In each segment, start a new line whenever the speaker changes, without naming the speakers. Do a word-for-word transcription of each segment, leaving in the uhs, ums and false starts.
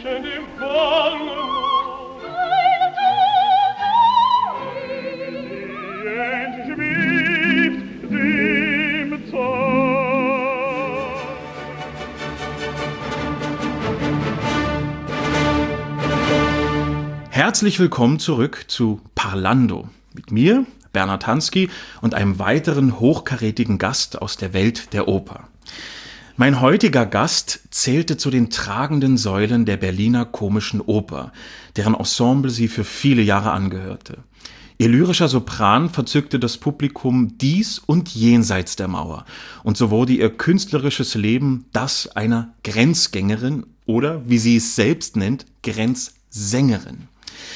Herzlich willkommen zurück zu Parlando mit mir, Bernhard Hansky, und einem weiteren hochkarätigen Gast aus der Welt der Oper. Mein heutiger Gast zählte zu den tragenden Säulen der Berliner Komischen Oper, deren Ensemble sie für viele Jahre angehörte. Ihr lyrischer Sopran verzückte das Publikum dies und jenseits der Mauer, und so wurde ihr künstlerisches Leben das einer Grenzgängerin oder, wie sie es selbst nennt, Grenzsängerin.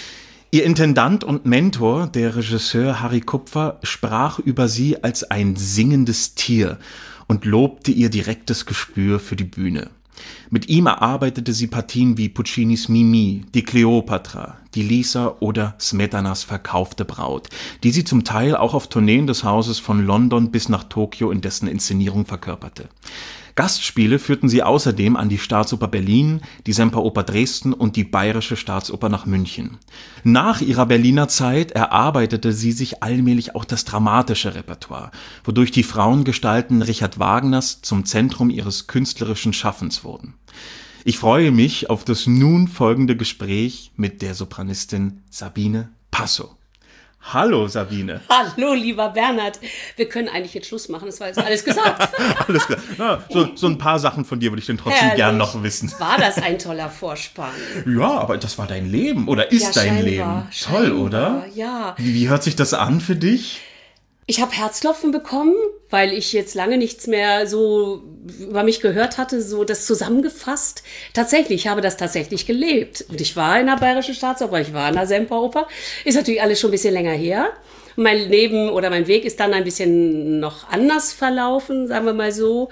Ihr Intendant und Mentor, der Regisseur Harry Kupfer, sprach über sie als ein singendes Tier und lobte ihr direktes Gespür für die Bühne. Mit ihm erarbeitete sie Partien wie Puccinis Mimi, die Kleopatra, die Lisa oder Smetanas Verkaufte Braut, die sie zum Teil auch auf Tourneen des Hauses von London bis nach Tokio in dessen Inszenierung verkörperte. Gastspiele führten sie außerdem an die Staatsoper Berlin, die Semperoper Dresden und die Bayerische Staatsoper nach München. Nach ihrer Berliner Zeit erarbeitete sie sich allmählich auch das dramatische Repertoire, wodurch die Frauengestalten Richard Wagners zum Zentrum ihres künstlerischen Schaffens wurden. Ich freue mich auf das nun folgende Gespräch mit der Sopranistin Sabine Passo. Hallo Sabine.
Hallo lieber Bernhard. Wir können eigentlich jetzt Schluss machen, das war jetzt alles gesagt.
Alles klar. Ja, so, so ein paar Sachen von dir würde ich denn trotzdem Herrlich. gern noch wissen.
War das ein toller Vorspann?
Ja, aber das war dein Leben oder ist ja, dein scheinbar, Leben. Toll, scheinbar, oder?
Ja.
Wie, wie hört sich das an für dich?
Ich habe Herzklopfen bekommen, weil ich jetzt lange nichts mehr so über mich gehört hatte, so das zusammengefasst. Tatsächlich, ich habe das tatsächlich gelebt. Und ich war in der Bayerischen Staatsoper, ich war in der Semperoper. Ist natürlich alles schon ein bisschen länger her. Mein Leben oder mein Weg ist dann ein bisschen noch anders verlaufen, sagen wir mal so.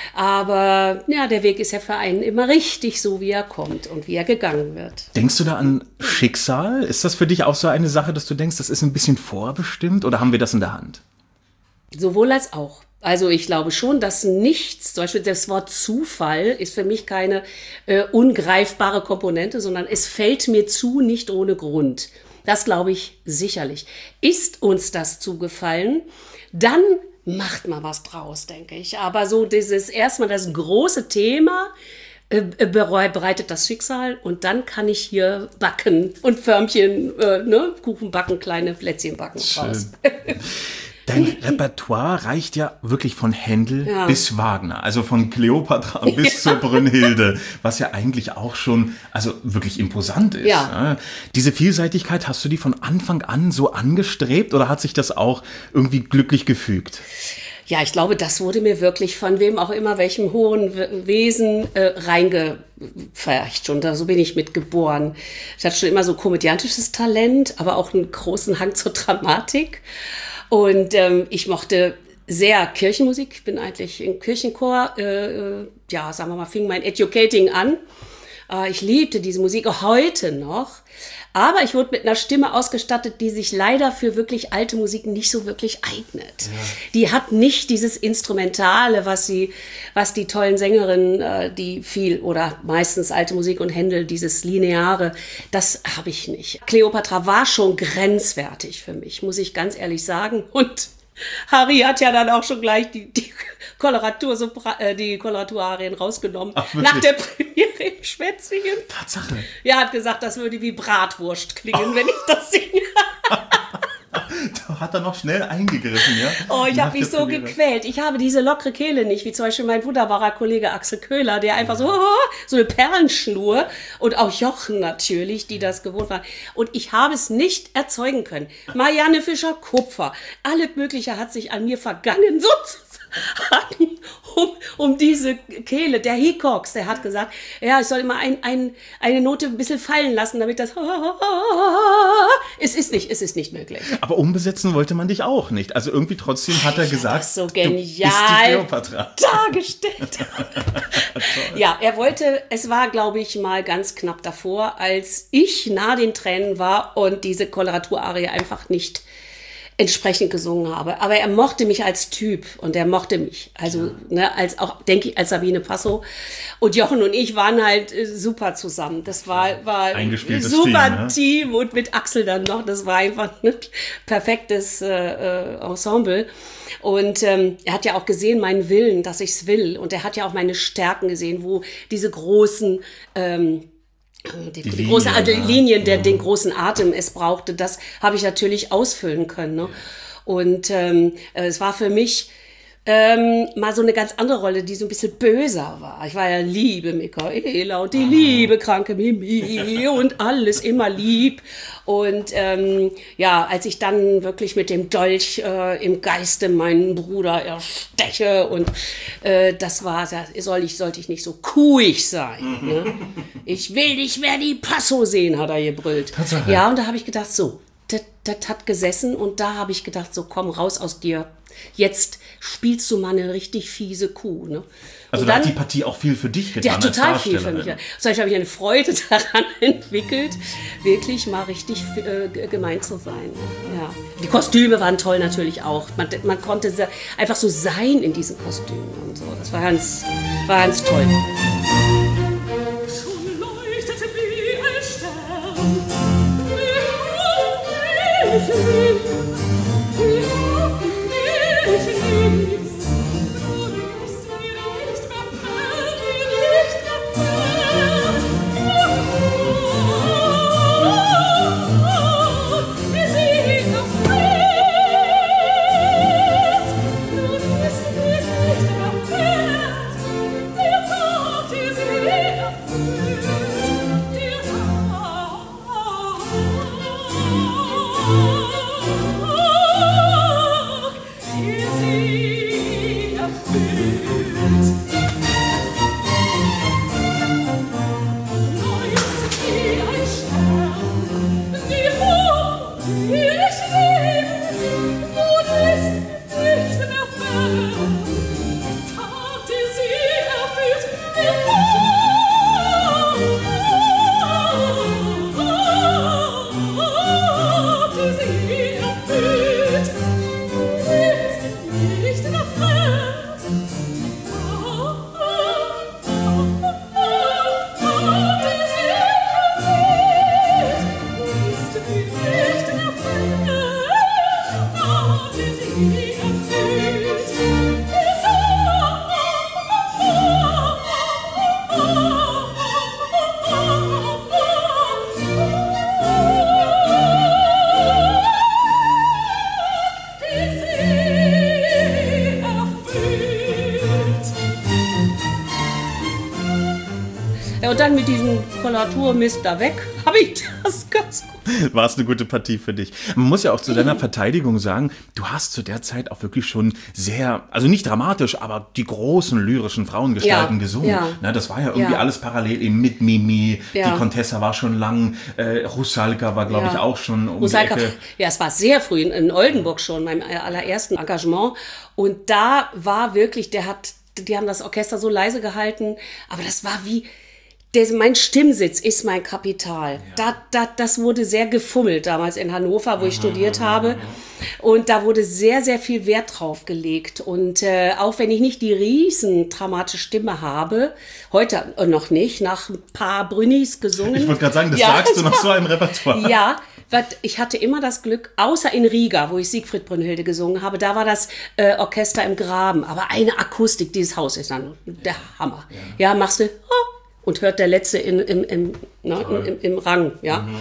Aber ja, der Weg ist ja für einen immer richtig, so wie er kommt und wie er gegangen wird.
Denkst du da an Schicksal? Ist das für dich auch so eine Sache, dass du denkst, das ist ein bisschen vorbestimmt oder haben wir das in der Hand?
Sowohl als auch. Also ich glaube schon, dass nichts, zum Beispiel das Wort Zufall ist für mich keine äh, ungreifbare Komponente, sondern es fällt mir zu, nicht ohne Grund. Das glaube ich sicherlich. Ist uns das zugefallen, dann macht mal was draus, denke ich. Aber so dieses erstmal das große Thema äh, bereitet das Schicksal und dann kann ich hier backen und Förmchen, äh, ne, Kuchen backen, kleine Plätzchen backen draus.
Dein Repertoire reicht ja wirklich von Händel ja. bis Wagner, also von Kleopatra bis ja. zur Brünnhilde, was ja eigentlich auch schon also wirklich imposant ist. Ja. Diese Vielseitigkeit, hast du die von Anfang an so angestrebt oder hat sich das auch irgendwie glücklich gefügt?
Ja, ich glaube, das wurde mir wirklich von wem auch immer, welchem hohen Wesen äh, reingepfercht. Und da, so bin ich mit geboren. Ich hatte schon immer so komödiantisches Talent, aber auch einen großen Hang zur Dramatik. Und ähm, ich mochte sehr Kirchenmusik. Ich bin eigentlich im Kirchenchor, äh, ja, sagen wir mal, fing mein Educating an. Äh, ich liebte diese Musik auch heute noch. Aber ich wurde mit einer Stimme ausgestattet, die sich leider für wirklich alte Musik nicht so wirklich eignet. Ja. Die hat nicht dieses Instrumentale, was sie, was die tollen Sängerinnen, äh, die viel oder meistens alte Musik und Händel, dieses Lineare, das habe ich nicht. Kleopatra war schon grenzwertig für mich, muss ich ganz ehrlich sagen. Und Harry hat ja dann auch schon gleich die, die Koloratur, äh, die Koloraturarien rausgenommen. Ach, nach der Premiere in Schwetzingen.
Tatsache.
Ja, hat gesagt, das würde wie Bratwurst klingen, oh. wenn ich das singe.
Da hat er noch schnell eingegriffen, ja?
Oh, ich habe mich so Premiere. gequält. Ich habe diese lockere Kehle nicht, wie zum Beispiel mein wunderbarer Kollege Axel Köhler, der einfach so, so eine Perlenschnur und auch Jochen natürlich, die das gewohnt waren. Und ich habe es nicht erzeugen können. Marianne Fischer-Kupfer, alles Mögliche hat sich an mir vergangen, sozusagen. Um, um diese Kehle. Der Hickox, der hat gesagt, ja, ich soll immer ein, ein, eine Note ein bisschen fallen lassen, damit das es ist nicht, es ist nicht möglich.
Aber umbesetzen wollte man dich auch nicht. Also irgendwie trotzdem hat er gesagt,
das so genial
du bist die Kleopatra
dargestellt. Ja, er wollte, es war, glaube ich, mal ganz knapp davor, als ich nah den Tränen war und diese Koloraturarie einfach nicht entsprechend gesungen habe. Aber er mochte mich als Typ und er mochte mich. Also, ja. ne, als auch, denke ich, als Sabine Passo. Und Jochen und ich waren halt äh, super zusammen. Das war, war ein super Team, ne? Team und mit Axel dann noch. Das war einfach ein perfektes äh, Ensemble. Und ähm, er hat ja auch gesehen meinen Willen, dass ich's will. Und er hat ja auch meine Stärken gesehen, wo diese großen ähm, Die, die, die großen Linien, Linien der, den großen Atem es brauchte, das habe ich natürlich ausfüllen können. Ne? Und ähm, es war für mich ähm, mal so eine ganz andere Rolle, die so ein bisschen böser war. Ich war ja liebe Michaela und die liebe kranke Mimi und alles immer lieb. Und ähm, ja, als ich dann wirklich mit dem Dolch äh, im Geiste meinen Bruder ersteche und äh, das war, da soll ich, sollte ich nicht so kuhig sein. Ne? Ich will nicht mehr die Passo sehen, hat er gebrüllt. Tatsache. Ja, und da habe ich gedacht, so, das, das hat gesessen und da habe ich gedacht, so komm raus aus dir. Jetzt spielst du mal eine richtig fiese Kuh. Ne?
Also da hat die Partie auch viel für dich getan.
Ja, total viel für mich. So habe ich eine Freude daran entwickelt, wirklich mal richtig äh, gemein zu sein. Ja. Die Kostüme waren toll natürlich auch. Man, man konnte einfach so sein in diesen Kostümen und so. Das war ganz, war ganz toll. Schon leuchtete wie ein Stern, wie Und dann mit diesem Koloraturmist da weg, habe ich das ganz gut.
War es eine gute Partie für dich. Man muss ja auch zu deiner Verteidigung sagen, du hast zu der Zeit auch wirklich schon sehr, also nicht dramatisch, aber die großen lyrischen Frauengestalten ja, gesungen. Ja. Na, das war ja irgendwie ja. alles parallel, eben mit Mimi, ja. die Contessa war schon lang, äh, Rusalka war, glaube ja. ich, auch schon um Rusalka, die Ecke.
Ja, es war sehr früh, in, in Oldenburg schon, meinem allerersten Engagement. Und da war wirklich, der hat, die haben das Orchester so leise gehalten, aber das war wie... Der, mein Stimmsitz ist mein Kapital. Ja. Da, da, das wurde sehr gefummelt damals in Hannover, wo ich studiert habe. Und da wurde sehr, sehr viel Wert drauf gelegt. Und äh, auch wenn ich nicht die riesen dramatische Stimme habe, heute noch nicht, nach ein paar Brünnis gesungen.
Ich wollte gerade sagen, das ja, sagst du noch so im Repertoire.
Ja, ich hatte immer das Glück, außer in Riga, wo ich Siegfried Brünnhilde gesungen habe, da war das äh, Orchester im Graben. Aber eine Akustik, dieses Haus ist dann der Hammer. Ja, ja machst du... Oh, und hört der Letzte in, im, im, ne, im, im Rang, ja. Mhm.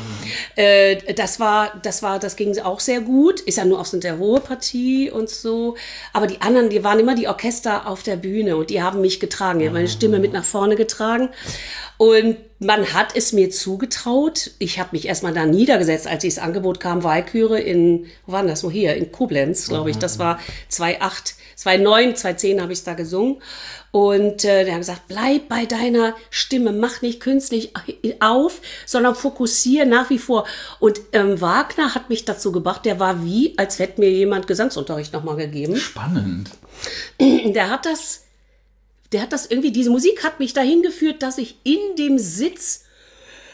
Äh, das war, das war, das ging auch sehr gut. Ist ja nur auch so eine sehr hohe Partie und so. Aber die anderen, die waren immer die Orchester auf der Bühne und die haben mich getragen. Die haben meine Stimme mit nach vorne getragen. Und man hat es mir zugetraut. Ich habe mich erstmal da niedergesetzt, als dieses Angebot kam, Walküre in, wo war das? Wo hier? In Koblenz, glaube ich. Das war zweitausendacht, zweitausendneun, zweitausendzehn habe ich es da gesungen. Und äh, der hat gesagt, bleib bei deiner Stimme, mach nicht künstlich auf, sondern fokussiere nach wie vor. Und ähm, Wagner hat mich dazu gebracht, der war wie, als hätte mir jemand Gesangsunterricht nochmal gegeben.
Spannend.
Der hat das, der hat das irgendwie, diese Musik hat mich dahin geführt, dass ich in dem Sitz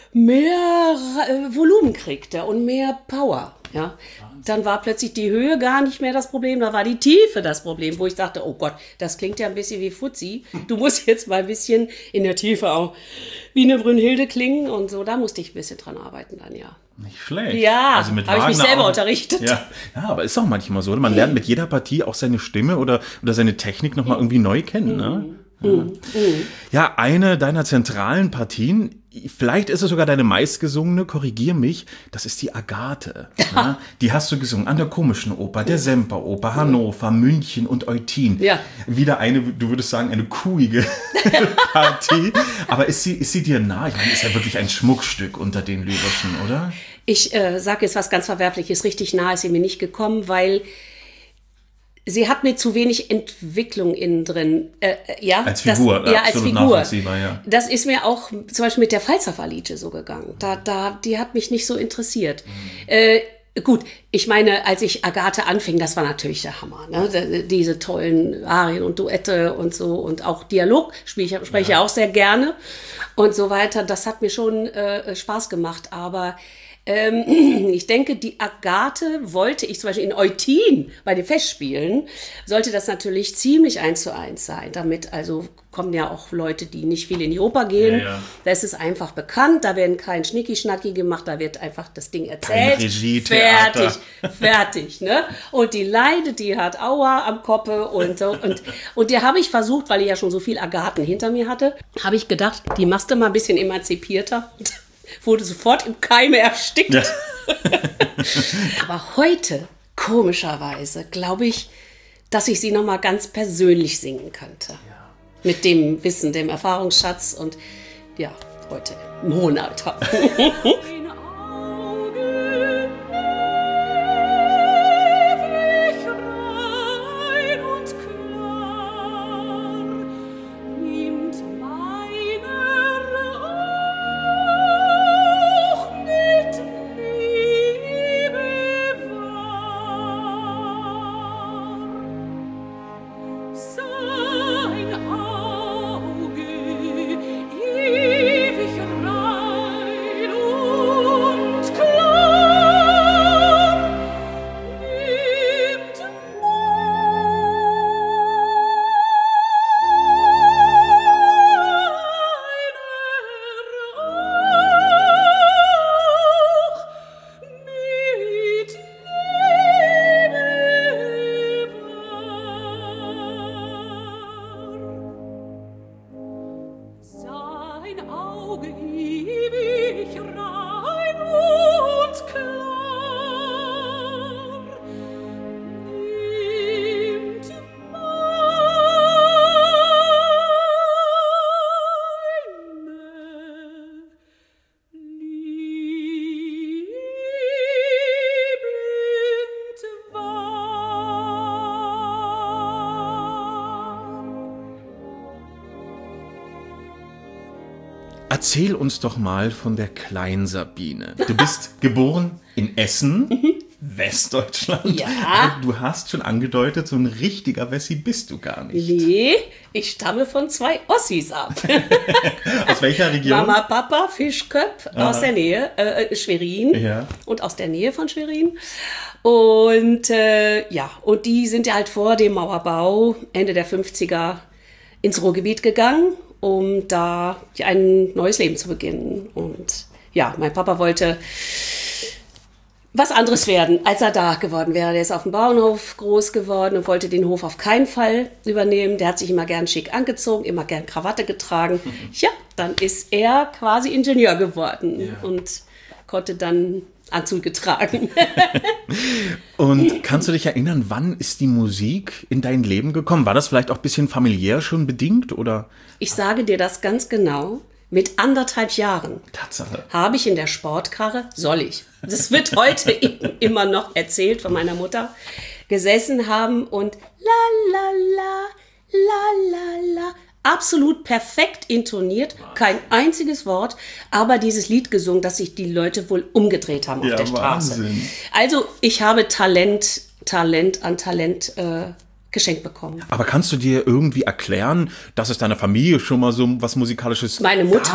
mehr äh, Volumen kriegte und mehr Power. Ja. Dann war plötzlich die Höhe gar nicht mehr das Problem, da war die Tiefe das Problem, wo ich dachte, oh Gott, das klingt ja ein bisschen wie Fuzzi. Du musst jetzt mal ein bisschen in der Tiefe auch wie eine Brünnhilde klingen und so. Da musste ich ein bisschen dran arbeiten dann, ja.
Nicht schlecht.
Ja,
also
habe ich mich selber auch unterrichtet.
Ja. ja, aber ist auch manchmal so. Man lernt mit jeder Partie auch seine Stimme oder, oder seine Technik nochmal irgendwie neu kennen. Ne? Ja.
Mm, mm.
ja, eine deiner zentralen Partien, vielleicht ist es sogar deine meistgesungene, korrigier mich, das ist die Agathe. Ja? Die hast du gesungen an der Komischen Oper, der Semperoper, Hannover, München und Eutin.
Ja.
Wieder eine, du würdest sagen, eine kuhige Partie. Aber ist sie, ist sie dir nah? Ich meine, ist ja wirklich ein Schmuckstück unter den Lüberschen, oder?
Ich äh, sage jetzt was ganz Verwerfliches. Richtig nah ist sie mir nicht gekommen, weil sie hat mir zu wenig Entwicklung innen drin. Äh, ja,
als Figur,
das, ja, als
absolut
Figur.
Nachvollziehbar, ja.
Das ist mir auch zum Beispiel mit der Pfalzerf-Alice so gegangen. Da, da, die hat mich nicht so interessiert. Mhm. Äh, gut, ich meine, als ich Agathe anfing, das war natürlich der Hammer. Ne? Diese tollen Arien und Duette und so und auch Dialog spiele ich, spreche ja. ich auch sehr gerne und so weiter. Das hat mir schon äh, Spaß gemacht, aber ich denke, die Agathe wollte ich zum Beispiel in Eutin bei den Festspielen, sollte das natürlich ziemlich eins zu eins sein. Damit also kommen ja auch Leute, die nicht viel in die Oper gehen. Ja, ja. Da ist es einfach bekannt, da werden kein Schnicki-Schnacki gemacht, da wird einfach das Ding erzählt.
Kein Regie,
fertig, fertig. Ne? Und die leidet, die hat Aua am Koppe und so. Und, und die habe ich versucht, weil ich ja schon so viel Agathen hinter mir hatte, habe ich gedacht, die machst du mal ein bisschen emanzipierter. Wurde sofort im Keime erstickt. Ja. Aber heute, komischerweise, glaube ich, dass ich sie noch mal ganz persönlich singen könnte. Ja. Mit dem Wissen, dem Erfahrungsschatz und ja, heute im hohen Alter.
Erzähl uns doch mal von der Kleinsabine. Du bist geboren in Essen, Westdeutschland.
Ja.
Du hast schon angedeutet, so ein richtiger Wessi bist du gar nicht.
Nee, ich stamme von zwei Ossis ab.
Aus welcher Region?
Mama, Papa, Fischköpp, Aha. aus der Nähe, äh, Schwerin.
Ja.
Und aus der Nähe von Schwerin. Und äh, ja, und die sind ja halt vor dem Mauerbau, Ende der fünfziger, ins Ruhrgebiet gegangen, um da ein neues Leben zu beginnen. Und ja, mein Papa wollte was anderes werden, als er da geworden wäre. Der ist auf dem Bauernhof groß geworden und wollte den Hof auf keinen Fall übernehmen. Der hat sich immer gern schick angezogen, immer gern Krawatte getragen. Mhm. Ja, dann ist er quasi Ingenieur geworden ja. und konnte dann Anzüge tragen.
Und kannst du dich erinnern, wann ist die Musik in dein Leben gekommen? War das vielleicht auch ein bisschen familiär schon bedingt, oder?
Ich sage dir das ganz genau. Mit anderthalb Jahren
Tatsache.
habe ich in der Sportkarre, soll ich, das wird heute immer noch erzählt von meiner Mutter, gesessen haben und la la la, la la la, absolut perfekt intoniert, kein einziges Wort, aber dieses Lied gesungen, dass sich die Leute wohl umgedreht haben auf
ja,
der Straße.
Wahnsinn.
Also ich habe Talent, Talent an Talent äh, geschenkt bekommen.
Aber kannst du dir irgendwie erklären, dass es deiner Familie schon mal so was Musikalisches
Meine Mutter.
gab?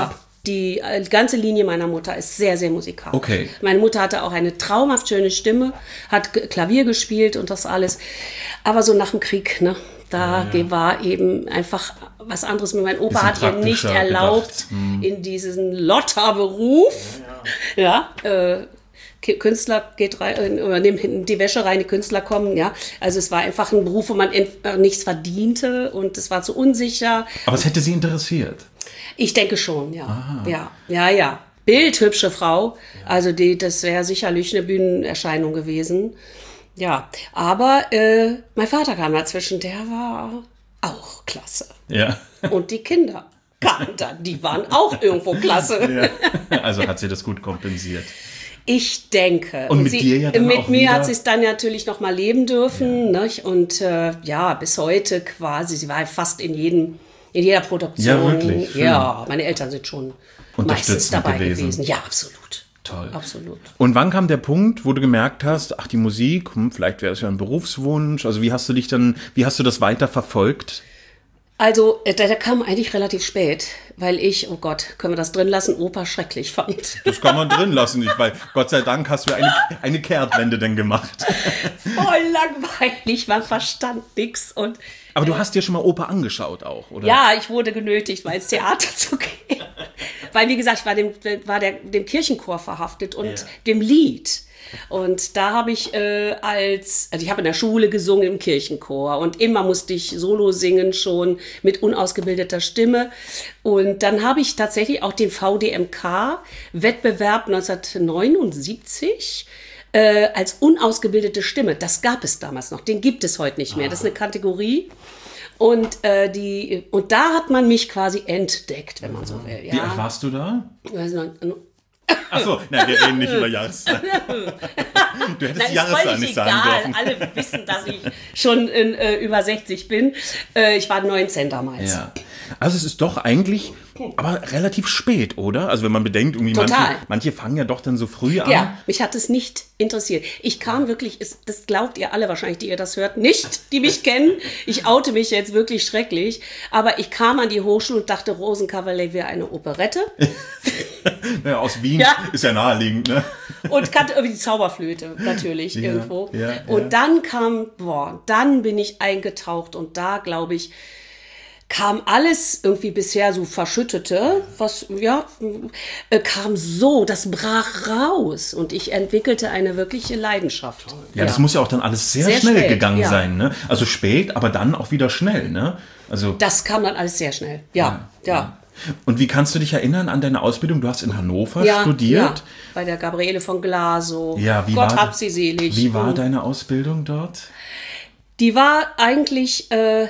Die äh, ganze Linie meiner Mutter ist sehr, sehr musikalisch.
Okay.
Meine Mutter hatte auch eine traumhaft schöne Stimme, hat G- Klavier gespielt und das alles. Aber so nach dem Krieg, ne, da
Ja, ja.
war eben einfach was anderes. Mein Opa
Bisschen
hat ihr nicht
praktischer
erlaubt,
gedacht. Hm.
in diesen Lotterberuf, ja, äh, K- Künstler geht rein, oder nimmt hinten die Wäsche rein, die Künstler kommen, ja. Also es war einfach ein Beruf, wo man ent- äh, nichts verdiente und es war zu unsicher.
Aber es hätte Sie interessiert.
Ich denke schon, ja. Ja, ja, ja. Bildhübsche Frau. Also die, das wäre sicherlich eine Bühnenerscheinung gewesen. Ja, aber äh, mein Vater kam dazwischen, der war auch klasse.
Ja.
Und die Kinder kamen dann, die waren auch irgendwo klasse.
Ja. Also hat sie das gut kompensiert.
Ich denke.
Und mit dir ja dann
Mit
auch
mir
wieder-
hat sie es dann natürlich noch mal leben dürfen. Nicht? Und äh, ja, bis heute quasi, sie war fast in jedem, in jeder Produktion.
Ja, wirklich? Schön.
Ja, meine Eltern sind schon meistens
Unterstützend
dabei
gewesen.
gewesen. Ja, absolut.
Toll.
Absolut.
Und wann kam der Punkt, wo du gemerkt hast, ach, die Musik, hm, vielleicht wäre es ja ein Berufswunsch. Also wie hast du dich dann, wie hast du das weiter verfolgt?
Also, äh, der, der kam eigentlich relativ spät, weil ich, oh Gott, können wir das drin lassen, Opa schrecklich fand.
Das kann man drin lassen, nicht, weil Gott sei Dank hast du eine, eine Kehrtwende denn gemacht.
Voll langweilig, man verstand nix und
Aber du hast dir schon mal Oper angeschaut auch, oder?
ja, ich wurde genötigt, mal ins Theater zu gehen. Weil, wie gesagt, ich war dem, war der, dem Kirchenchor verhaftet und
Ja.
dem Lied. Und da habe ich äh, als, also ich habe in der Schule gesungen im Kirchenchor und immer musste ich Solo singen schon mit unausgebildeter Stimme. Und dann habe ich tatsächlich auch den V D M K-Wettbewerb neunzehnhundertneunundsiebzig äh, als unausgebildete Stimme. Das gab es damals noch, den gibt es heute nicht mehr. Das ist eine Kategorie. Und, äh, die, und da hat man mich quasi entdeckt, wenn man so will.
Wie alt warst du da?
Ja.
Achso, nein, wir reden nicht über Jahreszahlen. Du hättest die Jahreszahl nicht sagen
egal.
dürfen.
Alle wissen, dass ich schon in, äh, über sechzig bin. Äh, ich war neunzehn damals.
Ja. Also es ist doch eigentlich, aber relativ spät, oder? Also wenn man bedenkt, irgendwie manche,
Total.
manche fangen ja doch dann so früh an.
Ja, mich hat es nicht interessiert. Ich kam wirklich, ist- das glaubt ihr alle wahrscheinlich, die ihr das hört, nicht, die mich kennen. Ich oute mich jetzt wirklich schrecklich. Aber ich kam an die Hochschule und dachte, Rosenkavalier wäre eine Operette.
Ja, aus Wien
Ja.
ist ja naheliegend, ne?
Und kannte irgendwie die Zauberflöte natürlich
Ja,
irgendwo.
ja,
und
ja.
dann kam, boah, dann bin ich eingetaucht und da, glaube ich, kam alles irgendwie bisher so verschüttete, was, ja, äh, kam so, das brach raus und ich entwickelte eine wirkliche Leidenschaft.
Ja, das muss ja auch dann alles sehr,
Sehr
schnell
spät,
gegangen
ja.
sein, ne? Also spät, aber dann auch wieder schnell, ne? Also
Das kam dann alles sehr schnell. Ja, ja.
Und wie kannst du dich erinnern an deine Ausbildung? Du hast in Hannover
Ja,
studiert.
ja, bei der Gabriele von Glasow.
Ja, wie
Gott
war,
hab sie selig.
Wie war
Und
deine Ausbildung dort?
Die war eigentlich, äh,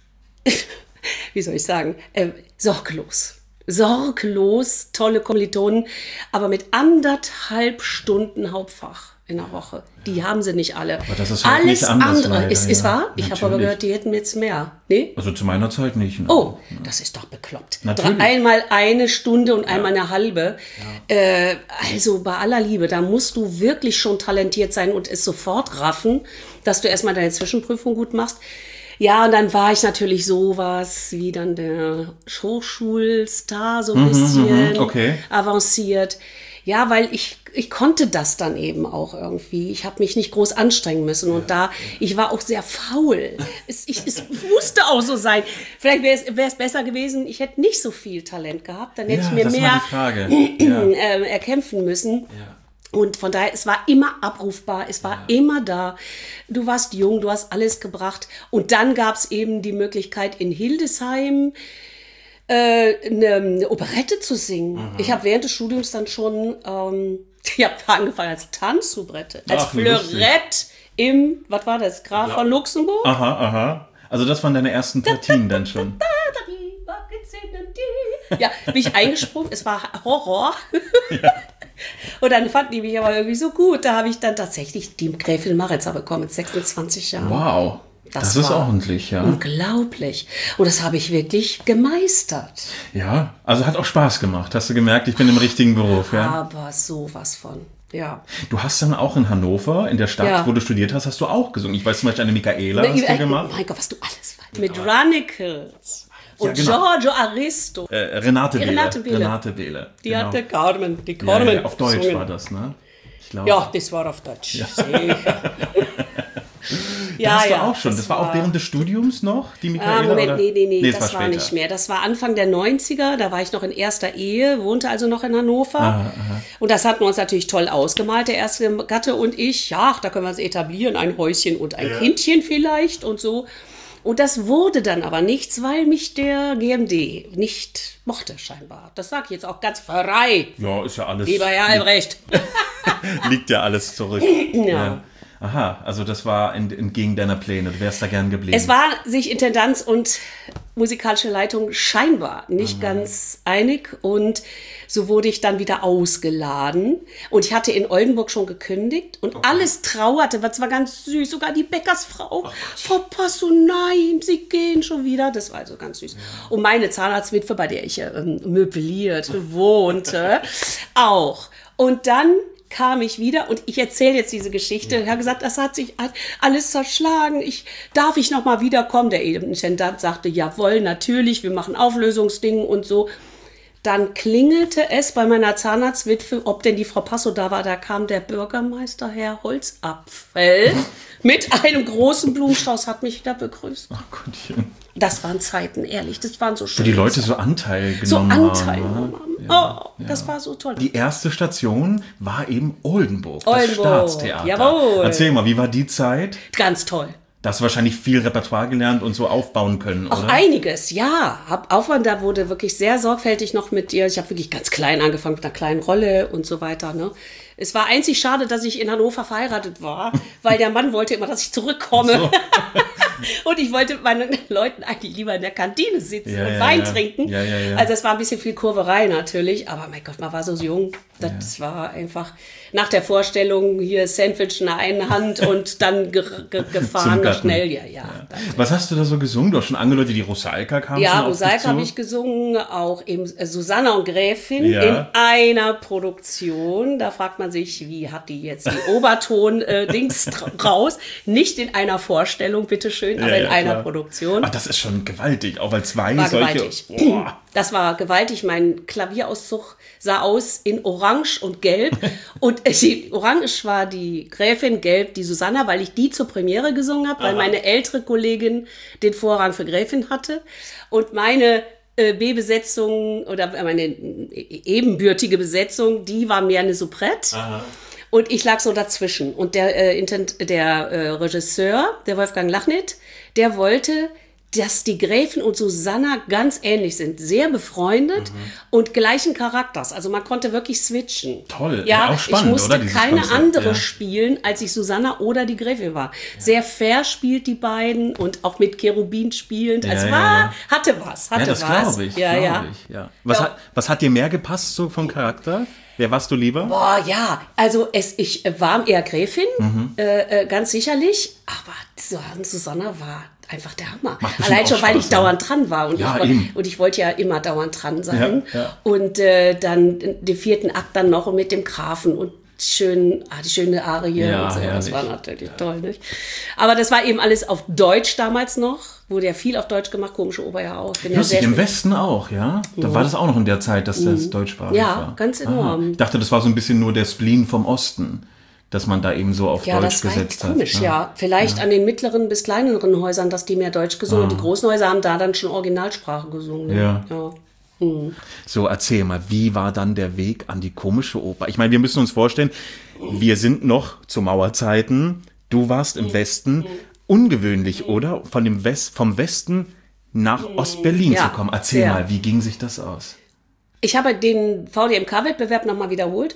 wie soll ich sagen, äh, sorglos. Sorglos, tolle Kommilitonen, aber mit anderthalb Stunden Hauptfach in der Woche. Die haben sie nicht alle.
Aber das ist heute
Alles
nicht anders,
andere
leider,
ist, ist
ja.
wahr. Ich habe aber
Natürlich.
gehört, die hätten jetzt mehr. Nee?
Also zu meiner Zeit nicht. Ne?
Oh, das ist doch bekloppt.
Natürlich.
Drei- Einmal eine Stunde und einmal eine halbe. Äh, also bei aller Liebe, da musst du wirklich schon talentiert sein und es sofort raffen, dass du erstmal deine Zwischenprüfung gut machst. Ja, und dann war ich natürlich sowas wie dann der Hochschulstar, so ein bisschen
okay.
avanciert. Ja, weil ich, ich konnte das dann eben auch irgendwie. Ich habe mich nicht groß anstrengen müssen. Und da, ich war auch sehr faul. Es, ich, es musste auch so sein. Vielleicht wäre es, wäre es besser gewesen, ich hätte nicht so viel Talent gehabt. Dann hätte
Ja,
ich mir
das war
mehr
die Frage. Ja.
äh, erkämpfen müssen. Und von daher, es war immer abrufbar, es war immer da. Du warst jung, du hast alles gebracht. Und dann gab es eben die Möglichkeit in Hildesheim äh, eine, eine Operette zu singen. Ich habe während des Studiums dann schon, ähm, ich habe angefangen als Tanzsoubrette, als
Ach, lustig.
Fleurette im, was war das, Graf von Luxemburg?
Aha, aha. Also das waren deine ersten Partien dann schon.
Ja, bin ich eingesprungen, es war Horror. Und dann fanden die mich aber irgendwie so gut. Da habe ich dann tatsächlich die Gräfin Maritza bekommen mit sechsundzwanzig Jahren.
Wow. Das,
Das
ist
war
ordentlich, ja.
Unglaublich. Und das habe ich wirklich gemeistert.
Ja, also hat auch Spaß gemacht. Hast du gemerkt, ich bin im richtigen Beruf, ja?
Aber sowas von. Ja.
Du hast dann auch in Hannover, in der Stadt,
Ja.
wo du studiert hast, hast du auch gesungen. Ich weiß zum Beispiel, eine Michaela hast du
Äh,
gemacht.
Oh mein Gott, was du alles weißt. Mit Runicles. Und
ja, genau.
Giorgio Aristo.
Äh, Renate Behle.
Renate Behle.
Renate Behle.
Die
genau.
hatte Carmen. Die
Ja,
Carmen.
ja, auf Deutsch
gesungen.
war das, ne? Ich glaube.
Ja, das war auf Deutsch. Ja,
ja, hast du
ja,
auch schon. Das, das war auch während des Studiums noch, die Michaela?
Ah, Moment,
oder?
nee, nee, nee,
nee
das,
das
war,
war
nicht mehr. Das war Anfang der neunziger, da war ich noch in erster Ehe, wohnte also noch in Hannover.
Aha, aha.
Und das hatten wir uns natürlich toll ausgemalt, der erste Gatte und ich. Ja, da können wir es etablieren, ein Häuschen und ein
Ja.
Kindchen vielleicht und so. Und das wurde dann aber nichts, weil mich der G M D nicht mochte scheinbar. Das sage ich jetzt auch ganz frei,
Ja, ist ja alles.
lieber Herr Albrecht.
Liegt ja alles zurück.
Ja.
Aha, also das war ent- entgegen deiner Pläne. Du wärst da gern geblieben.
Es war sich Intendanz und musikalische Leitung scheinbar nicht ganz einig und so wurde ich dann wieder ausgeladen und ich hatte in Oldenburg schon gekündigt und alles trauerte, was war ganz süß, sogar die Bäckersfrau, Frau Passo, nein, Sie gehen schon wieder, das war also ganz süß. Und meine Zahnarztwitwe, bei der ich ähm, möbliert wohnte, auch. Und dann kam ich wieder und ich erzähle jetzt diese Geschichte. Ja. Er hat gesagt, das hat sich alles zerschlagen. Ich, darf ich noch mal wiederkommen? Der Intendant sagte, jawohl, natürlich, wir machen Auflösungsdingen und so. Dann klingelte es bei meiner Zahnarztwitwe, ob denn die Frau Passo da war. Da kam der Bürgermeister, Herr Holzapfel, mit einem großen Blumenstrauß, hat mich wieder begrüßt.
Ach Gottchen.
Das waren Zeiten, ehrlich, das waren so
Wo
schöne
die Leute
Zeiten.
so Anteil
so
genommen
Anteil
haben.
genommen
ne?
haben.
Ja,
Oh, das war so toll.
Die erste Station war eben Oldenburg,
Oldenburg,
das Staatstheater.
jawohl.
Erzähl mal, wie war die Zeit?
Ganz toll.
Da hast du wahrscheinlich viel Repertoire gelernt und so aufbauen können,
Auch
oder?
einiges, ja. Hab Aufwand, da wurde wirklich sehr sorgfältig noch mit dir. Ich habe wirklich ganz klein angefangen mit einer kleinen Rolle und so weiter. Ne? Es war einzig schade, dass ich in Hannover verheiratet war, weil der Mann wollte immer, dass ich zurückkomme.
So.
Und ich wollte mit meinen Leuten eigentlich lieber in der Kantine sitzen
Ja,
und
ja,
Wein
ja.
trinken.
Ja, ja, ja.
Also es war ein bisschen viel Kurverei natürlich, aber mein Gott, man war so jung. Das war einfach nach der Vorstellung hier Sandwich in der einen Hand und dann ge ge gefahren
Zum Garten.
schnell. Ja, ja.
Was hast du da so gesungen? Du hast schon angedeutet, die Rosalka kam
Ja,
schon auf dich
Rosalka
zu.
habe ich gesungen, auch eben äh, Susanna und Gräfin
Ja.
in einer Produktion. Da fragt man sich, wie hat die jetzt die Oberton-Dings raus? Nicht in einer Vorstellung, bitteschön, aber
Ja,
in
ja,
einer
klar.
Produktion.
Ach, das ist schon gewaltig, auch weil zwei
War
solche...
gewaltig.
Boah.
Das war gewaltig. Mein Klavierauszug sah aus in Orange und Gelb. Und äh, die Orange war die Gräfin, Gelb die Susanna, weil ich die zur Premiere gesungen habe, weil meine ältere Kollegin den Vorrang für Gräfin hatte. Und meine äh, B-Besetzung oder meine äh, ebenbürtige Besetzung, die war mehr eine Soubrette.
Aha.
Und ich lag so dazwischen. Und der, äh, Intent, der äh, Regisseur, der Wolfgang Lachnit, der wollte, dass die Gräfin und Susanna ganz ähnlich sind. Sehr befreundet und gleichen Charakters. Also man konnte wirklich switchen.
Toll.
Ja,
Ja, auch spannend,
ich musste
oder, dieses
keine
Konzept,
andere
ja.
spielen, als ich Susanna oder die Gräfin war. Sehr fair spielt die beiden und auch mit Cherubin spielend.
Ja,
Also
ja,
war,
ja.
hatte was, hatte
Ja, das
was.
glaube ich,
Ja,
glaub
ja.
ich. Ja. Was,
Ja.
Hat, was hat dir mehr gepasst so vom Charakter? Wer warst du lieber?
Boah, ja, also es, ich äh, war eher Gräfin,
Mhm.
äh, äh, ganz sicherlich, aber Susanne- Susanna war einfach der Hammer.
Macht bestimmt
Allein schon,
auch
weil
Spaß,
ich
ja.
dauernd dran war und,
Ja,
ich, woll-
eben.
und ich wollte ja immer dauernd dran sein.
Ja, ja.
Und äh, dann den vierten Akt dann noch mit dem Grafen und schön, ah, die schöne Arie
Ja,
und so. Das
herrlich.
war natürlich toll, nicht? Aber das war eben alles auf Deutsch damals noch. Wurde ja viel auf Deutsch gemacht, komische Oper ja auch. Bin ja
Lustig,
sehr
im
spät-
Westen auch, ja? Da war das auch noch in der Zeit, dass das deutschsprachig
Ja,
war.
ganz enorm.
Aha. Ich dachte, das war so ein bisschen nur der Spleen vom Osten, dass man da eben so auf
Ja,
Deutsch
das war
gesetzt
komisch,
hat.
ja. Vielleicht an den mittleren bis kleineren Häusern, dass die mehr Deutsch gesungen haben. Die großen Häuser haben da dann schon Originalsprache gesungen. ne?
Ja.
ja.
So, erzähl mal, wie war dann der Weg an die komische Oper? Ich meine, wir müssen uns vorstellen, wir sind noch zu Mauerzeiten, du warst im Westen, ungewöhnlich, oder? Von dem West, vom Westen nach Ostberlin
Ja,
zu kommen. Erzähl
sehr.
mal, wie ging sich das aus?
Ich habe den V D M K-Wettbewerb nochmal wiederholt,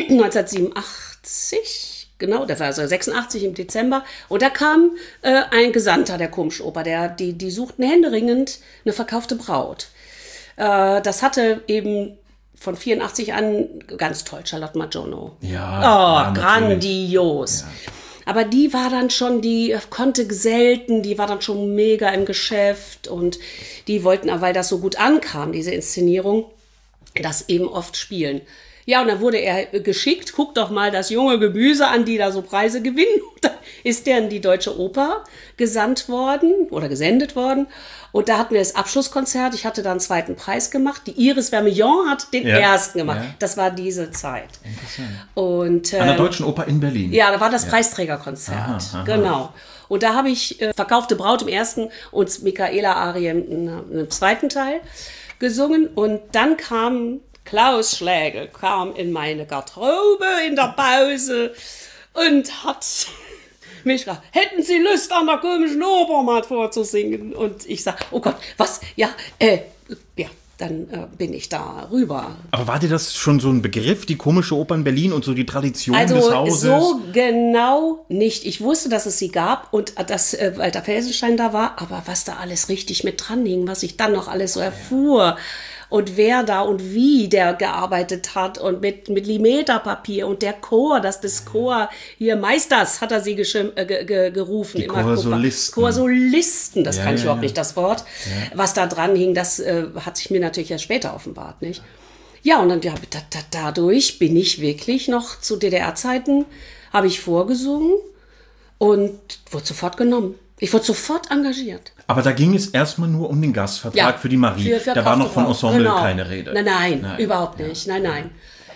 neunzehnhundertsiebenundachtzig, genau, das war also sechsundachtzig im Dezember. Und da kam äh, ein Gesandter der Komischen Oper, der, die, die suchten händeringend eine verkaufte Braut. Äh, das hatte eben von vierundachtzig an, ganz toll, Charlotte Maggiono.
Ja,
Oh,
ja, natürlich.
grandios. Aber die war dann schon, die konnte selten, die war dann schon mega im Geschäft und die wollten, weil das so gut ankam, diese Inszenierung, das eben oft spielen. Ja, und dann wurde er geschickt, guck doch mal das junge Gemüse an, die da so Preise gewinnen. Da ist der in die Deutsche Oper gesandt worden oder gesendet worden. Und da hatten wir das Abschlusskonzert. Ich hatte da einen zweiten Preis gemacht. Die Iris Vermillon hat den ja. ersten gemacht. Ja. Das war diese Zeit.
Interessant.
Und, ähm,
an der Deutschen Oper in Berlin.
Ja, da war das ja. Preisträgerkonzert. Aha, aha. Genau. Und da habe ich äh, Verkaufte Braut im ersten und Michaela-Arien im zweiten Teil gesungen. Und dann kam Klaus Schlägel, kam in meine Garderobe in der Pause und hat mich gefragt, hätten Sie Lust, an der komischen Oper mal vorzusingen? Und ich sage, oh Gott, was? Ja, äh, ja. Dann äh, bin ich da rüber.
Aber war dir das schon so ein Begriff, die komische Oper in Berlin und so die Tradition
also,
des Hauses?
Also so genau nicht. Ich wusste, dass es sie gab und dass äh, Walter Felsenstein da war, aber was da alles richtig mit dran hing, was ich dann noch alles so erfuhr. Ja. Und wer da und wie der gearbeitet hat und mit, mit Limeterpapier und der Chor, dass das Chor hier Meisters hat er sie geschim, äh, ge, ge, gerufen.
Die Chorsolisten.
Chorsolisten, das
ja,
kann ich
ja,
überhaupt
ja.
nicht, das Wort. Ja. Was da dran hing, das äh, hat sich mir natürlich erst später offenbart, nicht? Ja, und dann ja, da, da, dadurch bin ich wirklich noch zu D D R-Zeiten, habe ich vorgesungen und wurde sofort genommen. Ich wurde sofort engagiert.
Aber da ging es erstmal nur um den Gastvertrag ja, für die Marie. Für, für da war noch von Ensemble genau. keine Rede.
Nein, nein, nein überhaupt nicht. Ja. Nein, nein.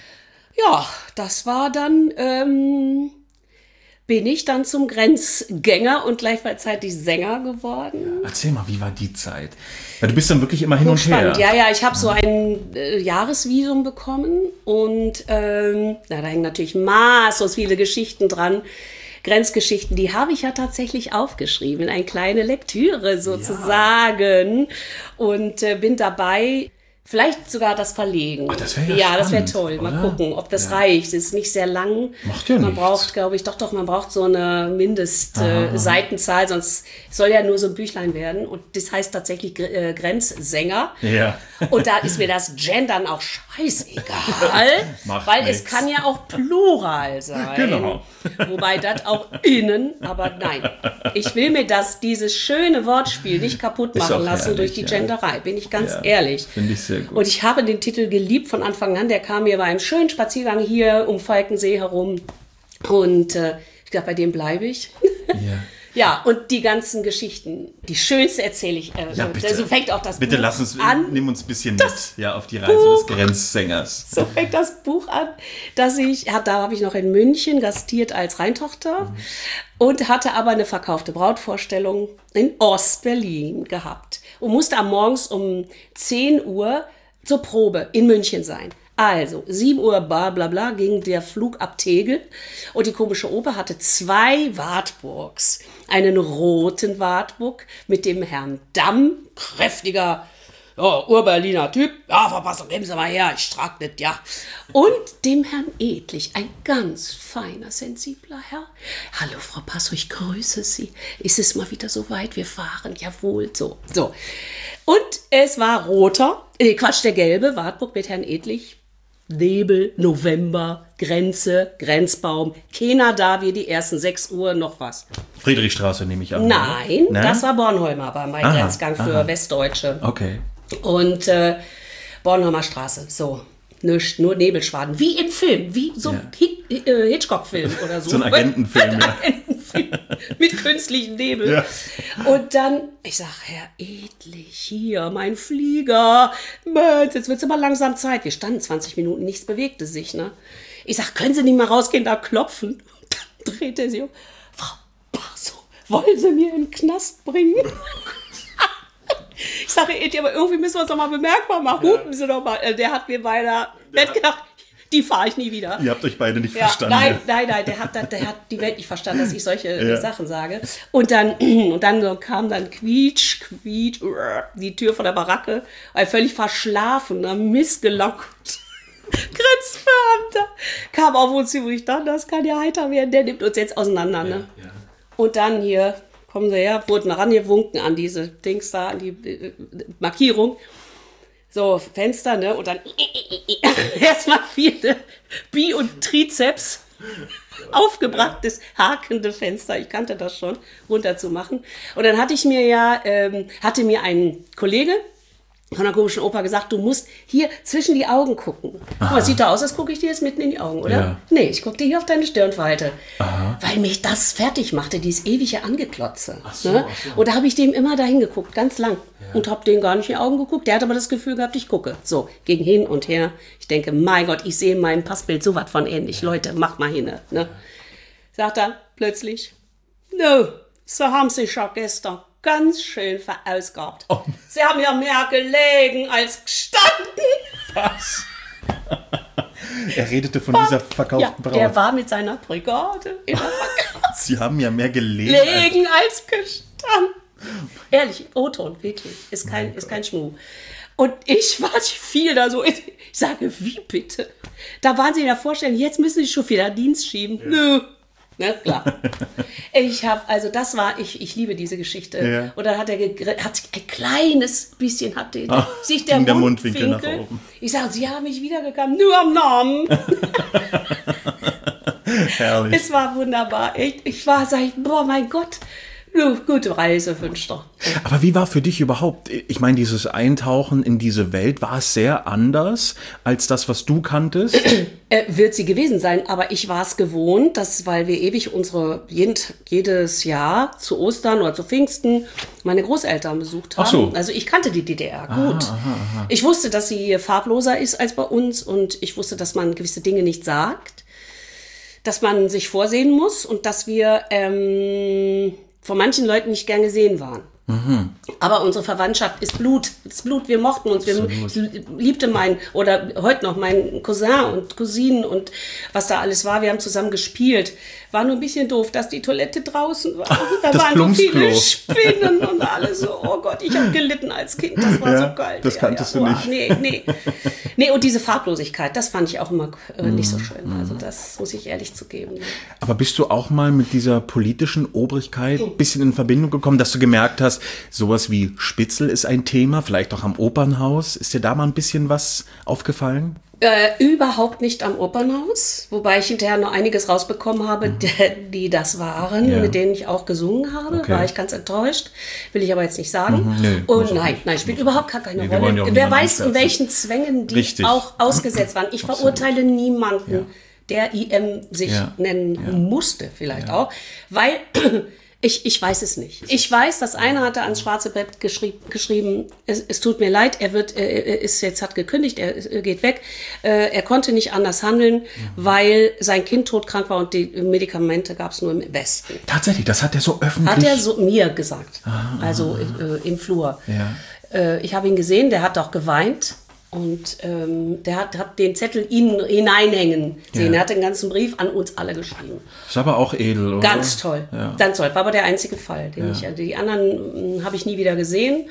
Ja, das war dann, ähm, bin ich dann zum Grenzgänger und gleichzeitig Sänger geworden.
Ja, erzähl mal, wie war die Zeit? Weil du bist dann wirklich immer hin und her.
Ja, ja, ich habe so ein äh, Jahresvisum bekommen und ähm, na, da hängen natürlich maßlos viele Geschichten dran. Grenzgeschichten, die habe ich ja tatsächlich aufgeschrieben, eine kleine Lektüre sozusagen ja. und äh, bin dabei, vielleicht sogar das Verlegen.
Ach, das wäre ja,
ja
spannend,
das wäre toll. Mal
oder?
gucken, ob das
ja.
reicht. Es ist nicht sehr lang.
Macht ja
Man
nichts.
braucht, glaube ich, doch, doch, man braucht so eine Mindest-Seitenzahl, äh, sonst soll ja nur so ein Büchlein werden. Und das heißt tatsächlich äh, Grenzsänger.
Ja.
Und da ist mir das Gendern auch scheißegal, weil
nichts.
Es kann ja auch Plural sein.
Genau.
Wobei das auch innen, aber nein. Ich will mir das, dieses schöne Wortspiel nicht kaputt machen lassen
herrlich,
durch die
ja.
Genderei, bin ich ganz
ja,
ehrlich.
Finde ich sehr gut.
Und ich habe den Titel geliebt von Anfang an. Der kam mir bei einem schönen Spaziergang hier um Falkensee herum. Und äh, ich glaube, bei dem bleibe ich.
Ja.
Ja, und die ganzen Geschichten, die schönste erzähle ich. Äh,
ja, bitte.
So fängt auch das
bitte
Buch
lass uns,
an.
nimm uns ein bisschen mit ja, auf die Reise Buch. des Grenzsängers.
So fängt das Buch an, dass ich, da habe ich noch in München gastiert als Rheintochter mhm. und hatte aber eine verkaufte Brautvorstellung in Ostberlin gehabt und musste am morgens um zehn Uhr zur Probe in München sein. Also, sieben Uhr, bla bla bla, ging der Flug ab Tegel und die komische Oper hatte zwei Wartburgs. Einen roten Wartburg mit dem Herrn Damm, kräftiger, ja, Urberliner Typ. Ja, Verpassung, geben Sie mal her, ich trag das, ja. Und dem Herrn Edlich, ein ganz feiner, sensibler Herr. Hallo, Frau Passow, ich grüße Sie. Ist es mal wieder so weit? Wir fahren, jawohl, so, so. Und es war roter, nee, Quatsch, der gelbe Wartburg mit Herrn Edlich. Nebel, November, Grenze, Grenzbaum, keiner da, wie die ersten sechs Uhr, noch was.
Friedrichstraße nehme ich an.
Nein, ne? Das war Bornholmer bei meinem aha, Grenzgang für aha. Westdeutsche.
Okay.
Und äh, Bornholmer Straße, so. Nicht, nur Nebelschwaden, wie im Film, wie so ein ja. äh, Hitchcock-Film oder so.
So ein Agentenfilm,
ein
ja.
Agentenfilm mit künstlichem Nebel. Ja. Und dann, ich sag, Herr Edlich, hier, mein Flieger, Mensch, jetzt wird's aber langsam Zeit. Wir standen zwanzig Minuten, nichts bewegte sich, ne? Ich sag, können Sie nicht mal rausgehen, da klopfen? Und dann dreht er sich um. Frau Passow, wollen Sie mir in den Knast bringen? Ich sage, aber irgendwie müssen wir uns doch mal bemerkbar machen. Ja. Hupen Sie doch mal. Der hat mir beinahe der hat gedacht, die fahre ich nie wieder.
Ihr habt euch beide nicht
ja,
verstanden.
Nein, nein, nein, der hat, der hat die Welt nicht verstanden, dass ich solche ja. Sachen sage. Und dann, und dann so kam dann quietsch, quietsch, die Tür von der Baracke, ein völlig verschlafener, missgelockt Grenzbeamter kam auf uns zu, wo ich dachte, das kann ja heiter werden, der nimmt uns jetzt auseinander. Ne? Ja, ja. Und dann hier, kommen sie her, wurden rangewunken an diese Dings da, an die äh, Markierung. So, Fenster, ne? Und dann erstmal viele Bi- und Trizeps aufgebrachtes, hakende Fenster. Ich kannte das schon, runterzumachen. Und dann hatte ich mir ja, ähm, hatte mir ein Kollege von einer komischen Oper gesagt, du musst hier zwischen die Augen gucken. Guck mal, sieht da aus, als gucke ich dir jetzt mitten in die Augen, oder?
Ja.
Nee, ich gucke dir hier auf deine Stirnfalte.
Aha.
Weil mich das fertig machte, dieses ewige Angeklotze.
Ach so,
ne?
ach so.
Und da habe ich dem immer dahin geguckt, ganz lang. Ja. Und habe den gar nicht in die Augen geguckt. Der hat aber das Gefühl gehabt, ich gucke. So, ging hin und her. Ich denke, mein Gott, ich sehe in meinem Passbild so was von ähnlich. Ja. Leute, mach mal hin. Ne? Sagt er plötzlich, no, so haben Sie schon gestern ganz schön verausgabt. Oh. Sie haben ja mehr gelegen als gestanden.
Was? Er redete von dieser verkauften
ja,
Braut.
Der war mit seiner Brigade in der Verkauf.
Sie haben ja mehr gelegen.
Legen als, als gestanden. Ehrlich, O-Ton, wirklich. Ist kein, ist kein Schmuh. Und ich war, ich fiel da so, ich sage, wie bitte? Da waren sie in der Vorstellung, jetzt müssen sie schon wieder Dienst schieben. Ja. Nö. Ne, klar. Ich habe, also das war, ich, ich liebe diese Geschichte. Ja. Und dann hat er hat ein kleines bisschen, hat der, oh, sich der,
der
Mundwinkel,
Mundwinkel nach oben.
Ich sage, sie haben mich wiedergekommen, nur am Namen.
Herrlich.
Es war wunderbar. Ich, ich war, sag ich, boah, mein Gott. Gute Reise wünscht er.
Aber wie war für dich überhaupt, ich meine, dieses Eintauchen in diese Welt, war es sehr anders als das, was du kanntest?
äh, wird sie gewesen sein, aber ich war es gewohnt, dass, weil wir ewig unsere, jed, jedes Jahr zu Ostern oder zu Pfingsten meine Großeltern besucht haben.
Ach so.
Also ich kannte die D D R gut.
Aha, aha, aha.
Ich wusste, dass sie farbloser ist als bei uns und ich wusste, dass man gewisse Dinge nicht sagt, dass man sich vorsehen muss und dass wir ähm, von manchen Leuten nicht gern gesehen waren. Mhm. Aber unsere Verwandtschaft ist Blut. Das Blut, wir mochten uns. Wir liebte mein, oder heute noch mein Cousin und Cousinen und was da alles war. Wir haben zusammen gespielt. War nur ein bisschen doof, dass die Toilette draußen war. Da
das
waren so viele Spinnen und alles so. Oh Gott, ich habe gelitten als Kind. Das war
ja,
so geil.
Das kanntest ja, ja. du nicht.
Oh, nee, nee. Nee, und diese Farblosigkeit, das fand ich auch immer äh, nicht so schön. Also das muss ich ehrlich zugeben.
Aber bist du auch mal mit dieser politischen Obrigkeit ein bisschen in Verbindung gekommen, dass du gemerkt hast, sowas wie Spitzel ist ein Thema, vielleicht auch am Opernhaus. Ist dir da mal ein bisschen was aufgefallen?
Äh, überhaupt nicht am Opernhaus, wobei ich hinterher noch einiges rausbekommen habe, mhm. die, die das waren, ja. mit denen ich auch gesungen habe. Okay. War ich ganz enttäuscht, will ich aber jetzt nicht sagen. Mhm. Nee, und nein, nein, spielt überhaupt gar keine nee, Rolle. Ja Wer weiß, in welchen Zwängen die Richtig. auch ausgesetzt waren. Ich Absolut. verurteile niemanden, ja. der I M sich ja. nennen ja. musste, vielleicht ja. auch, weil... Ich, ich weiß es nicht. Ich weiß, dass einer hatte ans schwarze Brett geschrieb, geschrieben, es, es tut mir leid, er wird, er ist jetzt hat gekündigt, er, er geht weg. Äh, er konnte nicht anders handeln, mhm. weil sein Kind todkrank war und die Medikamente gab es nur im Westen.
Tatsächlich, das hat er so öffentlich...
Hat er so mir gesagt, ah, also äh, im Flur. Ja. Äh, ich habe ihn gesehen, der hat auch geweint. Und ähm, der hat, hat den Zettel ihnen hineinhängen sehen. Ja. Er hat den ganzen Brief an uns alle geschrieben.
Ist aber auch edel, oder?
Ganz toll. Ja. Ganz toll. War aber der einzige Fall. Den ja. ich, die anderen habe ich nie wieder gesehen.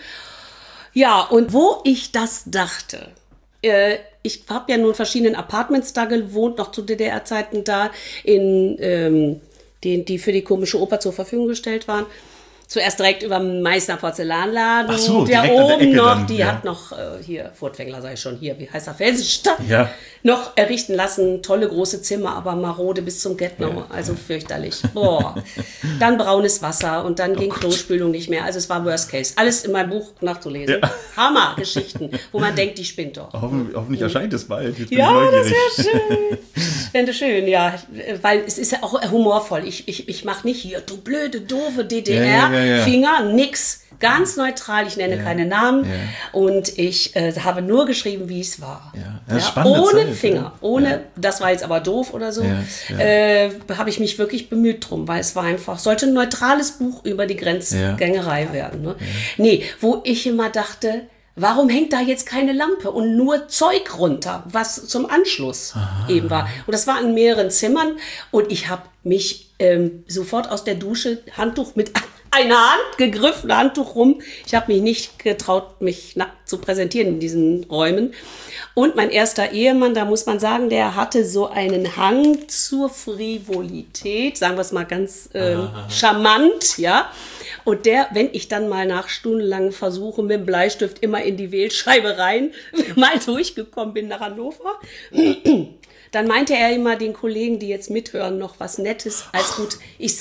Ja, und wo ich das dachte, äh, ich habe ja nun in verschiedenen Apartments da gewohnt, noch zu D D R-Zeiten da, in, ähm, die, die für die Komische Oper zur Verfügung gestellt waren. Zuerst direkt über dem Meißner Porzellanladen.
Ach so,
der oben
der
noch,
dann,
die
ja.
hat noch, äh, hier, Furtwängler sei schon, hier, wie heißt der Felsenstadt,
ja.
noch errichten lassen. Tolle große Zimmer, aber marode bis zum Get-No, ja. also ja. fürchterlich. Boah. Dann braunes Wasser und dann oh ging Gott. Klospülung nicht mehr. Also es war Worst Case. Alles in meinem Buch nachzulesen. Ja. Hammer-Geschichten, wo man denkt, die spinnt doch.
Hoffentlich, hoffentlich erscheint es bald. Jetzt bin
ja,
ich
das wäre schön. Fände schön, ja. Weil es ist ja auch humorvoll. Ich, ich, ich mache nicht hier, du blöde, doofe D D R, ja, ja, ja, ja. Finger, nix. Ganz neutral, ich nenne ja, keine Namen. Ja. Und ich äh, habe nur geschrieben, wie es war.
Ja, ja,
ohne
Zeit,
Finger,
ja.
ohne,
ja.
das war jetzt aber doof oder so,
ja, ja.
äh, habe ich mich wirklich bemüht drum, weil es war einfach, sollte ein neutrales Buch über die Grenzgängerei ja. werden. Ne? Ja. Nee, wo ich immer dachte, warum hängt da jetzt keine Lampe und nur Zeug runter, was zum Anschluss Aha. eben war. Und das war in mehreren Zimmern und ich habe mich ähm, sofort aus der Dusche, Handtuch mit einer Hand gegriffen, Handtuch rum. Ich habe mich nicht getraut, mich nackt zu präsentieren in diesen Räumen. Und mein erster Ehemann, da muss man sagen, der hatte so einen Hang zur Frivolität, sagen wir es mal ganz äh, charmant, ja. Und der, wenn ich dann mal nach stundenlangen Versuchen mit dem Bleistift immer in die Wählscheibe rein mal durchgekommen bin nach Hannover, dann meinte er immer den Kollegen, die jetzt mithören, noch was Nettes als gut. Ich sag,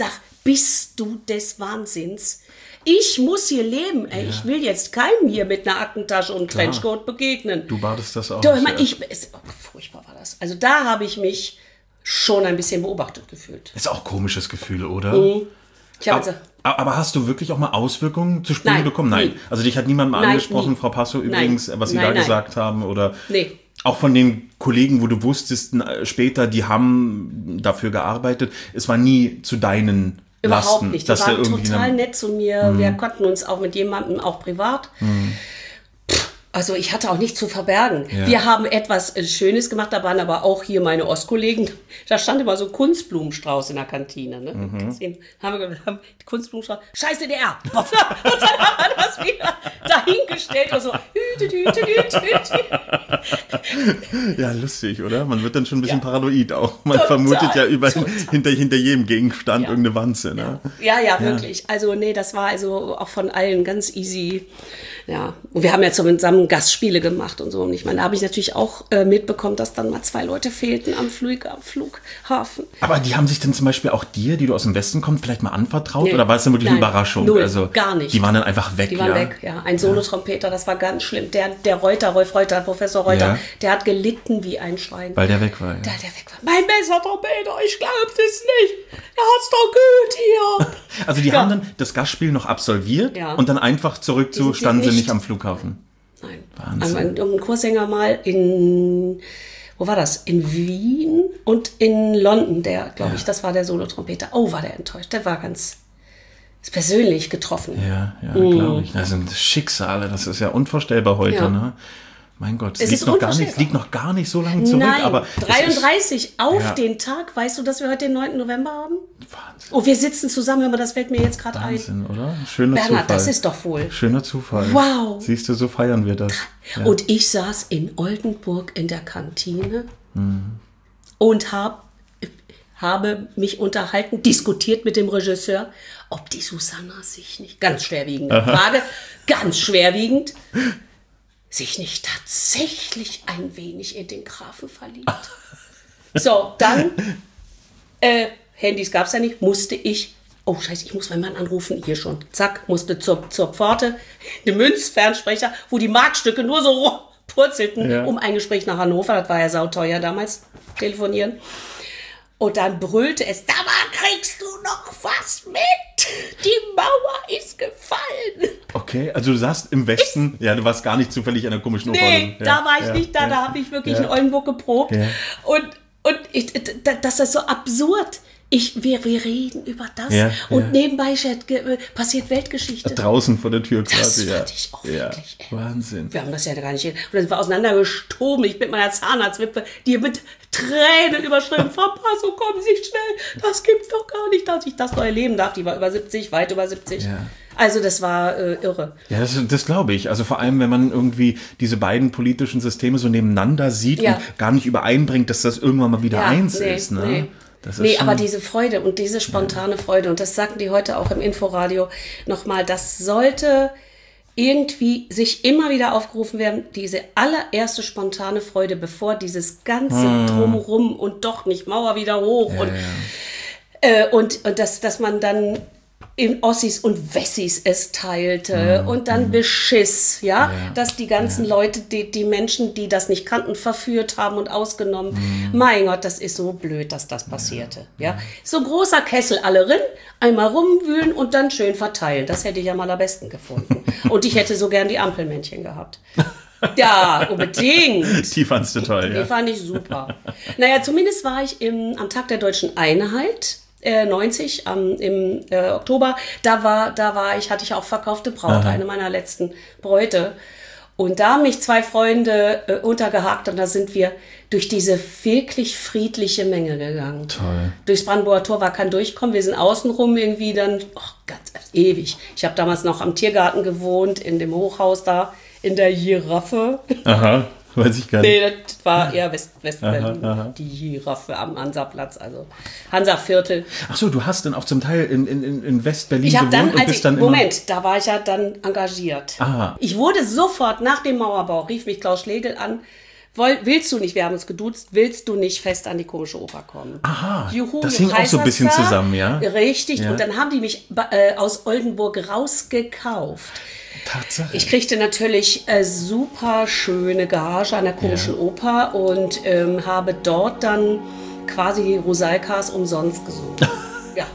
bist du des Wahnsinns? Ich muss hier leben. Ey. Ja. Ich will jetzt keinem hier mit einer Aktentasche und Trenchcoat begegnen.
Du badest das auch.
Doch, ich mein, ich, es, oh, furchtbar war das. Also da habe ich mich schon ein bisschen beobachtet gefühlt.
Ist auch ein komisches Gefühl, oder?
Mhm. Ich
aber, also, aber hast du wirklich auch mal Auswirkungen zu spüren bekommen? Nein. Nie. Also dich hat niemand mal nein, angesprochen, nie. Frau Passo übrigens, nein. was Sie nein, da nein. gesagt haben? Oder
nee.
Auch von den Kollegen, wo du wusstest später, die haben dafür gearbeitet. Es war nie zu deinen
Überhaupt
Lasten,
nicht. Die
dass
waren
da irgendwie
total
eine...
nett zu mir. Mhm. Wir konnten uns auch mit jemandem, auch privat... Mhm. Also ich hatte auch nichts zu verbergen. Ja. Wir haben etwas Schönes gemacht, da waren aber auch hier meine Ostkollegen. Da stand immer so Kunstblumenstrauß in der Kantine. Ne? Mhm. Deswegen haben wir haben Kunstblumenstrauß, scheiß D D R. Und dann haben wir das wieder dahingestellt und so. Hüte, hüte, hüte, hüte.
Ja, lustig, oder? Man wird dann schon ein bisschen ja. paranoid auch. Man total, vermutet ja überall hinter, hinter jedem Gegenstand ja. irgendeine Wanze. Ne?
Ja, ja, ja, wirklich. Also nee, das war also auch von allen ganz easy. Ja, und wir haben ja zusammen Gastspiele gemacht und so. Und ich meine, da habe ich natürlich auch äh, mitbekommen, dass dann mal zwei Leute fehlten am, Flug, am Flughafen.
Aber die haben sich dann zum Beispiel auch dir, die du aus dem Westen kommst, vielleicht mal anvertraut? Nee. Oder war es dann wirklich
Nein,
eine Überraschung?
Null,
also,
gar nicht.
Die waren dann einfach weg,
Die waren
ja?
weg, ja. Ein Solotrompeter, das war ganz schlimm. Der, der Reuter, Rolf Reuter, Professor Reuter, ja. der hat gelitten wie ein Schwein.
Weil der weg war, ja.
Der, der weg war. Mein bester Trompeter, ich glaube es nicht. Er hat's doch gut hier.
Also die
ja.
haben dann das Gastspiel noch absolviert
ja.
und dann einfach zurück zu, standen sie nicht am Flughafen.
Nein.
Wahnsinn.
Ein, ein Kursänger mal in, wo war das? In Wien und in London, der, glaube ja. ich, das war der Solotrompeter. Oh, war der enttäuscht. Der war ganz persönlich getroffen.
Ja, ja, mm. glaube ich. Das sind Schicksale, das ist ja unvorstellbar heute, ja. ne? Mein Gott, es liegt noch, gar nicht, liegt noch gar nicht so lange zurück.
Nein,
aber
dreiunddreißig
ist,
auf
ja.
den Tag. Weißt du, dass wir heute den neunten November haben?
Wahnsinn.
Oh, wir sitzen zusammen, aber das fällt mir jetzt gerade ein.
Wahnsinn, oder? Schöner
Bernhard,
Zufall.
das ist doch wohl.
Schöner Zufall.
Wow.
Siehst du, so feiern wir das.
Ja. Und ich saß in Oldenburg in der Kantine mhm. und hab, habe mich unterhalten, diskutiert mit dem Regisseur, ob die Susanna sich nicht, ganz schwerwiegende Aha. Frage, ganz schwerwiegend, sich nicht tatsächlich ein wenig in den Grafen verliebt. So, dann, äh, Handys gab es ja nicht, musste ich, oh scheiße, ich muss meinen Mann anrufen, hier schon, zack, musste zur, zur Pforte, den Münzfernsprecher, wo die Markstücke nur so purzelten, ja. um ein Gespräch nach Hannover, das war ja sauteuer damals, telefonieren. Und dann brüllte es, da kriegst du noch was mit. Die Mauer ist gefallen.
Okay, also du saßt im Westen, ist, ja, du warst gar nicht zufällig an der komischen Oper.
Nee,
ja,
da war ich
ja,
nicht da,
ja,
da habe ich wirklich
ja.
in Oldenburg geprobt.
Ja.
Und, und ich, das ist so absurd. Ich, wir, wir reden über das
ja,
und
ja.
nebenbei passiert Weltgeschichte.
Draußen vor der Tür
das
quasi.
Das
ja.
fand ich auch
ja.
wirklich. Ey.
Wahnsinn.
Wir haben das ja gar nicht. Und dann sind wir auseinandergestoben. Ich mit meiner Zahnarztwippe, die mit Tränen überschrieben. Frau Passo, kommen Sie schnell. Das gibt's doch gar nicht, dass ich das noch erleben darf. Die war über siebzig, weit über siebzig.
Ja.
Also das war äh, irre.
Ja, das, das glaube ich. Also vor allem, wenn man irgendwie diese beiden politischen Systeme so nebeneinander sieht ja. und gar nicht übereinbringt, dass das irgendwann mal wieder ja, eins nee, ist. Ne?
Nee.
Das ist
nee,
schon,
aber diese Freude und diese spontane ja. Freude, und das sagten die heute auch im Inforadio nochmal, das sollte irgendwie sich immer wieder aufgerufen werden, diese allererste spontane Freude, bevor dieses ganze hm. Drumherum und doch nicht Mauer wieder hoch
ja,
und,
ja.
Äh, und, und dass, dass man dann in Ossis und Wessis es teilte mm, und dann mm. Beschiss, ja? ja, dass die ganzen ja. Leute, die, die Menschen, die das nicht kannten, verführt haben und ausgenommen. Mm. Mein Gott, das ist so blöd, dass das passierte. Ja, ja. So großer Kessel, alle rin, einmal rumwühlen und dann schön verteilen. Das hätte ich am allerbesten gefunden. Und ich hätte so gern die Ampelmännchen gehabt. Ja, unbedingt.
Die fandst du toll,
die,
ja.
Die fand ich super. Naja, zumindest war ich im, am Tag der Deutschen Einheit, neunzig ähm, im äh, Oktober, da war, da war ich, hatte ich auch verkaufte Braut, Aha. eine meiner letzten Bräute. Und da haben mich zwei Freunde äh, untergehakt und da sind wir durch diese wirklich friedliche Menge gegangen.
Toll.
Durchs Brandenburger Tor war kein Durchkommen, wir sind außenrum irgendwie dann, oh, ganz ewig. Ich habe damals noch am Tiergarten gewohnt, in dem Hochhaus da, in der Giraffe.
Aha. Weiß ich gar nicht.
Nee, das war eher West, Westberlin, aha, aha. Die Giraffe am Hansaplatz, also Hansaviertel.
Ach so, du hast dann auch zum Teil in, in, in Westberlin
ich
gewohnt
dann,
und
als
bist
ich,
dann
Moment,
immer...
da war ich ja dann engagiert.
Aha.
Ich wurde sofort nach dem Mauerbau, rief mich Klaus Schlegel an, Woll, willst du nicht, wir haben uns geduzt, willst du nicht fest an die Komische Oper kommen?
Aha,
Juhu,
das hing auch so ein bisschen zusammen, ja?
Richtig,
ja.
Und dann haben die mich äh, aus Oldenburg rausgekauft.
Tatsache.
Ich kriegte natürlich äh, super schöne Gage an der Komischen ja. Oper und ähm, habe dort dann quasi die Rusalkas umsonst gesungen. Ja.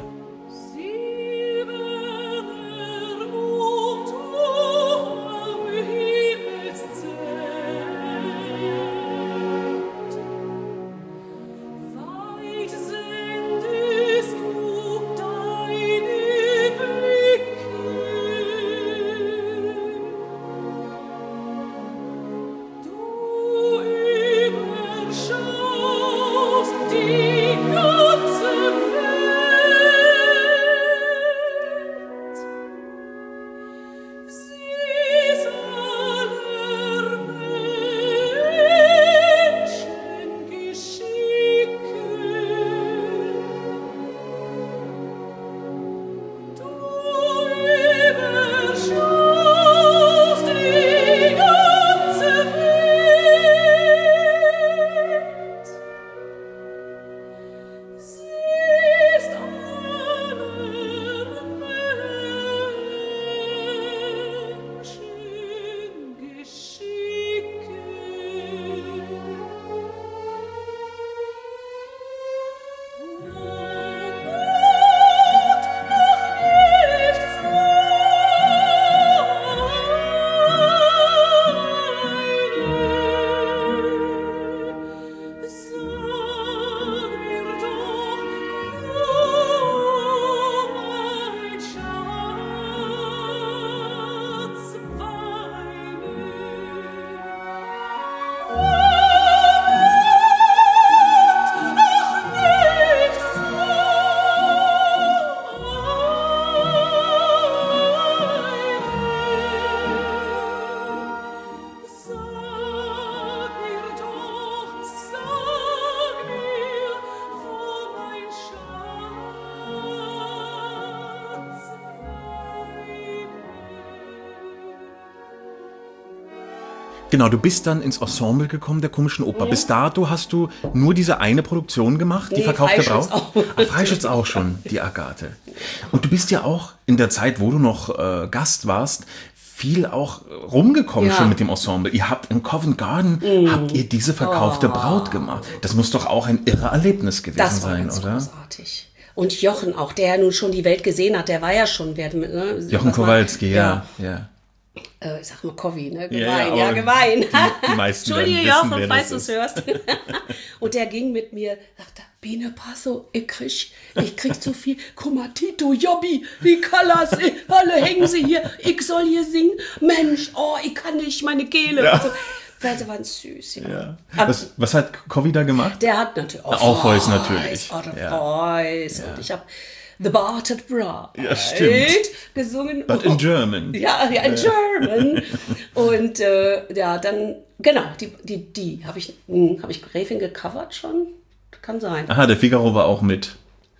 Genau, du bist dann ins Ensemble gekommen der Komischen Oper. Mhm. Bis dato hast du nur diese eine Produktion gemacht, die nee, verkaufte Braut?
Auch.
Ah, Freischütz auch schon, die Agathe. Und du bist ja auch in der Zeit, wo du noch äh, Gast warst, viel auch rumgekommen ja. schon mit dem Ensemble. Ihr habt in Covent Garden, mm. habt ihr diese verkaufte oh. Braut gemacht. Das muss doch auch ein irre Erlebnis gewesen
das war
sein,
ganz
oder?
Großartig. Und Jochen auch, der ja nun schon die Welt gesehen hat, der war ja schon... Wer, ne,
Jochen Kowalski, ja. ja.
Äh, ich sag mal Kovi, ne? Gemein,
ja, ja,
ja gemein.
Die, die meisten
Entschuldige,
wissen,
Jochen, falls du es
ist.
hörst. Und der ging mit mir, sagte, Biene Passo, ich krieg, ich krieg zu viel. Guck mal, Tito, Jobbi, wie Callas, alle hängen sie hier. Ich soll hier singen. Mensch, oh, ich kann nicht, meine Kehle. Ja. Also, Werte waren süß, ja.
ja. Was, was hat Kovi da gemacht?
Der hat natürlich
auch oh, Voice, natürlich.
Oh,
ja.
Voice. Ja. Und ich habe The Barted Bra
ja, stimmt.
gesungen.
But in German.
Ja, ja in German. Und äh, ja, dann, genau, die, die, die habe ich, hab ich Gräfin gecovert schon? Kann sein.
Aha, der Figaro war auch mit.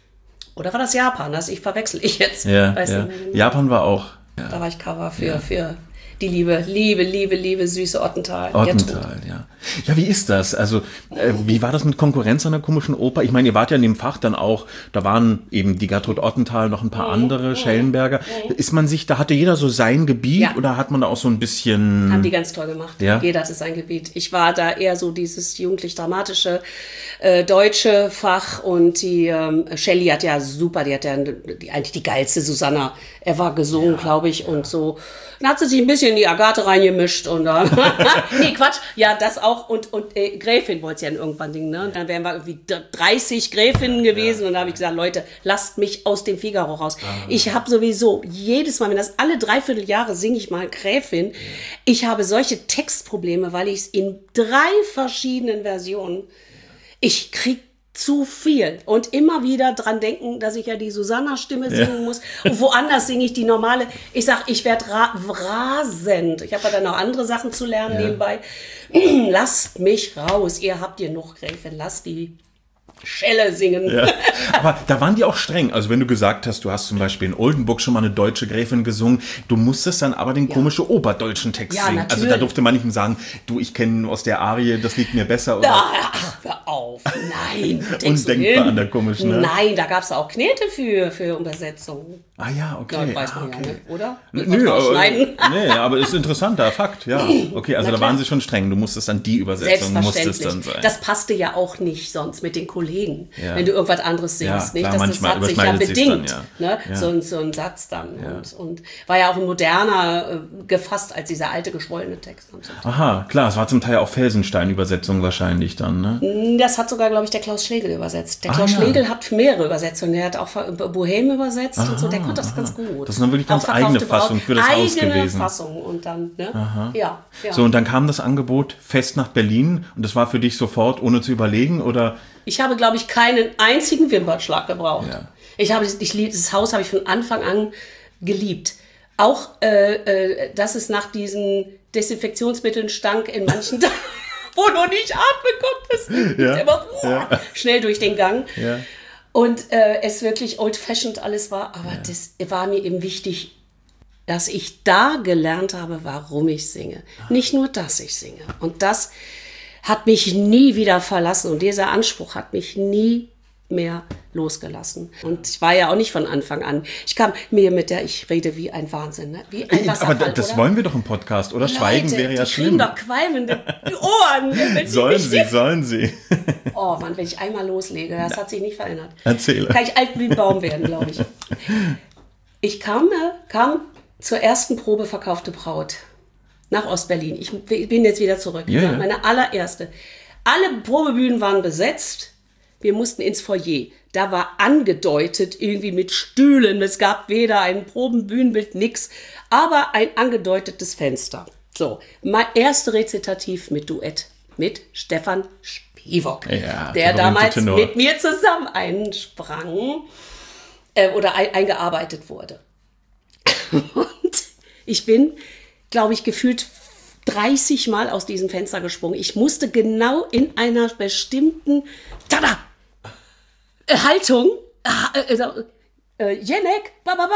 Oder war das Japan? Das ich verwechsel ich jetzt.
Ja, ja. Japan war auch. Ja.
Da war ich Cover für, ja. für die liebe, liebe, liebe, liebe süße Ottenthal.
Ottenthal, ja. Ja, wie ist das? Also, äh, wie war das mit Konkurrenz an der Komischen Oper? Ich meine, ihr wart ja in dem Fach dann auch, da waren eben die Gertrud Ottenthal, noch ein paar mhm. andere, Schellenberger. Mhm. Ist man sich, da hatte jeder so sein Gebiet ja. oder hat man da auch so ein bisschen...
Haben die ganz toll gemacht. Ja? Jeder hatte sein Gebiet. Ich war da eher so dieses jugendlich-dramatische äh, deutsche Fach und die ähm, Shelley hat ja super, die hat ja die, eigentlich die geilste Susanna ever gesungen, ja. glaube ich, und so. Dann hat sie sich ein bisschen in die Agathe reingemischt und dann... nee, Quatsch. Ja, das auch. Und, und äh, Gräfin wollte ja irgendwann singen, ne? Und dann wären wir irgendwie dreißig Gräfinnen gewesen. Ja. Und da habe ich gesagt, Leute, lasst mich aus dem Figaro raus. Ah. Ich habe sowieso jedes Mal, wenn das alle Dreivierteljahre singe ich mal Gräfin, ich habe solche Textprobleme, weil ich es in drei verschiedenen Versionen, ich kriege zu viel. Und immer wieder dran denken, dass ich ja die Susanna-Stimme singen ja. muss. Und woanders singe ich die normale. Ich sag, ich werde ra- rasend. Ich habe ja dann noch andere Sachen zu lernen ja. nebenbei. Lasst mich raus. Ihr habt ihr noch Gräfin. Lasst die Schelle singen.
Ja. Aber da waren die auch streng. Also wenn du gesagt hast, du hast zum Beispiel in Oldenburg schon mal eine deutsche Gräfin gesungen, du musstest dann aber den ja. komischen oberdeutschen Text ja, singen. Natürlich. Also da durfte man nicht mehr sagen, du, ich kenne aus der Arie, das liegt mir besser. Oder?
Ach, hör auf. Nein.
Undenkbar an der komischen. Ne?
Nein, da gab es auch Knete für, für Übersetzungen.
Ah ja, okay.
Ja, weiß man
ah, okay.
ja nicht, oder?
Nö, aber, nee, aber ist interessanter Fakt, ja. Okay, also da waren sie schon streng. Du musstest dann die Übersetzung, musstest dann sein.
Das passte ja auch nicht sonst mit den Kollegen, ja. wenn du irgendwas anderes singst.
Ja,
nicht?
Klar,
das,
manchmal
das hat sich ja bedingt,
dann, ja.
Ne?
Ja.
So, ein, so ein Satz dann.
Ja.
Und, und war ja auch ein moderner äh, gefasst als dieser alte geschwollene Text.
Aha, klar, es war zum Teil auch Felsenstein-Übersetzung wahrscheinlich dann, ne?
Das hat sogar, glaube ich, der Klaus Schlegel übersetzt. Der Klaus ah, ja. Schlegel hat mehrere Übersetzungen. Der hat auch Bohème übersetzt aha, und so. Der konnte das aha. ganz gut.
Das ist eine wirklich ganz eigene Fassung für das Haus gewesen. Eigene
Fassung und dann, ne? Aha. Ja, ja.
So, und dann kam das Angebot fest nach Berlin und das war für dich sofort, ohne zu überlegen, oder?
Ich habe, glaube ich, keinen einzigen Wimpernschlag gebraucht. Ja. Ich habe, ich lieb, das Haus habe ich von Anfang an geliebt. Auch, äh, äh, dass es nach diesen Desinfektionsmitteln stank in manchen Tagen, wo du nicht atmen konntest. Ja. Immer, oh, ja. Schnell durch den Gang. Ja. Und äh, es wirklich old-fashioned alles war. Aber ja. das war mir eben wichtig, dass ich da gelernt habe, warum ich singe. Nicht nur, dass ich singe. Und das hat mich nie wieder verlassen. Und dieser Anspruch hat mich nie mehr losgelassen. Und ich war ja auch nicht von Anfang an. Ich kam mir mit der, ich rede wie ein Wahnsinn, ne? Wie ein Wasserfall,
aber das
oder?
wollen wir doch im Podcast, oder?
Leute,
Schweigen wäre ja
die
schlimm.
Doch qualmende Ohren.
Sollen sie, sollen sie.
Oh Mann, wenn ich einmal loslege, das hat sich nicht verändert.
Erzähle.
Kann ich alt wie ein Baum werden, glaube ich. Ich kam, kam zur ersten Probe Verkaufte Braut nach Ostberlin. Ich bin jetzt wieder zurück.
Ja, ja.
Meine allererste. Alle Probebühnen waren besetzt. Wir mussten ins Foyer. Da war angedeutet, irgendwie mit Stühlen. Es gab weder ein Probenbühnenbild, nix, aber ein angedeutetes Fenster. So, mein erster Rezitativ mit Duett mit Stefan Spivak,
ja,
der damals Tenor. mit mir zusammen einsprang äh, oder ein, eingearbeitet wurde. Und ich bin, glaube ich, gefühlt dreißig Mal aus diesem Fenster gesprungen. Ich musste genau in einer bestimmten tada, Haltung, äh, äh, Jenek,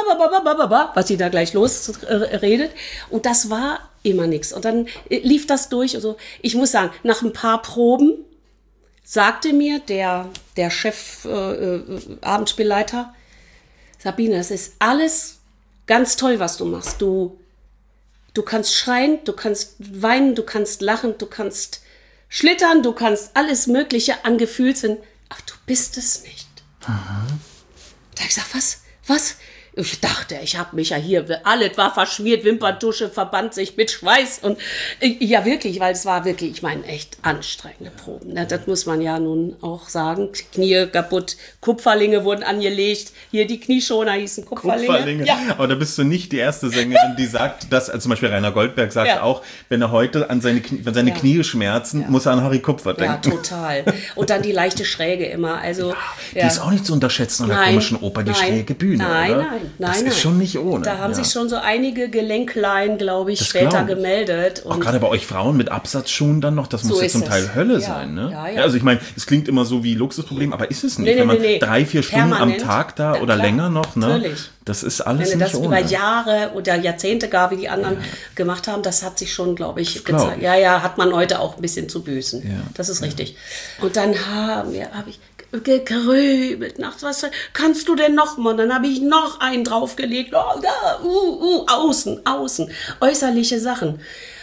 was sie da gleich losredet. Und das war immer nichts. Und dann lief das durch. Also ich muss sagen, nach ein paar Proben sagte mir der, der Chef, äh, Abendspielleiter, Sabine, es ist alles ganz toll, was du machst. Du, du kannst schreien, du kannst weinen, du kannst lachen, du kannst schlittern, du kannst alles Mögliche an Gefühlsinn. Ach, du bist es nicht. Aha. Da habe ich gesagt, was? Was? Ich dachte, ich habe mich ja hier, alles war verschmiert, Wimperntusche verband sich mit Schweiß. Und ja, wirklich, weil es war wirklich, ich meine, echt anstrengende Proben. Ne? Das muss man ja nun auch sagen. Knie kaputt, Kupferlinge wurden angelegt. Hier die Knieschoner hießen Kupferlinge. Kupferlinge. Ja.
Aber da bist du nicht die erste Sängerin, die sagt, dass, also zum Beispiel Rainer Goldberg sagt ja. auch, wenn er heute an seine, Knie, wenn seine ja. Knie schmerzen, ja. muss er an Harry Kupfer denken.
Ja, total. Und dann die leichte Schräge immer. Also, ja,
die ja. ist auch nicht zu unterschätzen an der nein, komischen Oper, die nein, schräge Bühne,
nein,
oder?
Nein, Nein,
das
nein.
ist schon nicht ohne.
Da haben
ja.
sich schon so einige Gelenkleien, glaube ich, das später glaub ich. gemeldet.
Und auch gerade bei euch Frauen mit Absatzschuhen dann noch, das so muss ja zum Teil es. Hölle ja. sein. Ne? Ja, ja. Ja, also ich meine, es klingt immer so wie Luxusproblem, aber ist es nicht. Nee, Wenn man nee, nee. drei, vier Stunden Permanent. am Tag da oder klar. länger noch, ne? Völlig. Das ist alles Wenn nicht ohne. Wenn das über Jahre oder Jahrzehnte gar, wie die anderen ja. gemacht haben, das hat sich schon, glaube ich, glaub
gezeigt.
ich.
Ja, ja, hat man heute auch ein bisschen zu büßen.
Ja.
Das ist ja. richtig. Und dann haben wir, habe ich gegrübelt nachts, was kannst du denn noch mal? Dann habe ich noch einen draufgelegt, oh, da, uh, uh, außen, außen, äußerliche Sachen.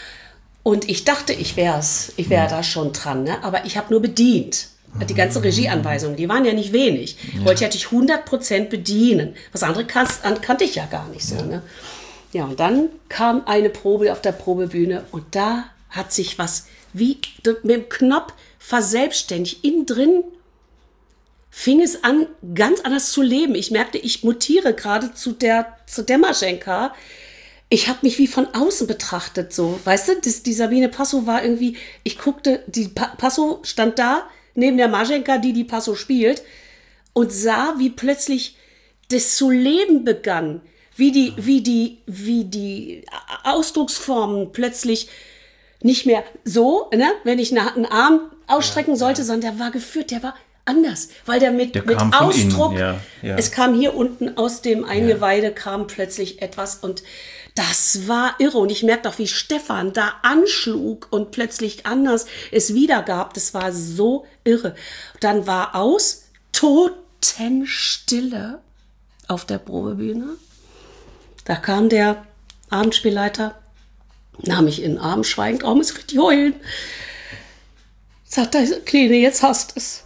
Und ich dachte, ich wär's, ich wäre da schon dran, ne? Aber ich habe nur bedient. Die ganze Regieanweisung, die waren ja nicht wenig. Ja. Heute hätte ich hundert Prozent bedienen. Was andere kan- kannte ich ja gar nicht so. Ja. Ne? Ja, und dann kam eine Probe auf der Probebühne und da hat sich was wie mit dem Knopf verselbstständigt. Innen drin fing es an, ganz anders zu leben. Ich merkte, ich mutiere gerade zu der, zu der Maschenka. Ich habe mich wie von außen betrachtet, so. Weißt du, das, die Sabine Passo war irgendwie, ich guckte, die pa- Passo stand da, neben der Maschenka, die die Passo spielt, und sah, wie plötzlich das zu leben begann. Wie die, wie die, wie die Ausdrucksformen plötzlich nicht mehr so, ne, wenn ich einen Arm ausstrecken sollte, sondern der war geführt, der war anders, weil der mit,
der
mit
kam von
Ausdruck,
innen. Ja, ja.
es kam hier unten aus dem Eingeweide, ja. kam plötzlich etwas und das war irre. Und ich merkte auch, wie Stefan da anschlug und plötzlich anders es wiedergab. Das war so irre. Dann war aus, Totenstille auf der Probebühne. Da kam der Abendspielleiter, nahm mich in den Arm, schweigend, oh, muss richtig heulen. Sagt er, Kleine, jetzt hast du es.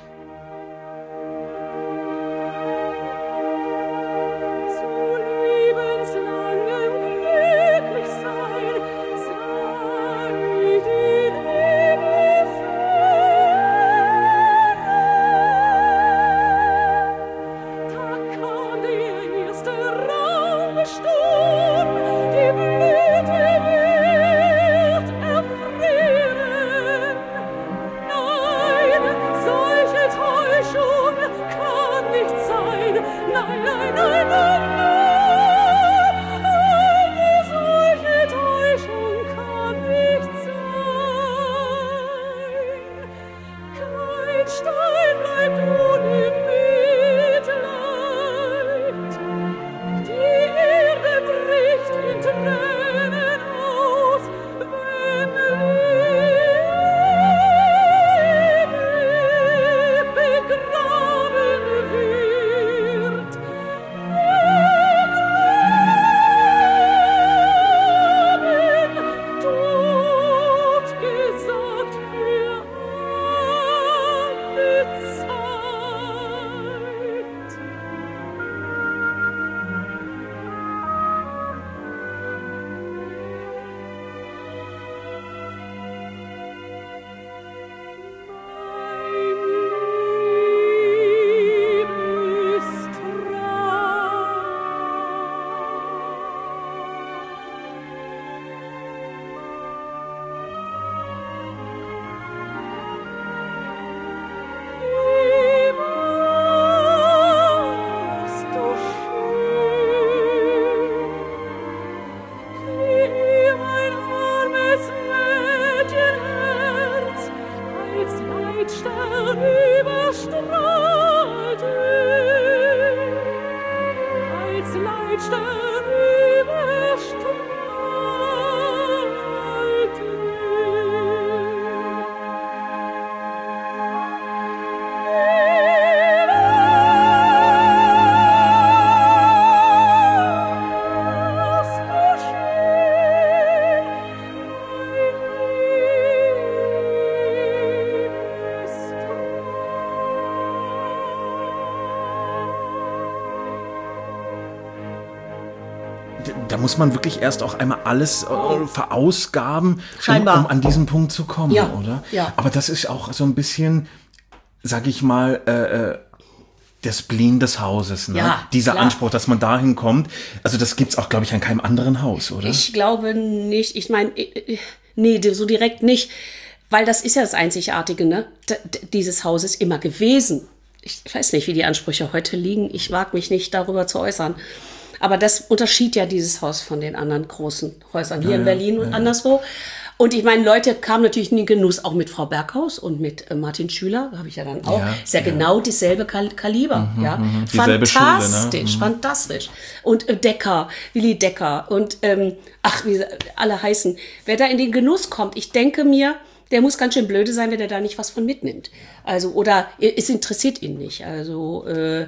Da muss man wirklich erst auch einmal alles äh, verausgaben,
Scheinbar.
Um, um an diesen Punkt zu kommen,
ja.
oder?
Ja.
Aber das ist auch so ein bisschen, sag ich mal, äh, der Spleen des Hauses, ne?
Ja,
Dieser
klar.
Anspruch, dass man dahin kommt. Also das gibt's auch, glaube ich, an keinem anderen Haus, oder?
Ich glaube nicht. Ich meine, nee, so direkt nicht. Weil das ist ja das Einzigartige, ne? D- d- dieses Haus ist immer gewesen. Ich weiß nicht, wie die Ansprüche heute liegen. Ich wage mich nicht darüber zu äußern. Aber das unterschied ja dieses Haus von den anderen großen Häusern hier
ja,
in Berlin und
ja.
anderswo. Und ich meine, Leute kamen natürlich in den Genuss, auch mit Frau Berghaus und mit äh, Martin Schüler, habe ich ja dann auch.
Ja,
ist ja,
ja.
genau dasselbe Kal- Kaliber.
Mhm,
ja.
mhm. Dieselbe
Fantastisch,
Schule, ne? Mhm.
fantastisch. Und äh, Decker, Willi Decker und ähm, ach, wie sie alle heißen. Wer da in den Genuss kommt, ich denke mir, der muss ganz schön blöde sein, wenn er da nicht was von mitnimmt. Also, oder es interessiert ihn nicht. Also, äh,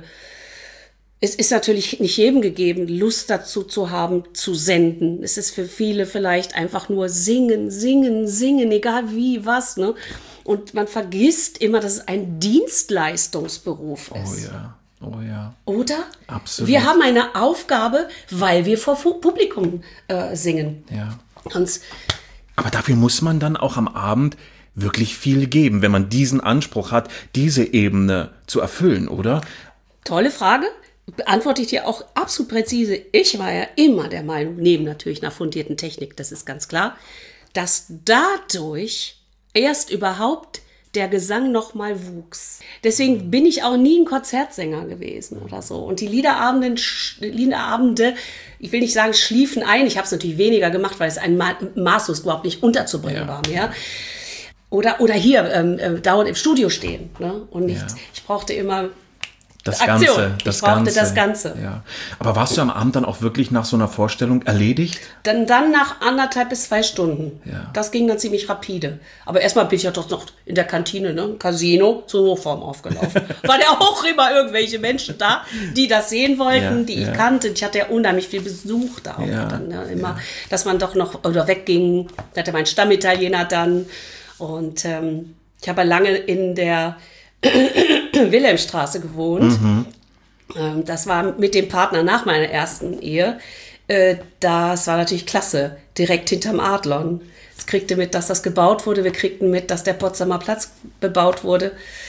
es ist natürlich nicht jedem gegeben, Lust dazu zu haben, zu senden. Es ist für viele vielleicht einfach nur singen, singen, singen, egal wie, was, ne? Und man vergisst immer, dass es ein Dienstleistungsberuf ist.
Oh ja, oh ja.
Oder?
Absolut.
Wir haben eine Aufgabe, weil wir vor Fu- Publikum äh, singen.
Ja.
Und
Aber dafür muss man dann auch am Abend wirklich viel geben, wenn man diesen Anspruch hat, diese Ebene zu erfüllen, oder?
tolle Frage. Beantworte ich dir auch absolut präzise. Ich war ja immer der Meinung, neben natürlich einer fundierten Technik, das ist ganz klar, dass dadurch erst überhaupt der Gesang noch mal wuchs. Deswegen bin ich auch nie ein Konzertsänger gewesen oder so. Und die Liederabende, Liederabende, ich will nicht sagen, schliefen ein. Ich habe es natürlich weniger gemacht, weil es ein Ma- maßlos überhaupt nicht unterzubringen
Ja.
war mehr. oder, oder hier, ähm, äh, dauernd im Studio stehen. Ne? Und nicht, ja. ich brauchte immer
das
Aktion.
Ganze. Das
ich brauchte
Ganze.
das Ganze.
Ja. Aber warst du am Abend dann auch wirklich nach so einer Vorstellung erledigt?
Dann, dann nach anderthalb bis zwei Stunden.
Ja.
Das ging dann ziemlich rapide. Aber erstmal bin ich ja doch noch in der Kantine, ne? Casino, zur Hochform aufgelaufen. Waren ja auch immer irgendwelche Menschen da, die das sehen wollten,
ja,
die
ja.
ich kannte. Ich hatte ja unheimlich viel Besuch da auch
ja,
dann, ne? Immer,
ja.
dass man doch noch oder wegging. Da hatte mein Stammitaliener dann. Und ähm, ich habe lange in der Wilhelmstraße gewohnt. Mhm. Ähm, das war mit dem Partner nach meiner ersten Ehe. Äh, das war natürlich klasse, direkt hinterm Adlon. Es kriegte mit, dass das gebaut wurde. Wir kriegten mit, dass der Potsdamer Platz bebaut wurde.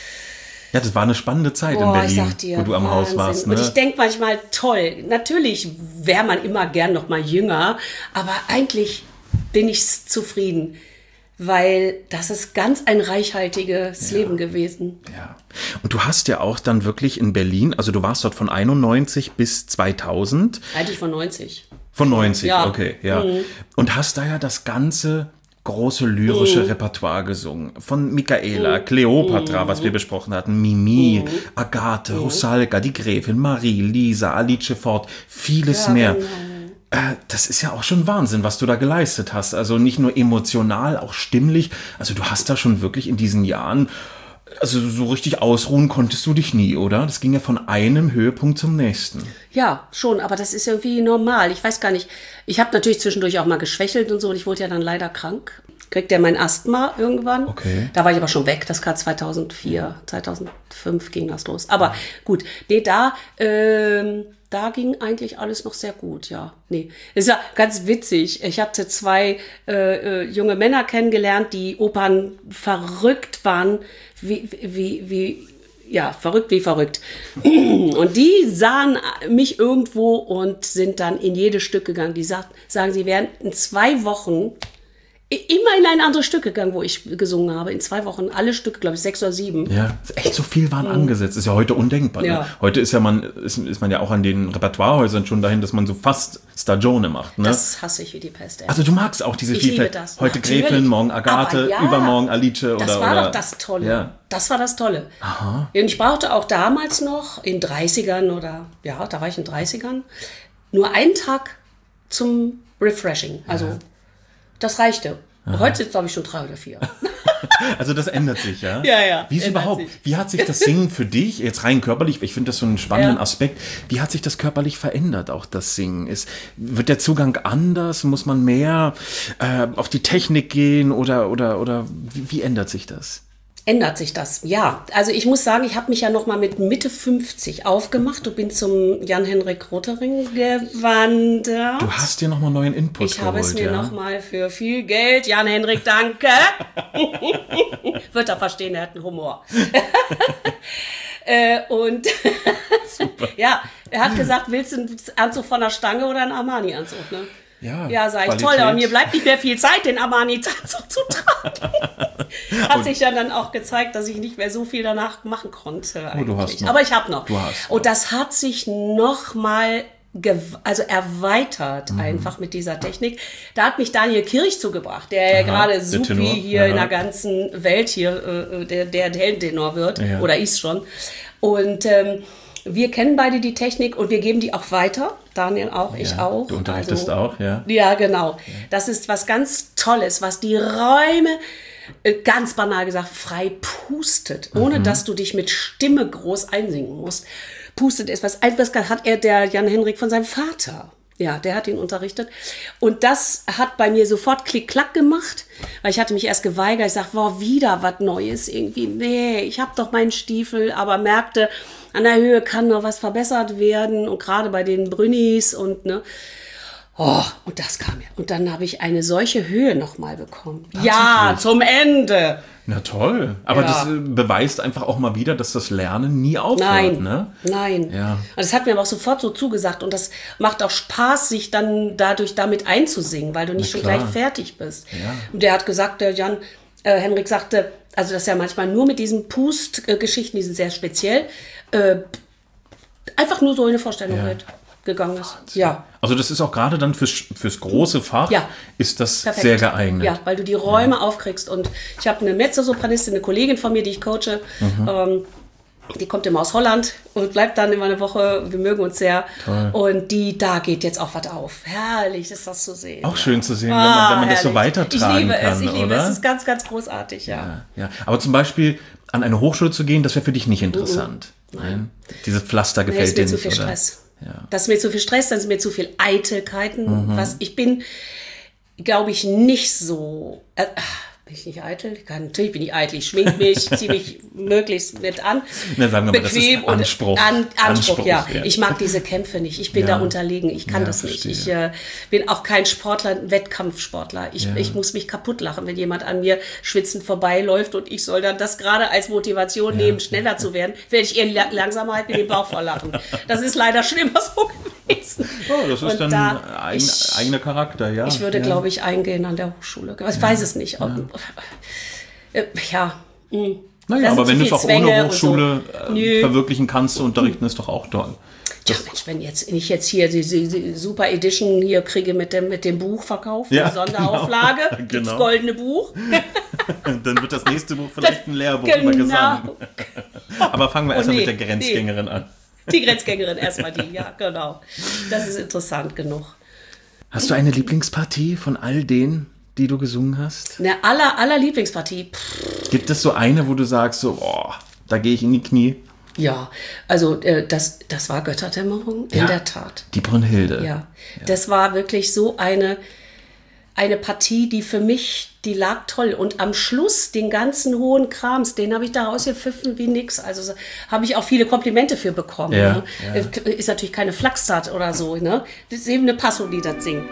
Ja, das war eine spannende Zeit
Boah,
in Berlin,
ich sag dir,
wo du am
Wahnsinn.
Haus warst. Ne?
Und ich denke manchmal, toll, natürlich wäre man immer gern noch mal jünger, aber eigentlich bin ich zufrieden. Weil das ist ganz ein reichhaltiges ja. Leben gewesen.
Ja. Und du hast ja auch dann wirklich in Berlin, also du warst dort von einundneunzig bis zweitausend.
Eigentlich von neunzig.
Von neunzig,
ja.
okay, ja. Mhm. Und hast da ja das ganze große lyrische mhm. Repertoire gesungen. Von Michaela, mhm. Kleopatra, mhm. was wir besprochen hatten, Mimi, mhm. Agathe, mhm. Rusalka, die Gräfin, Marie, Lisa, Alice Fort, vieles ja, mehr. Genau. Das ist ja auch schon Wahnsinn, was du da geleistet hast. Also nicht nur emotional, auch stimmlich. Also du hast da schon wirklich in diesen Jahren, also so richtig ausruhen konntest du dich nie, oder? Das ging ja von einem Höhepunkt zum nächsten.
Ja, schon, aber das ist irgendwie normal. Ich weiß gar nicht, ich habe natürlich zwischendurch auch mal geschwächelt und so. Und ich wurde ja dann leider krank. Kriegte ja mein Asthma irgendwann. Okay. Da war ich aber schon weg. Das war zweitausendvier, zweitausendfünf ging das los. Aber gut, nee, da... Ähm, Da ging eigentlich alles noch sehr gut, ja. Nee, ist ja ganz witzig. Ich hatte zwei äh, junge Männer kennengelernt, die Opern verrückt waren, wie, wie, wie, ja, verrückt wie verrückt. Und die sahen mich irgendwo und sind dann in jedes Stück gegangen. Die sagt, sagen, sie wären in zwei Wochen immer in ein anderes Stück gegangen, wo ich gesungen habe. In zwei Wochen alle Stücke, glaube ich, sechs oder sieben.
Ja, echt so viel waren mhm. angesetzt. Ist ja heute undenkbar.
Ja.
Ne? Heute ist ja man ist, ist man ja auch an den Repertoirehäusern schon dahin, dass man so fast Stagione macht. Ne?
Das hasse ich wie die Pest. Ey.
Also du magst auch diese
ich
Vielfalt.
Liebe das.
Heute
Natürlich.
Gräfin, morgen Agathe,
ja,
übermorgen Alice. Oder,
das war
oder,
doch das Tolle.
Ja.
Das war das Tolle.
Aha.
Und ich brauchte auch damals noch in dreißigern oder, ja, da war ich in dreißigern, nur einen Tag zum Refreshing. Also ja. das reichte. Aha. Heute sind es, glaube ich, schon drei oder vier.
Also das ändert sich, ja?
Ja, ja.
Wie ist überhaupt, sich. Wie hat sich das Singen für dich, jetzt rein körperlich, ich finde das so einen spannenden ja. Aspekt, wie hat sich das körperlich verändert, auch das Singen? Ist, wird der Zugang anders? Muss man mehr äh, auf die Technik gehen oder, oder, oder wie, wie ändert sich das?
Ändert sich das, ja. Also ich muss sagen, ich habe mich ja noch mal mit Mitte fünfzig aufgemacht und bin zum Jan-Henrik Rotering gewandert.
Du hast dir noch mal neuen Input
ich
geholt,
habe es mir
ja?
noch mal für viel Geld, Jan-Henrik, danke. Wird er verstehen, er hat einen Humor. äh, und
Super.
ja, er hat gesagt, willst du einen Anzug von der Stange oder einen Armani-Anzug, ne?
Ja,
ja, sag ich, Qualität. Toll, aber mir bleibt nicht mehr viel Zeit, den Armani-Anzug zu tragen. Hat sich ja dann auch gezeigt, dass ich nicht mehr so viel danach machen konnte.
Oh, du hast noch.
Aber ich habe noch.
Du hast
Und das hat sich noch mal gew- also erweitert, mhm. einfach mit dieser Technik. Da hat mich Daniel Kirch zugebracht, der ja gerade supi hier Aha. in der ganzen Welt hier, äh, der, der Heldentenor wird, ja. oder ist schon. Und ähm, wir kennen beide die Technik und wir geben die auch weiter. Daniel auch, ja, ich auch.
Du unterrichtest
also,
auch, ja.
Ja, genau. Ja. Das ist was ganz Tolles, was die Räume, ganz banal gesagt, frei pustet, ohne mhm. dass du dich mit Stimme groß einsingen musst. Pustet ist was, etwas hat er der Jan-Henrik von seinem Vater. Ja, der hat ihn unterrichtet. Und das hat bei mir sofort Klick-Klack gemacht, weil ich hatte mich erst geweigert. Ich sagte, wow, wieder was Neues irgendwie. Nee, ich habe doch meinen Stiefel, aber merkte, an der Höhe kann noch was verbessert werden. Und gerade bei den Brünnis und, ne. Oh, und das kam ja. Und dann habe ich eine solche Höhe nochmal bekommen. Ach, ja, zum Ende.
Na toll. Aber ja. das beweist einfach auch mal wieder, dass das Lernen nie aufhört.
Nein,
ne?
nein.
Ja.
Und das hat mir aber auch sofort so zugesagt. Und das macht auch Spaß, sich dann dadurch damit einzusingen, weil du nicht schon gleich fertig bist.
Ja.
Und der hat gesagt, der Jan, äh, Henrik sagte, also das ist ja manchmal nur mit diesen Pust-Geschichten, die sind sehr speziell, äh, einfach nur so eine Vorstellung
ja.
halt. gegangen ist. Ja.
Also das ist auch gerade dann fürs, fürs große Fach,
ja.
ist das
Perfekt.
sehr geeignet.
Ja, weil du die Räume ja. aufkriegst. Und ich habe eine Mezzosopranistin, eine Kollegin von mir, die ich coache, mhm. ähm, die kommt immer aus Holland und bleibt dann immer eine Woche. Wir mögen uns sehr. Toll. Und die, da geht jetzt auch was auf. Herrlich ist das zu sehen.
Auch
ja.
schön zu sehen,
ah,
wenn man, wenn man das so
herrlich.
weitertragen
ich liebe
kann,
es, ich liebe
oder?
es. Es ist ganz, ganz großartig, ja.
ja. ja. Aber zum Beispiel an eine Hochschule zu gehen, das wäre für dich nicht interessant. Mhm. Nein. Dieses Pflaster gefällt
nee,
dir nicht,
ist mir zu viel
oder?
Stress.
Ja.
Das ist mir zu viel Stress, dann ist mir zu viel Eitelkeiten.
Mhm.
Was ich bin, glaube ich, nicht so... Äh, Bin ich nicht eitel? Ich kann, natürlich bin ich eitel. Ich schmink mich, ziehe mich möglichst mit an.
Na, sagen wir mal,
bequem
das ist Anspruch.
Und an, Anspruch,
Anspruch
ja.
ja.
Ich mag diese Kämpfe nicht. Ich bin
ja.
da unterlegen. Ich kann
ja,
das nicht.
verstehe.
Ich äh, bin auch kein Sportler, ein Wettkampfsportler. Ich, ja. ich muss mich kaputt lachen, wenn jemand an mir schwitzend vorbeiläuft und ich soll dann das gerade als Motivation ja. nehmen, schneller ja. zu werden, werde ich eher langsamer halt mit dem Bauch vor lachen. Das ist leider schon immer so gewesen.
Oh, das ist und dann da ein ich, eigener Charakter, ja.
Ich würde,
ja.
glaube ich, eingehen an der Hochschule. Ich ja. weiß es nicht. Ob,
ja.
Ja.
Naja, aber wenn du es auch
Zwänge
ohne Hochschule
so.
äh, verwirklichen kannst, unterrichten ist doch auch toll.
Ja, Mensch, wenn jetzt, wenn ich jetzt hier die, die, die Super Edition hier kriege mit dem, mit dem Buchverkauf, ja, eine Sonderauflage, genau. Genau. Das goldene Buch.
Dann wird das nächste Buch vielleicht ein Lehrbuch genau. über Gesang. Aber fangen wir erstmal oh, nee, mit der Grenzgängerin nee. an.
Die Grenzgängerin erstmal die, ja, genau. Das ist interessant genug.
Hast du eine Lieblingspartie von all denen, die du gesungen hast?
Eine aller, aller Lieblingspartie. Pff.
Gibt es so eine, wo du sagst, so, oh, da gehe ich in die Knie?
Ja, also äh, das, das war Götterdämmerung, in
ja,
der Tat.
Die Brünnhilde.
Ja. ja, das war wirklich so eine, eine Partie, die für mich, die lag toll. Und am Schluss den ganzen hohen Krams, den habe ich da rausgepfiffen wie nix. Also habe ich auch viele Komplimente für bekommen.
Ja,
ne? ja. Ist natürlich keine Flachstat oder so. Ne? Das ist eben eine Passung, die das singt.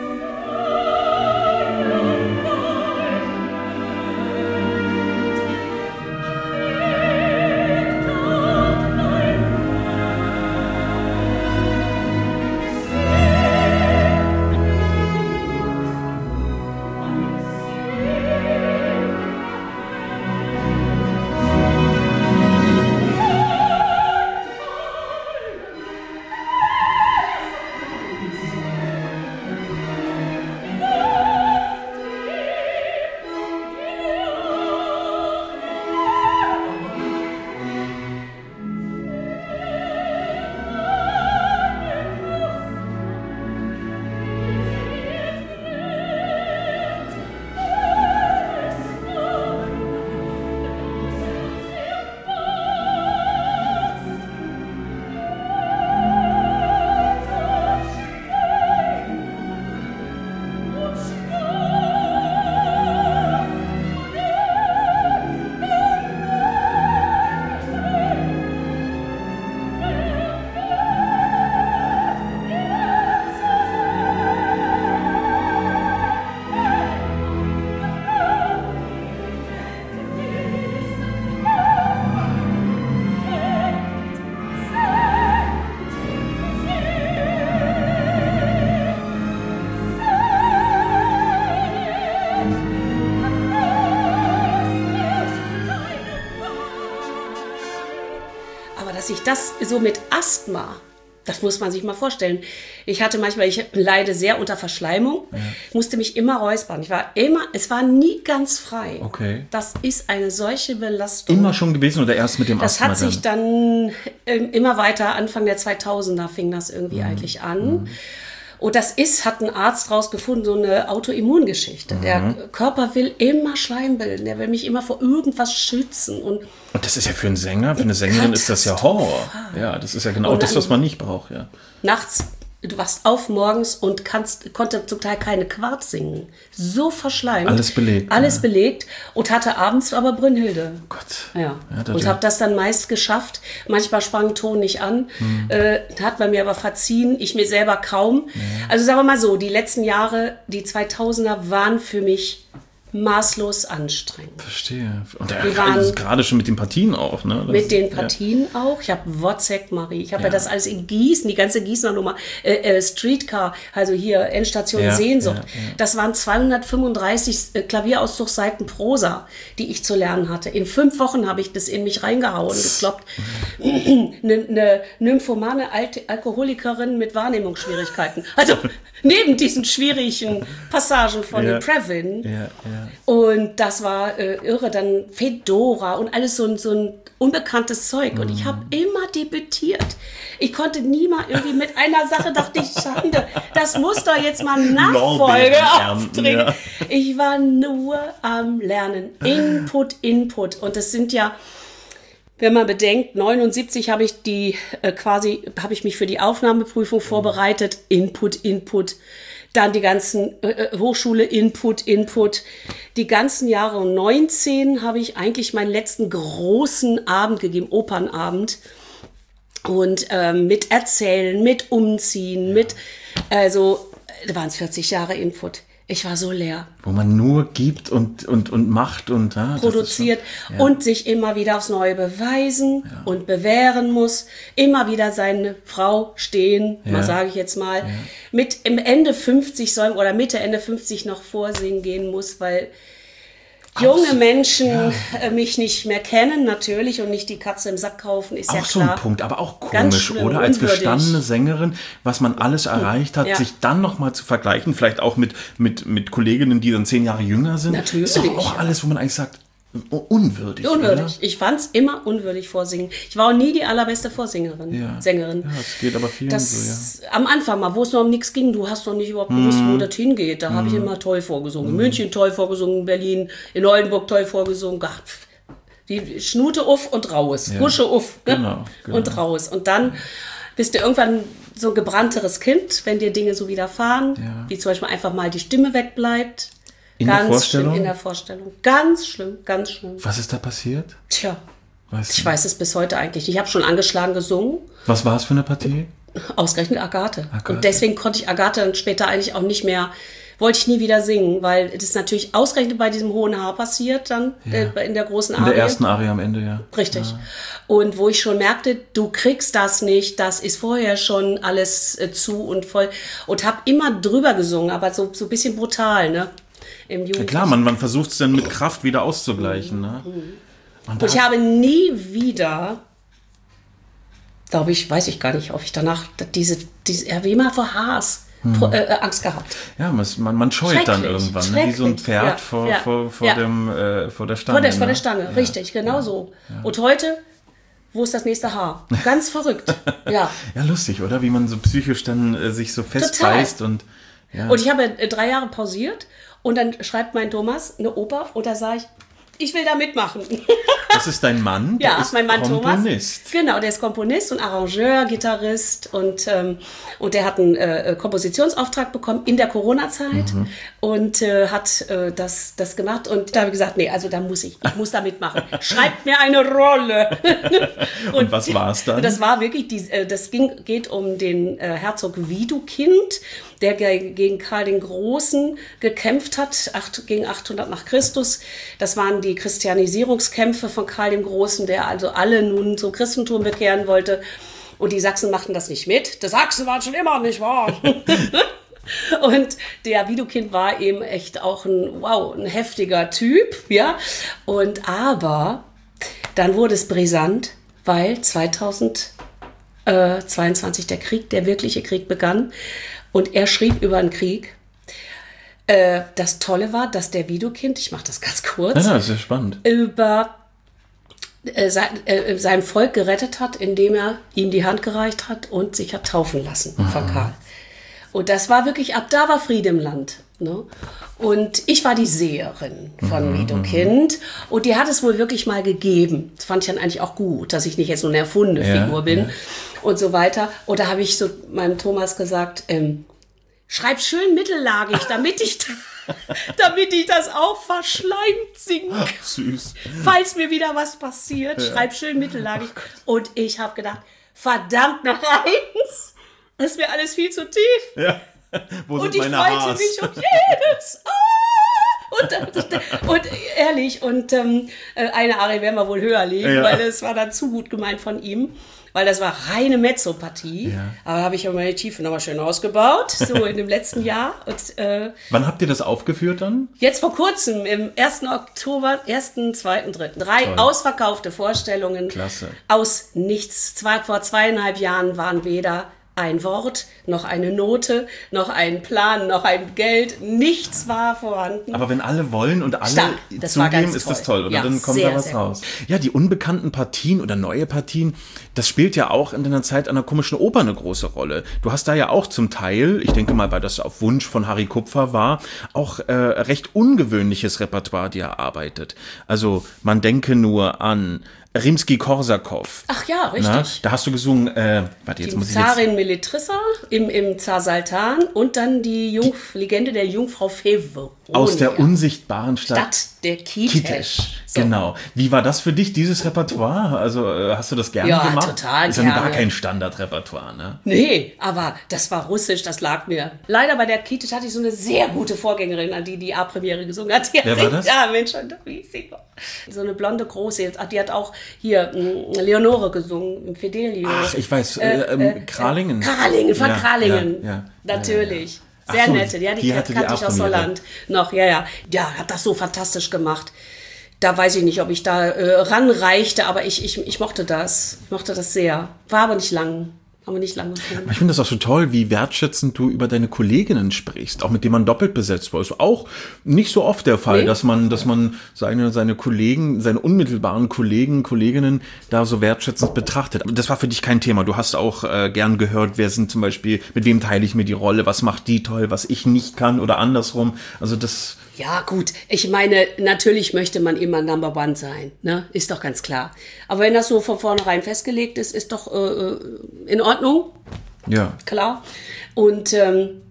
Ich das so mit Asthma, das muss man sich mal vorstellen. Ich hatte manchmal, ich leide sehr unter Verschleimung, ja. musste mich immer räuspern. Ich war immer, es war nie ganz frei.
Okay.
Das ist eine solche Belastung.
Immer schon gewesen oder erst mit dem
das
Asthma?
Das hat sich dann äh, immer weiter, Anfang der zweitausender fing das irgendwie mhm. eigentlich an. Mhm. Und das ist, hat ein Arzt rausgefunden, so eine Autoimmungeschichte. Mhm. Der Körper will immer Schleim bilden, der will mich immer vor irgendwas schützen. Und,
und das ist ja für einen Sänger, für eine Sängerin ist das ja Horror. Ja, das ist ja genau das, was man nicht braucht. Ja.
Nachts, du wachst auf morgens und kannst, konnte zum Teil keine Quarz singen. So verschleimt.
Alles belegt.
Alles
ja.
belegt und hatte abends aber Brünnhilde.
Oh Gott.
Ja. ja und habe das dann meist geschafft. Manchmal sprang ein Ton nicht an. Hm. Äh, hat man mir aber verziehen. Ich mir selber kaum. Ja. Also sagen wir mal so, die letzten Jahre, die zweitausender waren für mich maßlos anstrengend.
Verstehe. Und
Wir waren-
also gerade schon mit den Partien auch, ne? Das-
Mit den Partien auch. Ich habe Wozzeck Marie. Ich habe ja.
Ja.
das alles in Gießen, die ganze Gießener Nummer. Äh, äh, Streetcar, also hier Endstation
Ja,
Sehnsucht.
ja, ja.
Das waren zweihundertfünfunddreißig äh, Klavierauszugsseiten Prosa, die ich zu lernen hatte. In fünf Wochen habe ich das in mich reingehauen, gekloppt. Eine ne nymphomane alte Alkoholikerin mit Wahrnehmungsschwierigkeiten. Also neben diesen schwierigen Passagen von
Ja.
Previn.
Ja, ja.
Und das war äh, irre, dann Fedora und alles so ein, so ein unbekanntes Zeug. Und ich habe immer debütiert. Ich konnte nie mal irgendwie mit einer Sache, dachte ich, Schande, das muss doch jetzt mal Nachfolge
Lorbeeren ernten,
auftreten.
ja.
Ich war nur am Lernen. Input, Input. Und das sind ja, wenn man bedenkt, neunundsiebzig habe ich die äh, quasi, habe ich mich für die Aufnahmeprüfung vorbereitet. Input, Input. Dann die ganzen äh, Hochschule, Input, Input. Die ganzen Jahre und neunzehn habe ich eigentlich meinen letzten großen Abend gegeben, Opernabend. Und ähm, mit Erzählen, mit Umziehen, mit, also, da waren es vierzig Jahre Input. Ich war so leer.
Wo man nur gibt und, und, und macht und ja, das
Produziert
ist schon, ja.
und sich immer wieder aufs Neue beweisen und bewähren muss, immer wieder seine Frau stehen,
Ja.
mal sage ich jetzt mal, mit im Ende fünfzig sollen oder Mitte, Ende fünfzig noch vorsingen gehen muss, weil junge
Absolut.
Menschen äh, mich nicht mehr kennen, natürlich, und nicht die Katze im Sack kaufen, ist ja
Auch so ein
klar.
Punkt, aber auch
Ganz
komisch,
schlimm,
oder? Als
unwürdig.
gestandene Sängerin, was man alles erreicht hat,
Ja.
sich dann nochmal zu vergleichen, vielleicht auch mit, mit, mit Kolleginnen, die dann zehn Jahre jünger sind.
Natürlich.
Ist doch auch alles, wo man eigentlich sagt, unwürdig.
Unwürdig. Ich fand es immer unwürdig vorsingen. Ich war auch nie die allerbeste Vorsängerin,
Ja.
Sängerin.
Ja, das geht aber vielen
Das,
so, ja.
Am Anfang mal, wo es noch um nichts ging, du hast noch nicht überhaupt gewusst, wo das hingeht. Da habe ich immer toll vorgesungen. In München toll vorgesungen, in Berlin, in Oldenburg toll vorgesungen. Gott, pf, die Schnute uff und raus.
Ja.
Gusche uff ne?
Genau, genau.
und raus. Und dann bist du irgendwann so ein gebrannteres Kind, wenn dir Dinge so widerfahren,
Ja.
wie zum Beispiel einfach mal die Stimme wegbleibt.
In der
Ganz
Vorstellung?
schlimm in der Vorstellung. Ganz schlimm, ganz schlimm.
Was ist da passiert?
Tja,
Weißt
ich
du?
weiß es bis heute eigentlich nicht. Ich habe schon angeschlagen gesungen,
Was war es für eine Partie?
ausgerechnet Agathe.
Agathe.
Und deswegen konnte ich Agathe dann später eigentlich auch nicht mehr, wollte ich nie wieder singen, weil das natürlich ausgerechnet bei diesem hohen Haar passiert dann
Ja.
äh, in der großen
In
Arie.
der ersten Arie am Ende, ja.
Richtig. Und wo ich schon merkte, du kriegst das nicht, das ist vorher schon alles äh, zu und voll. Und habe immer drüber gesungen, aber so, so ein bisschen brutal, ne? Im
Ja,
Jugendlichen.
klar, man, man versucht es dann mit Kraft wieder auszugleichen. Ne? Und da,
Und ich habe nie wieder, glaube ich, weiß ich gar nicht, ob ich danach diese, diese ja, wie immer vor Haas pro- äh, Angst gehabt.
ja, man, man man scheut dann
Schrecklich,
irgendwann, ne? Wie so ein
schrecklich.
Pferd
Ja,
vor,
ja,
vor, vor,
ja.
dem, äh, vor der Stange.
Vor der, vor
ne?
der Stange,
Ja.
richtig, genau so. Und heute, wo ist das nächste Haar? Ganz verrückt. Ja.
Ja, lustig, oder? Wie man so psychisch dann äh, sich so festbeißt und ja.
Und ich habe äh, drei Jahre pausiert und dann schreibt mein Thomas eine Oper und da sage ich, ich will da mitmachen.
Das ist dein Mann, der
Ja,
ist
mein Mann
Komponist.
Thomas. Genau, der ist Komponist und Arrangeur, Gitarrist und, ähm, und der hat einen äh, Kompositionsauftrag bekommen in der Corona-Zeit
Mhm.
und äh, hat äh, das, das gemacht. Und da habe ich gesagt, nee, also da muss ich, ich muss da mitmachen. Schreibt mir eine Rolle.
Und was war es dann?
Und das war wirklich, die, äh, das ging, geht um den äh, Herzog Widukind, der ge- gegen Karl den Großen gekämpft hat, acht, gegen achthundert nach Christus. Das waren die Christianisierungskämpfe von Karl dem Großen, der also alle nun zum Christentum bekehren wollte. Und die Sachsen machten das nicht mit. Die Sachsen waren schon immer nicht wahr. Und der Widukind war eben echt auch ein, wow, ein heftiger Typ, ja. Und aber dann wurde es brisant, weil zweitausendzweiundzwanzig der Krieg, der wirkliche Krieg begann. Und er schrieb über den Krieg. Äh, das Tolle war, dass der Widukind, ich mache das ganz kurz,
Ja, das ist ja spannend.
über äh, sein, äh, sein Volk gerettet hat, indem er ihm die Hand gereicht hat und sich hat taufen lassen von Karl. Und das war wirklich, ab da war Friede im Land. Ne? Und ich war die Seherin von Widukind und die hat es wohl wirklich mal gegeben. Das fand ich dann eigentlich auch gut, dass ich nicht jetzt so eine erfundene
Ja,
Figur bin
ja.
und so weiter. Und da habe ich so meinem Thomas gesagt, ähm, schreib schön mittellagig, damit ich, damit ich das auch verschleimt singen kann.
Süß.
Falls mir wieder was passiert, schreib schön mittellagig. Und ich habe gedacht, verdammt noch eins, das wäre alles viel zu tief.
Ja. Wo
Und
sind
ich
meine
freute
Haars?
mich um jedes. Ah! und, und ehrlich, und ähm, eine Arie werden wir wohl höher legen, ja. weil es war dann zu gut gemeint von ihm. Weil das war reine Mezzopartie. Ja. Aber habe ich ja meine Tiefe nochmal schön ausgebaut, so in dem letzten Jahr. Und, äh,
wann habt ihr das aufgeführt dann?
Jetzt vor kurzem, im ersten Oktober, ersten, zweiten, dritten Drei Toll. Ausverkaufte Vorstellungen.
Klasse.
Aus nichts. Zwei, vor zweieinhalb Jahren waren weder ein Wort, noch eine Note, noch ein Plan, noch ein Geld. Nichts war vorhanden.
Aber wenn alle wollen und alle Stark. Das zugeben, ist das toll. Oder ja, dann kommt sehr, da was raus. Gut. Ja, die unbekannten Partien oder neue Partien, das spielt ja auch in deiner Zeit an der Komischen Oper eine große Rolle. Du hast da ja auch zum Teil, ich denke mal, weil das auf Wunsch von Harry Kupfer war, auch äh, recht ungewöhnliches Repertoire dir erarbeitet. Also man denke nur an Rimski-Korsakow.
Ach ja, richtig.
Na, da hast du gesungen, äh, warte, jetzt
die
muss ich
Zarin
jetzt...
Meletrissa im, im Zar Saltan und dann die Jungf- Legende der Jungfrau Feveronia.
Aus der unsichtbaren Stadt,
Stadt der Kitesh.
Kitesh.
So.
Genau. Wie war das für dich, dieses Repertoire? Also äh, hast du das gerne
ja,
gemacht?
Ja, total
Ist ja
gerne.
gar kein Standardrepertoire, ne?
Nee, aber das war russisch, das lag mir. Leider bei der Kitesh hatte ich so eine sehr gute Vorgängerin, an die die A-Premiere gesungen hat. Die
Wer
hat
war das?
Ja, Mensch, wie ist sie? So eine blonde Große, die hat auch hier mh, Leonore gesungen, im Fidelio.
Ach, ich weiß, äh, ähm, äh, Kralingen.
Kralingen, von
ja,
Kralingen.
Ja, ja,
Natürlich.
Ja, ja.
Sehr
so,
nette, ja, die, die kannte ich aus Holland noch, ja, ja. Ja, hat das so fantastisch gemacht. Da weiß ich nicht, ob ich da äh, ranreichte, aber ich, ich, ich mochte das. Ich mochte das sehr. War aber nicht lang. Aber nicht lange.
Ich finde das auch so toll, wie wertschätzend du über deine Kolleginnen sprichst, auch mit denen man doppelt besetzt war. Ist auch nicht so oft der Fall, nee. dass man, dass man seine, seine Kollegen, seine unmittelbaren Kollegen, Kolleginnen da so wertschätzend betrachtet. Aber das war für dich kein Thema. Du hast auch äh, gern gehört, wer sind zum Beispiel, mit wem teile ich mir die Rolle, was macht die toll, was ich nicht kann oder andersrum. Also das...
Ja, gut. Ich meine, natürlich möchte man immer Number One sein, ne? Ist doch ganz klar. Aber wenn das so von vornherein festgelegt ist, ist doch äh, in Ordnung.
Ja.
Klar. Und ähm,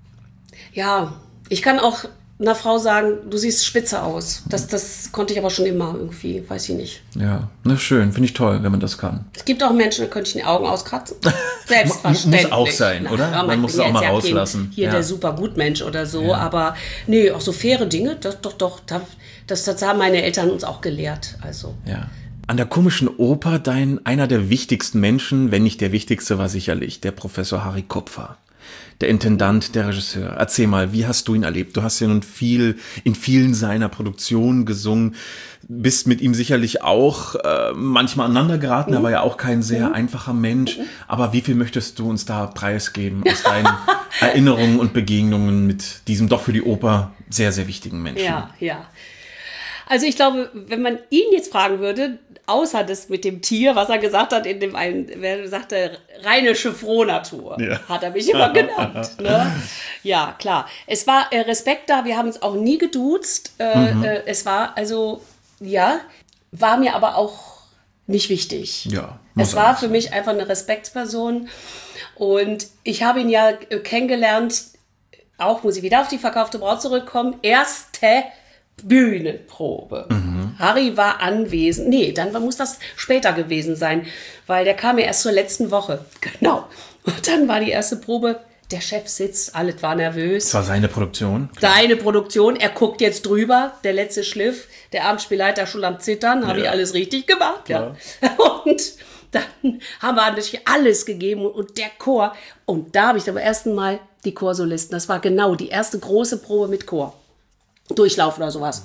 ja, ich kann auch einer Frau sagen, du siehst spitze aus. Das, das konnte ich aber schon immer irgendwie, weiß ich nicht.
Ja, na schön, finde ich toll, wenn man das kann.
Es gibt auch Menschen, da könnte ich die Augen auskratzen. Selbstverständlich.
Muss auch sein, Na, oder? Man muss es auch mal ja rauslassen.
Hier ja. der super Gutmensch oder so, ja. aber nee, auch so faire Dinge, das doch, doch, das, das haben meine Eltern uns auch gelehrt. Also.
Ja. An der Komischen Oper, dein einer der wichtigsten Menschen, wenn nicht der wichtigste, war sicherlich der Professor Harry Kupfer. Der Intendant, der Regisseur. Erzähl mal, wie hast du ihn erlebt? Du hast ja nun viel in vielen seiner Produktionen gesungen, bist mit ihm sicherlich auch äh, manchmal aneinander geraten. Mhm. Er war ja auch kein sehr mhm. einfacher Mensch. Mhm. Aber wie viel möchtest du uns da preisgeben aus deinen Erinnerungen und Begegnungen mit diesem doch für die Oper sehr, sehr wichtigen Menschen?
Ja, ja. Also ich glaube, wenn man ihn jetzt fragen würde, außer das mit dem Tier, was er gesagt hat, in dem einen, wer sagte, rheinische Frohnatur, ja. hat er mich immer genannt. Ne? Ja, klar. Es war äh, Respekt da, wir haben uns auch nie geduzt. Äh, mhm. äh, es war also, ja, war mir aber auch nicht wichtig.
Ja,
es war für mich einfach eine Respektsperson. Und ich habe ihn ja äh, kennengelernt, auch muss ich wieder auf die verkaufte Braut zurückkommen, erste Bühnenprobe. Mhm. Harry war anwesend. Nee, dann muss das später gewesen sein, weil der kam ja erst zur letzten Woche. Genau. Und dann war die erste Probe. Der Chef sitzt, alles war nervös.
Das war seine Produktion.
Seine Produktion. Er guckt jetzt drüber. Der letzte Schliff. Der Abendspielleiter schon am Zittern. Habe ja. ich alles richtig gemacht. Ja. ja. Und dann haben wir natürlich alles gegeben. Und der Chor. Und da habe ich zum ersten Mal die Chorsolisten. Das war genau die erste große Probe mit Chor. Durchlaufen oder sowas.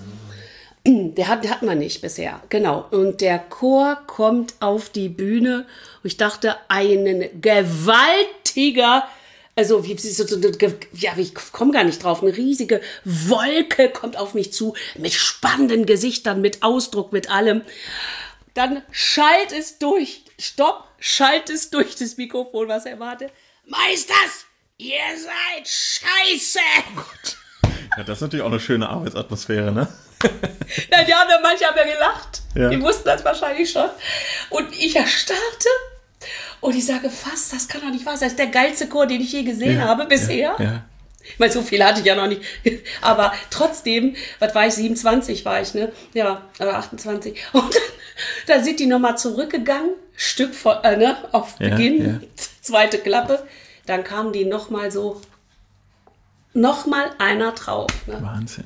Der hat, hat man nicht bisher. Genau. Und der Chor kommt auf die Bühne. Und ich dachte, ein gewaltiger, also wie, so, so, ja, ich komme gar nicht drauf, eine riesige Wolke kommt auf mich zu, mit spannenden Gesichtern, mit Ausdruck, mit allem. Dann schallt es durch, stopp, schallt es durch das Mikrofon, was er warte. Meisters, ihr seid scheiße!
Oh Gott. Ja, das ist natürlich auch eine schöne Arbeitsatmosphäre, ne?
Ja, die haben ja, manche haben ja gelacht.
Ja.
Die wussten das wahrscheinlich schon. Und ich erstarrte und ich sage, fast, das kann doch nicht wahr sein. Das ist der geilste Chor, den ich je gesehen ja, habe bisher.
Ja, ja.
Ich meine, so viel hatte ich ja noch nicht. Aber trotzdem, was war ich, siebenundzwanzig war ich, ne? Ja, oder achtundzwanzig. Und dann, dann sind die nochmal zurückgegangen, Stück vor, äh, ne, auf Beginn, ja, ja. zweite Klappe. Dann kamen die nochmal so, nochmal einer drauf. Ne?
Wahnsinn.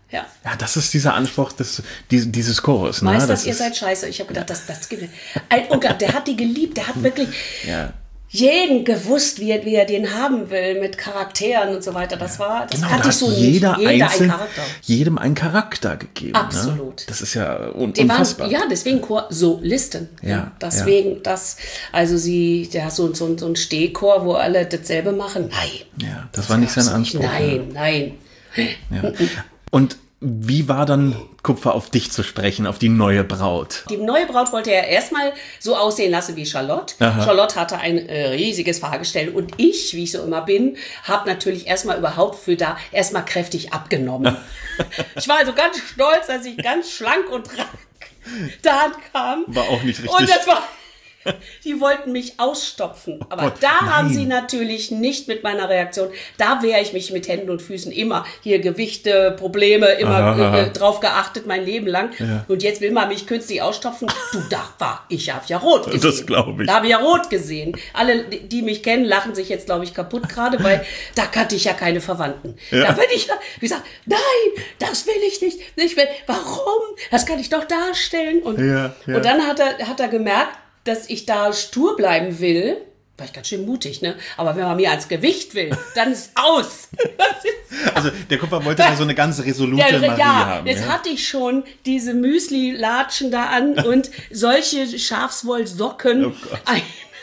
Ja.
Ja, das ist dieser Anspruch des, dieses, dieses Chores. Ne?
Meisters,
das
ihr
ist,
seid scheiße. Ich habe gedacht, das, das gibt es. Und der hat die geliebt. Der hat wirklich
ja.
jeden gewusst, wie er, wie er den haben will, mit Charakteren und so weiter. Das war, das
Genau,
kannte
da
ich so
hat jeder
nicht. Jeder
einzeln,
ein Charakter.
jedem einen Charakter gegeben.
Absolut.
Ne? Das ist ja un
Die
unfassbar.
waren, ja, deswegen Chor, Solisten.
Ja,
deswegen ja. das, also sie, der hat so, so, so ein Stehchor, wo alle dasselbe machen. Nein.
Ja, das, das war nicht sein Anspruch.
Nein, ja. nein.
Ja. Und wie war dann Kupfer auf dich zu sprechen, auf die neue Braut?
Die neue Braut wollte er erstmal so aussehen lassen wie Charlotte.
Aha.
Charlotte hatte ein äh, riesiges Fahrgestell und ich, wie ich so immer bin, habe natürlich erstmal überhaupt für da erstmal kräftig abgenommen. Ich war also ganz stolz, dass ich ganz schlank und rank da kam.
War auch nicht richtig.
Und das war... Die wollten mich ausstopfen. Aber
Gott,
da
nein.
haben sie natürlich nicht mit meiner Reaktion, da wehre ich mich mit Händen und Füßen immer. Hier Gewichte, Probleme, immer äh, drauf geachtet mein Leben lang.
Ja.
Und jetzt will man mich künstlich ausstopfen. Du, da war, ich habe ja rot gesehen.
Das glaube ich.
Da habe ich ja rot gesehen. Alle, die die mich kennen, lachen sich jetzt, glaube ich, kaputt gerade, weil da kannte ich ja keine Verwandten.
Ja.
Da bin ich ja, wie gesagt, nein, das will ich nicht. Ich will, warum? Das kann ich doch darstellen. Und,
Ja, ja.
und dann hat er, hat er gemerkt, dass ich da stur bleiben will, war ich ganz schön mutig, ne? Aber wenn man mir ans Gewicht will, dann ist aus.
Also der Kupfer wollte da so eine ganz resolute
Ja,
Marie
ja,
haben.
jetzt
Ja?
hatte ich schon diese Müsli-Latschen da an und solche Schafswollsocken.
Oh Gott.
Ein,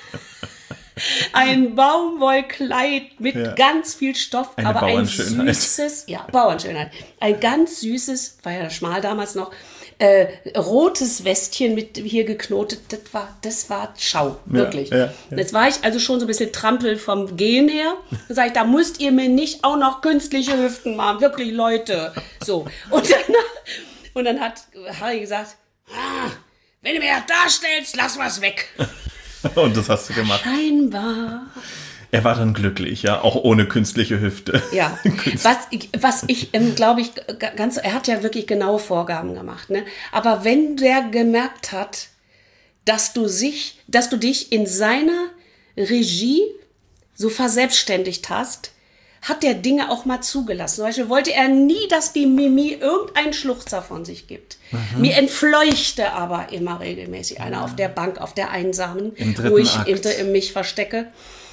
ein Baumwollkleid mit
Ja.
ganz viel Stoff,
Eine
aber ein
Bauernschönheit.
süßes, ja, Bauernschönheit. Ein ganz süßes, war ja schmal damals noch, Äh, rotes Westchen mit hier geknotet, das war, das war Schau, wirklich.
Ja, ja, ja.
Jetzt war ich also schon so ein bisschen trampel vom Gehen her. Da sag ich, da müsst ihr mir nicht auch noch künstliche Hüften machen, wirklich Leute. So. Und dann, und dann hat Harry gesagt, ah, wenn du mir das darstellst, lass was weg.
Und das hast du gemacht.
Scheinbar.
Er war dann glücklich, ja, auch ohne künstliche Hüfte.
Ja, was ich, was ich ähm, glaube ich, g- ganz, er hat ja wirklich genaue Vorgaben gemacht, ne? Aber wenn der gemerkt hat, dass du sich, dass du dich in seiner Regie so verselbstständigt hast, hat der Dinge auch mal zugelassen. Zum Beispiel wollte er nie, dass die Mimi irgendeinen Schluchzer von sich gibt. Mhm. Mir entfleuchte aber immer regelmäßig einer auf der Bank, auf der einsamen,
Im dritten
wo ich
Akt.
in, in mich verstecke.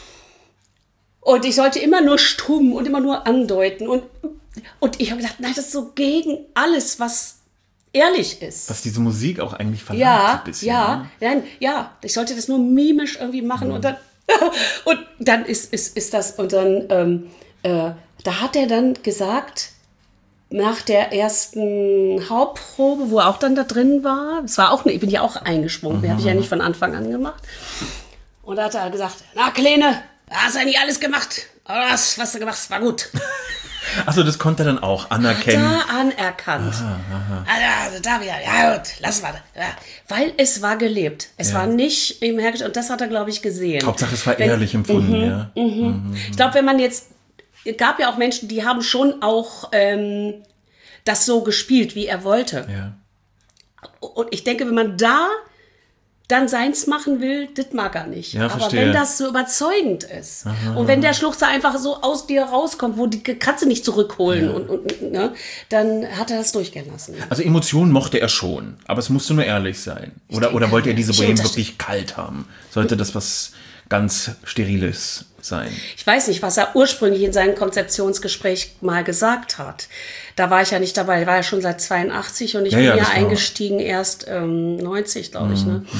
Und ich sollte immer nur stumm und immer nur andeuten. Und, und ich habe gedacht, nein, das ist so gegen alles, was ehrlich ist.
Was diese Musik auch eigentlich verlangt.
Ja,
ein bisschen,
ja,
ne?
nein, ja. Ich sollte das nur mimisch irgendwie machen.
Mhm.
Und dann, und dann ist, ist, ist das, und dann, ähm, äh, da hat er dann gesagt, nach der ersten Hauptprobe, wo er auch dann da drin war, es war auch, ich bin ja auch eingesprungen,
Mhm.
die habe ich ja nicht von Anfang an gemacht. Und da hat er gesagt, na Kleine, hast du ja nicht alles gemacht. Aber das, was du gemacht hast, war gut.
Achso, das konnte er dann auch anerkennen.
Da anerkannt.
Aha, aha.
Also da wieder, ja gut, lass mal. Ja. Weil es war gelebt. Es
Ja.
war nicht im Hergestellten. Und das hat er, glaube ich, gesehen.
Hauptsache, es war
Wenn-
ehrlich empfunden, ja.
Ich glaube, wenn man jetzt, es gab ja auch Menschen, die haben schon auch ähm, das so gespielt, wie er wollte.
Ja.
Und ich denke, wenn man da dann seins machen will, das mag er nicht.
Ja,
Aber
verstehe.
wenn das so überzeugend ist und wenn der Schluchzer einfach so aus dir rauskommt, wo die Katze nicht zurückholen,
Ja.
und, und, ne, dann hat er das durchgehen lassen.
Also Emotionen mochte er schon, aber es musste nur ehrlich sein. Oder,
denke,
oder wollte er diese
ich
Bohème
unterste-
wirklich kalt haben? Sollte das was ganz Steriles sein?
Ich weiß nicht, was er ursprünglich in seinem Konzeptionsgespräch mal gesagt hat. Da war ich ja nicht dabei. Er war ja schon seit zweiundachtzig und ich
Ja,
bin
ja,
ja,
das war-
eingestiegen erst ähm, neunzig, glaube ich. Ne?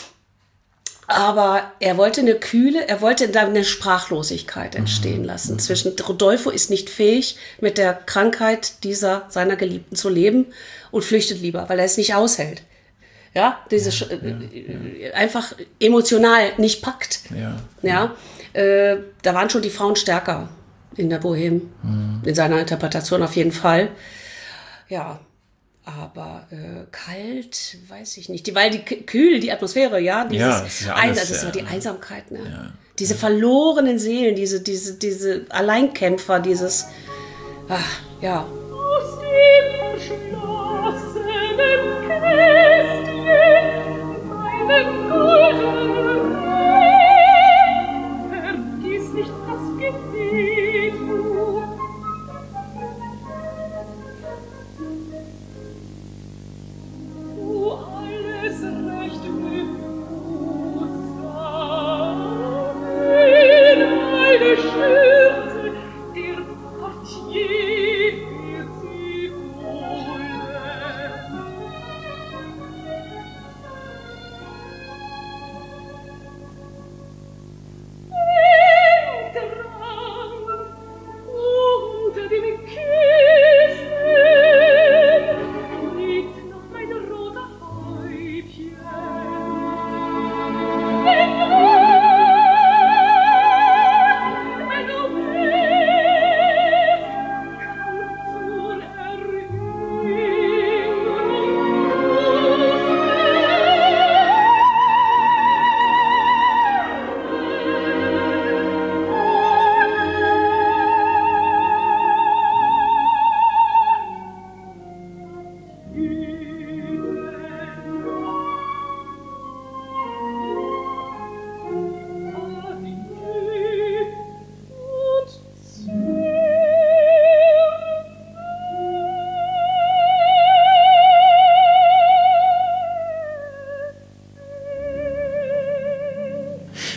Aber er wollte eine Kühle, er wollte da eine Sprachlosigkeit entstehen lassen. Zwischen Rodolfo ist nicht fähig, mit der Krankheit dieser seiner Geliebten zu leben und flüchtet lieber, weil er es nicht aushält. Ja, diese Sch- äh, einfach emotional nicht packt.
Ja.
Ja, äh, da waren schon die Frauen stärker in der Bohème, in seiner Interpretation auf jeden Fall. Ja, aber äh, kalt, weiß ich nicht. Die, weil die K- kühl, die Atmosphäre, ja, dieses
Ja, das ist ja
Ein,
alles,
das ist
ja.
so die Einsamkeit, ne?
Ja.
Diese verlorenen Seelen, diese, diese, diese Alleinkämpfer, dieses, ach, ja.
Aus dem verschlossenen Kästchen meinen goldenen Ring, vergiss nicht das Gebet, du.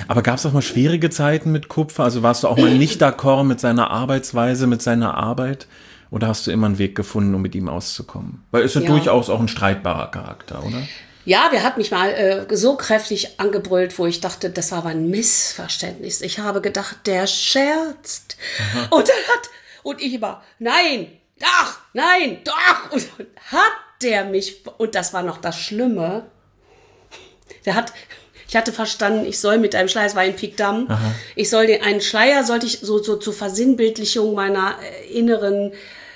Aber gab es auch mal schwierige Zeiten mit Kupfer? Also warst du auch mal nicht d'accord mit seiner Arbeitsweise, mit seiner Arbeit? Oder hast du immer einen Weg gefunden, um mit ihm auszukommen? Weil es ist ja, ja durchaus auch ein streitbarer Charakter, oder?
Ja, der hat mich mal äh, so kräftig angebrüllt, wo ich dachte, das war aber ein Missverständnis. Ich habe gedacht, der scherzt. Aha. Und er hat, und ich immer, nein, doch, nein, doch. Und hat der mich, und das war noch das Schlimme, der hat, ich hatte verstanden, ich soll mit einem Schleier, es war in Piekdam, Aha. ich soll den, einen Schleier sollte ich so, so zur Versinnbildlichung meiner äh, inneren,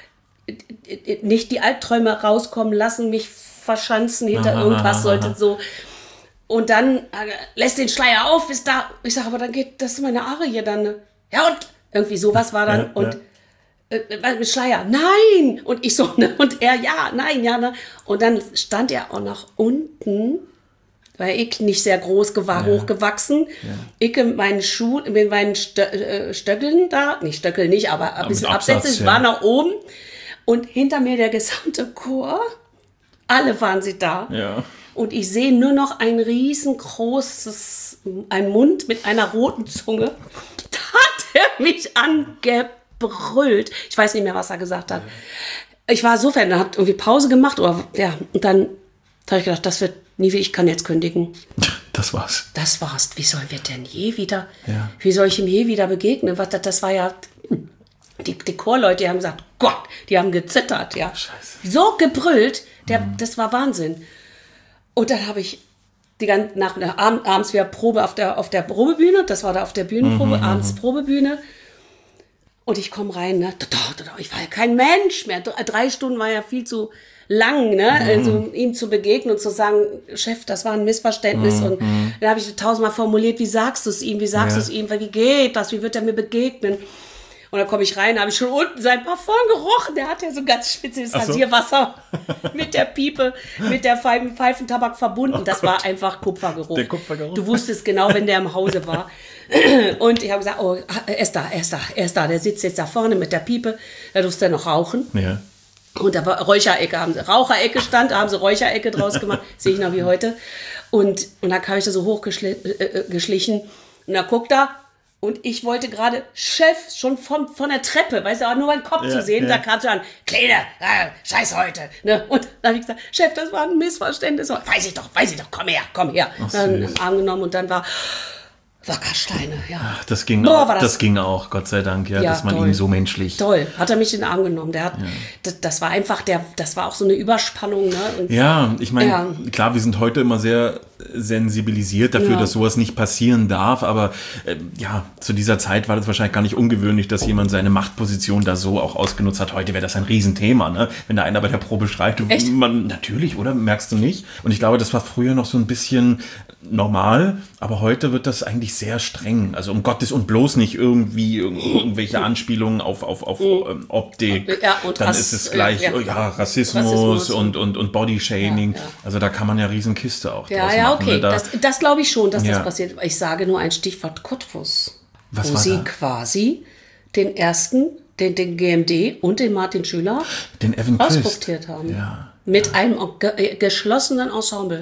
äh, nicht die Albträume rauskommen lassen, mich verschanzen hinter aha, irgendwas, aha, sollte aha. so. Und dann äh, lässt den Schleier auf, bis da, ich sage, aber dann geht das meine Arie dann, ja und, irgendwie sowas war dann, ja, und ja. Äh, mit Schleier, nein! Und ich so, ne? Und er, ja, nein, ja, ne? Und dann stand er auch nach unten, weil ich nicht sehr groß war, ja. hochgewachsen. Ja. Ich mit meinen Schuhen, mit meinen Stö- äh, Stöckeln da, nicht Stöckel nicht, aber ein bisschen Absätze, ich ja. war nach oben. Und hinter mir der gesamte Chor, alle waren sie da. Ja. Und ich sehe nur noch ein riesengroßes, ein Mund mit einer roten Zunge. Da hat er mich angebrüllt. Ich weiß nicht mehr, was er gesagt hat. Ich war so fertig, er hat irgendwie Pause gemacht. Oder, ja, und dann habe ich gedacht, das wird nie wieder, ich kann jetzt kündigen.
Das war's.
Das war's. Wie sollen wir denn je wieder,
ja.
wie soll ich ihm je wieder begegnen? Was, das, das war ja, die, die Chorleute, die haben gesagt, Gott, die haben gezittert, ja. Scheiße. So gebrüllt, der, mhm. das war Wahnsinn. Und dann habe ich die ganze nach Abend, abends wieder Probe auf der, auf der Probebühne, das war da auf der Bühnenprobe, mhm, abends Probebühne. Und ich komme rein, ne? Ich war ja kein Mensch mehr. Drei Stunden war ja viel zu lang, ne? Mhm. Also ihm zu begegnen und zu sagen, Chef, das war ein Missverständnis. Mhm. Und dann habe ich tausendmal formuliert, wie sagst du es ihm, wie sagst ja. du es ihm, wie geht das, wie wird er mir begegnen? Und dann komme ich rein, habe ich schon unten sein Parfum gerochen. Der hat ja so ganz spezielles so. Rasierwasser mit der Piepe, mit der Pfeifentabak verbunden. Oh das Gott. War einfach Kupfergeruch. Der Kupfergeruch. Du wusstest genau, wenn der im Hause war. Und ich habe gesagt, oh, er ist da, er ist da, er ist da. Der sitzt jetzt da vorne mit der Piepe. Da durfte er noch rauchen. Ja. Und da war Räucherecke, haben sie Raucherecke stand, da haben sie Räucherecke draus gemacht. Sehe ich noch wie heute. Und, und dann kam ich da so hochgeschlichen. Und da guckt er. Und ich wollte gerade, Chef, schon von, von der Treppe, weißt du, aber nur meinen Kopf ja, zu sehen, ja. da kam so an, Kleine, äh, scheiß heute. Ne? Und dann habe ich gesagt, Chef, das war ein Missverständnis. Weiß ich doch, weiß ich doch, komm her, komm her. Ach, dann im Arm genommen und dann war Wackersteine, ja.
Ach, das ging Boah, auch, das, das ging auch, Gott sei Dank, ja, ja dass man toll. Ihn so menschlich.
Toll, hat er mich in den Arm genommen. Der hat, ja. das, das war einfach, der, das war auch so eine Überspannung. Ne? Und,
ja, ich meine, ja. klar, wir sind heute immer sehr sensibilisiert dafür, ja. dass sowas nicht passieren darf, aber äh, ja, zu dieser Zeit war das wahrscheinlich gar nicht ungewöhnlich, dass jemand seine Machtposition da so auch ausgenutzt hat. Heute wäre das ein Riesenthema, ne? Wenn da einer bei der Probe schreit, man, natürlich, oder? Merkst du nicht? Und ich glaube, das war früher noch so ein bisschen normal, aber heute wird das eigentlich sehr streng. Also um Gottes und bloß nicht irgendwie irgendwelche Anspielungen auf, auf, auf ähm, Optik. Ja, und dann Rass, ist es gleich ja. Oh, ja, Rassismus, Rassismus und, und, und Bodyshaming. Ja, ja. Also da kann man ja Riesenkiste auch
ja,
draus
ja,
machen.
Okay,
ne? da,
das, das glaube ich schon, dass
ja.
das passiert. Ich sage nur ein Stichwort Cottbus.
Was
wo
war
sie
da?
quasi den ersten, den, den G M D und den Martin Schüler
den Evan
auskooptiert haben.
Ja.
Mit
ja.
einem ge- geschlossenen Ensemble.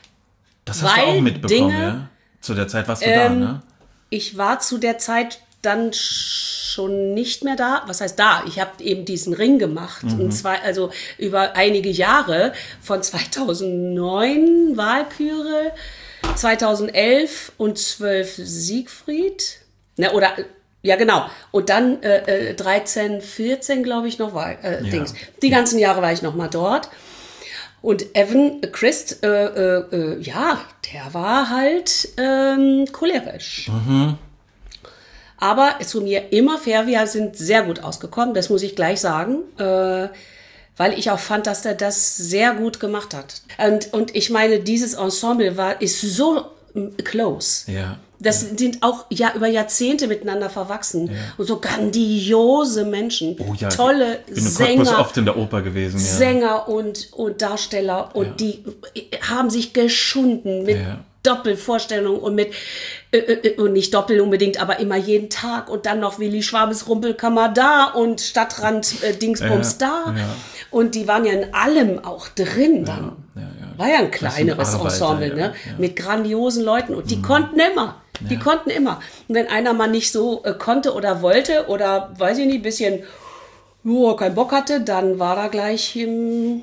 Das hast Weil du auch mitbekommen, Dinge, ja? Zu der Zeit warst du ähm, da, ne?
Ich war zu der Zeit dann schon nicht mehr da. Was heißt da? Ich habe eben diesen Ring gemacht. Mhm. Und zwar, also über einige Jahre. Von zweitausendneun Walküre, zweitausendelf und zwölf Siegfried. Ne, oder, ja genau. Und dann äh, dreizehn, vierzehn, glaube ich, noch war äh, ja. Dings. Die ganzen Jahre war ich noch mal dort. Und Evan Christ, äh, äh, ja, der war halt ähm, cholerisch. Mhm. Aber zu mir immer fair, wir sind sehr gut ausgekommen, das muss ich gleich sagen, äh, weil ich auch fand, dass er das sehr gut gemacht hat. Und, und ich meine, dieses Ensemble war, ist so close.
Ja.
Das
ja.
sind auch ja, über Jahrzehnte miteinander verwachsen. Ja. Und so grandiose Menschen.
Oh ja,
tolle
ich bin in
Sänger.
Cottbus oft in der Oper gewesen. Ja.
Sänger und, und Darsteller. Und ja. die haben sich geschunden mit ja. Doppelvorstellungen und mit, äh, äh, und nicht doppel unbedingt, aber immer jeden Tag. Und dann noch Willi Schwabes Rumpelkammer da und Stadtrand äh, Dingsbums ja. da. Ja. Und die waren ja in allem auch drin dann. Ja. Ja, ja. War ja ein kleineres Ensemble, ne? Ja, ja. Mit grandiosen Leuten. Und die mhm. konnten immer. Die ja. konnten immer. Und wenn einer mal nicht so äh, konnte oder wollte oder, weiß ich nicht, ein bisschen oh, keinen Bock hatte, dann war da gleich im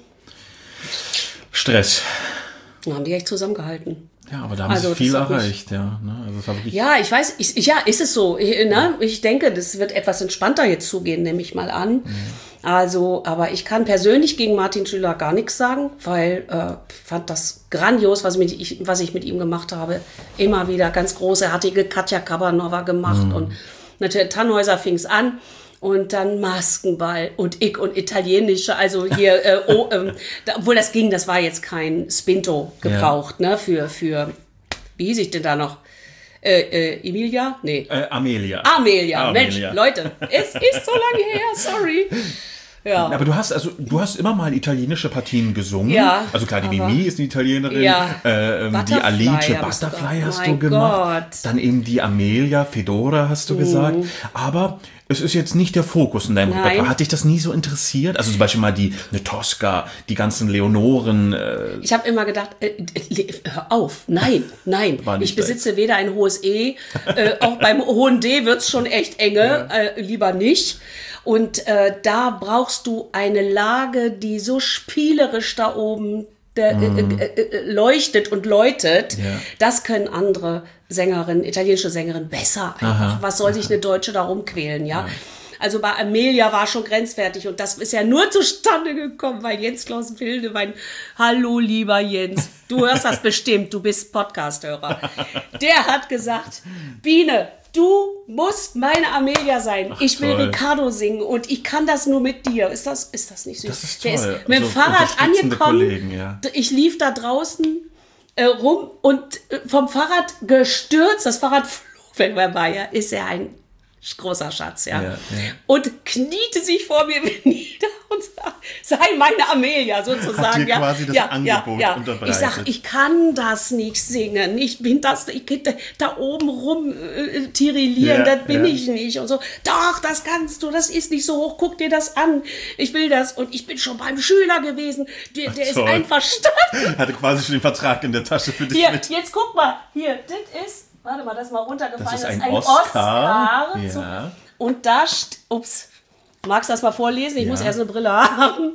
Stress.
Dann haben die echt zusammengehalten.
Ja, aber da haben
also,
sie viel erreicht, ja. Ne? Also das war wirklich
ja, ich weiß, ich, ja, ist es so. Ich, ne? ich denke, das wird etwas entspannter jetzt zugehen, nehme ich mal an. Mhm. Also, aber ich kann persönlich gegen Martin Schüler gar nichts sagen, weil äh, ich fand das grandios, was, mit, ich, was ich mit ihm gemacht habe. Immer wieder ganz großartige Katja Kabanova gemacht mhm. und natürlich Tannhäuser fing es an. Und dann Maskenball und ich und Italienische, also hier, äh, oh, ähm, da, obwohl das ging, das war jetzt kein Spinto gebraucht, ja. ne, für, für, wie hieß ich denn da noch? Äh, äh, Emilia? Nee.
Äh, Amelia.
Amelia.
Amelia,
Mensch, Leute, es ist so lange her, sorry. Ja.
Aber du hast also du hast immer mal italienische Partien gesungen.
Ja.
Also klar, die Mimi ist eine Italienerin.
Ja.
Äh, die Alice Butterfly hast du, hast du gemacht. Gott. Dann eben die Amelia Fedora hast du mm. gesagt. Aber es ist jetzt nicht der Fokus in deinem
Nein.
Repertoire. Hat dich das nie so interessiert? Also zum Beispiel mal die eine Tosca, die ganzen Leonoren. Äh
ich habe immer gedacht, äh, hör auf, nein, nein. Ich besitze dein. weder ein hohes E, äh, auch beim hohen D wird's schon echt enge, ja. äh, lieber nicht. Und äh, da brauchst du eine Lage, die so spielerisch da oben der, mm. äh, äh, leuchtet und läutet. Ja. Das können andere Sängerinnen, italienische Sängerinnen besser einfach. Aha, Was soll aha. sich eine Deutsche da rumquälen, ja? ja. Also bei Amelia war schon grenzwertig und das ist ja nur zustande gekommen, weil Jens Klaus Wildewein, hallo lieber Jens, du hörst das bestimmt, du bist Podcast-Hörer. Der hat gesagt, Biene, du musst meine Amelia sein. Ach, ich will toll. Ricardo singen und ich kann das nur mit dir. Ist das, ist das nicht süß?
Das ist toll.
Der ist mit dem also Fahrrad angekommen.
Kollegen, ja.
Ich lief da draußen äh, rum und äh, vom Fahrrad gestürzt. Das Fahrrad flog, wenn man war, ja, ist ja ein großer Schatz, ja. ja, ja. Und kniete sich vor mir nieder und sagt, sei meine Amelia, sozusagen.
Hat dir
ja.
quasi das
ja,
Angebot
ja, ja.
unterbreitet.
Ich sag, ich kann das nicht singen. Ich bin das, ich da, da oben rum äh, tirillieren, ja, das bin ja. ich nicht. Und so, doch, das kannst du, das ist nicht so hoch, guck dir das an. Ich will das. Und ich bin schon beim Schüler gewesen. Der, der ist einverstanden.
Hatte quasi schon den Vertrag in der Tasche für dich
hier,
mit.
Jetzt guck mal, hier, das ist, warte mal, das ist mal runtergefallen.
Das ist ein,
das ist ein
Oscar.
Oscar
ja.
zu, und da, st- ups, magst du das mal vorlesen? Ich ja. muss erst eine Brille haben.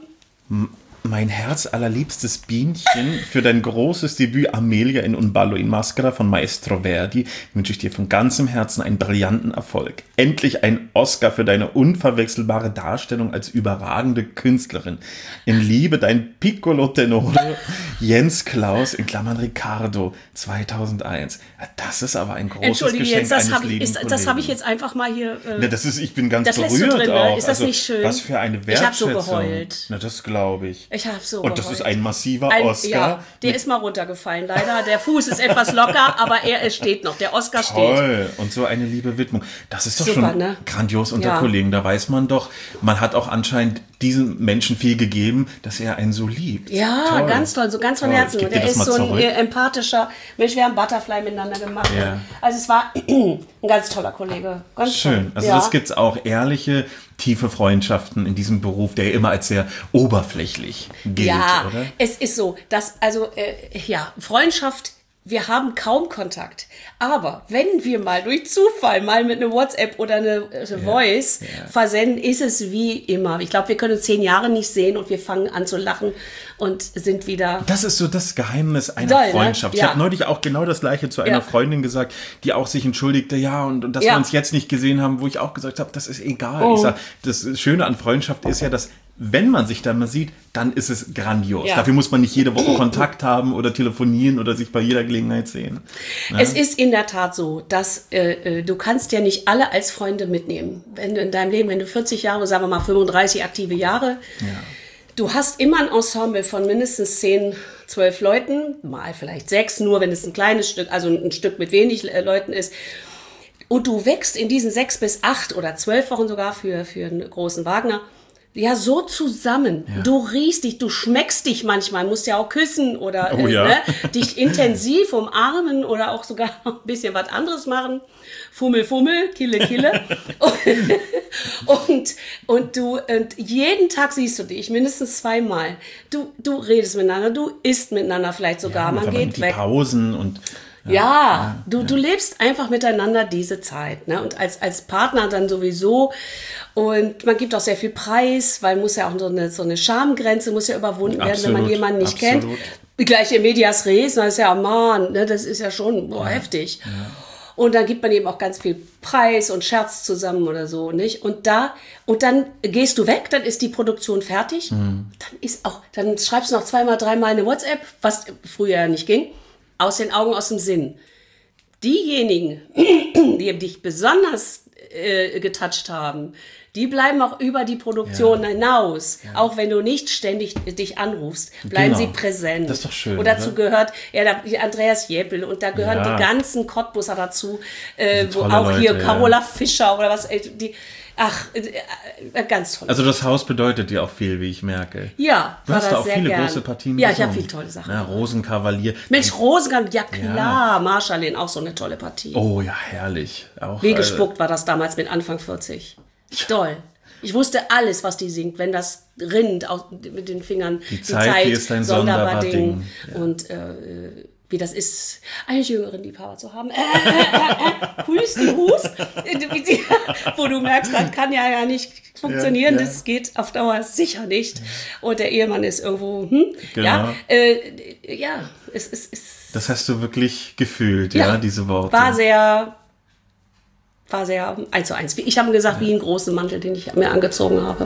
Mein herzallerliebstes Bienchen, für dein großes Debüt Amelia in Un ballo in maschera von Maestro Verdi wünsche ich dir von ganzem Herzen einen brillanten Erfolg. Endlich ein Oscar für deine unverwechselbare Darstellung als überragende Künstlerin. In Liebe, dein Piccolo Tenore Jens Klaus in Klammern Ricardo zweitausendeins. Das ist aber ein großes
Entschuldige,
Geschenk
jetzt, das
eines
habe ich,
lieben
ist,
Kollegen.
das habe ich jetzt einfach mal hier... Äh,
Na, das ist, ich bin ganz
das
berührt
lässt du drin,
auch.
Ist das
also,
nicht schön?
Was für eine Wertschätzung.
Ich habe so geheult.
Na, das glaube ich.
Ich habe so
Und das
geheult.
ist ein massiver
ein,
Oscar.
Ja, der ist mal runtergefallen, leider. Der Fuß ist etwas locker, aber er steht noch. Der Oscar
Toll.
steht.
Und so eine liebe Widmung. Das ist doch
Super,
schon
ne?
grandios unter
Ja.
Kollegen. Da weiß man doch, man hat auch anscheinend diesem Menschen viel gegeben, dass er einen so liebt.
Ja,
toll.
ganz toll, so ganz von
Toll.
Herzen. Und er ist so ein zurück. empathischer Mensch. Wir haben Butterfly miteinander gemacht.
Ja.
Also es war ein ganz toller Kollege. Ganz
Schön.
Toll.
Also
ja.
das gibt's auch ehrliche, tiefe Freundschaften in diesem Beruf, der immer als sehr oberflächlich gilt,
ja,
oder?
Es ist so, dass, also, äh, ja, Freundschaft, wir haben kaum Kontakt. Aber wenn wir mal durch Zufall mal mit einer WhatsApp oder eine äh, Voice
ja.
versenden, ist es wie immer. Ich glaube, wir können uns zehn Jahre nicht sehen und wir fangen an zu lachen und sind wieder...
Das ist so das Geheimnis einer
Doll,
Freundschaft.
Ne?
Ich
Ja.
habe neulich auch genau das Gleiche zu einer
Ja.
Freundin gesagt, die auch sich entschuldigte, ja, und, und dass
Ja.
wir uns jetzt nicht gesehen haben, wo ich auch gesagt habe, das ist egal.
Oh.
Ich sag, das Schöne an Freundschaft ist ja, dass wenn man sich dann mal sieht, dann ist es grandios.
Ja.
Dafür muss man nicht jede Woche Kontakt haben oder telefonieren oder sich bei jeder Gelegenheit sehen. Ja?
Es ist in der Tat so, dass äh, du kannst ja nicht alle als Freunde mitnehmen. Wenn du in deinem Leben, wenn du vierzig Jahre, sagen wir mal fünfunddreißig aktive Jahre,
Ja.
du hast immer ein Ensemble von mindestens zehn, zwölf Leuten, mal vielleicht sechs, nur wenn es ein kleines Stück, also ein Stück mit wenig äh, Leuten ist. Und du wächst in diesen sechs bis acht oder zwölf Wochen sogar für, für einen großen Wagner, ja, so zusammen.
Ja.
Du riechst dich, du schmeckst dich manchmal, musst ja auch küssen oder
Oh
äh,
ja.
ne, dich intensiv umarmen oder auch sogar noch ein bisschen was anderes machen. Fummel, Fummel, Kille, Kille. und, und, und du, und jeden Tag siehst du dich, mindestens zweimal. Du, du redest miteinander, du isst miteinander vielleicht sogar,
Ja,
man
wenn
geht
die
weg.
Pausen und
Ja, ja, du, ja. du lebst einfach miteinander diese Zeit, ne? Und als, als Partner dann sowieso. Und man gibt auch sehr viel Preis, weil muss ja auch so eine, so eine Schamgrenze muss ja überwunden werden, absolut, wenn man jemanden nicht absolut. kennt. Gleich in medias res, das ist ja, Mann, ne? Das ist ja schon boah, ja. heftig. Ja. Und dann gibt man eben auch ganz viel Preis und Scherz zusammen oder so, nicht? Und da, und dann gehst du weg, dann ist die Produktion fertig. Mhm. Dann ist auch, dann schreibst du noch zweimal, dreimal eine WhatsApp, was früher ja nicht ging. Aus den Augen, aus dem Sinn. Diejenigen, die dich besonders äh, getoucht haben, die bleiben auch über die Produktion ja. hinaus. Ja. Auch wenn du nicht ständig dich anrufst, bleiben genau. sie präsent.
Das ist doch schön.
Und dazu oder? gehört ja, da, Andreas Jeppel und da gehören ja. die ganzen Cottbusser dazu, äh, wo auch Leute, hier Carola ja. Fischer oder was, äh, die Ach, äh, ganz toll.
Also das Haus bedeutet dir auch viel, wie ich merke.
Ja,
du hast da auch viele gern. große Partien
Ja, ich habe viele tolle Sachen.
Ja, Rosenkavalier.
Mensch, Rosenkavalier, ja klar. Ja. Marschallin, auch so eine tolle Partie.
Oh ja, herrlich. Auch,
Wie gespuckt war das damals mit Anfang vierzig. Ja. Toll. Ich wusste alles, was die singt, wenn das rinnt aus, mit den Fingern.
Die, die Zeit, Zeit die ist ein sonderbar Ding. Ding.
Ja. Und äh, wie das ist, einen jüngeren Liebhaber zu haben. Äh, äh, äh, Hüst, die Hus, wo du merkst, das kann ja, ja nicht funktionieren, ja, ja. das geht auf Dauer sicher nicht. Und der Ehemann ist irgendwo, hm?
Genau.
Ja, äh, ja, es ist... Es,
das hast du wirklich gefühlt, ja, ja diese Worte.
War sehr, war sehr eins zu eins. Ich habe gesagt, ja. wie einen großen Mantel, den ich mir angezogen habe.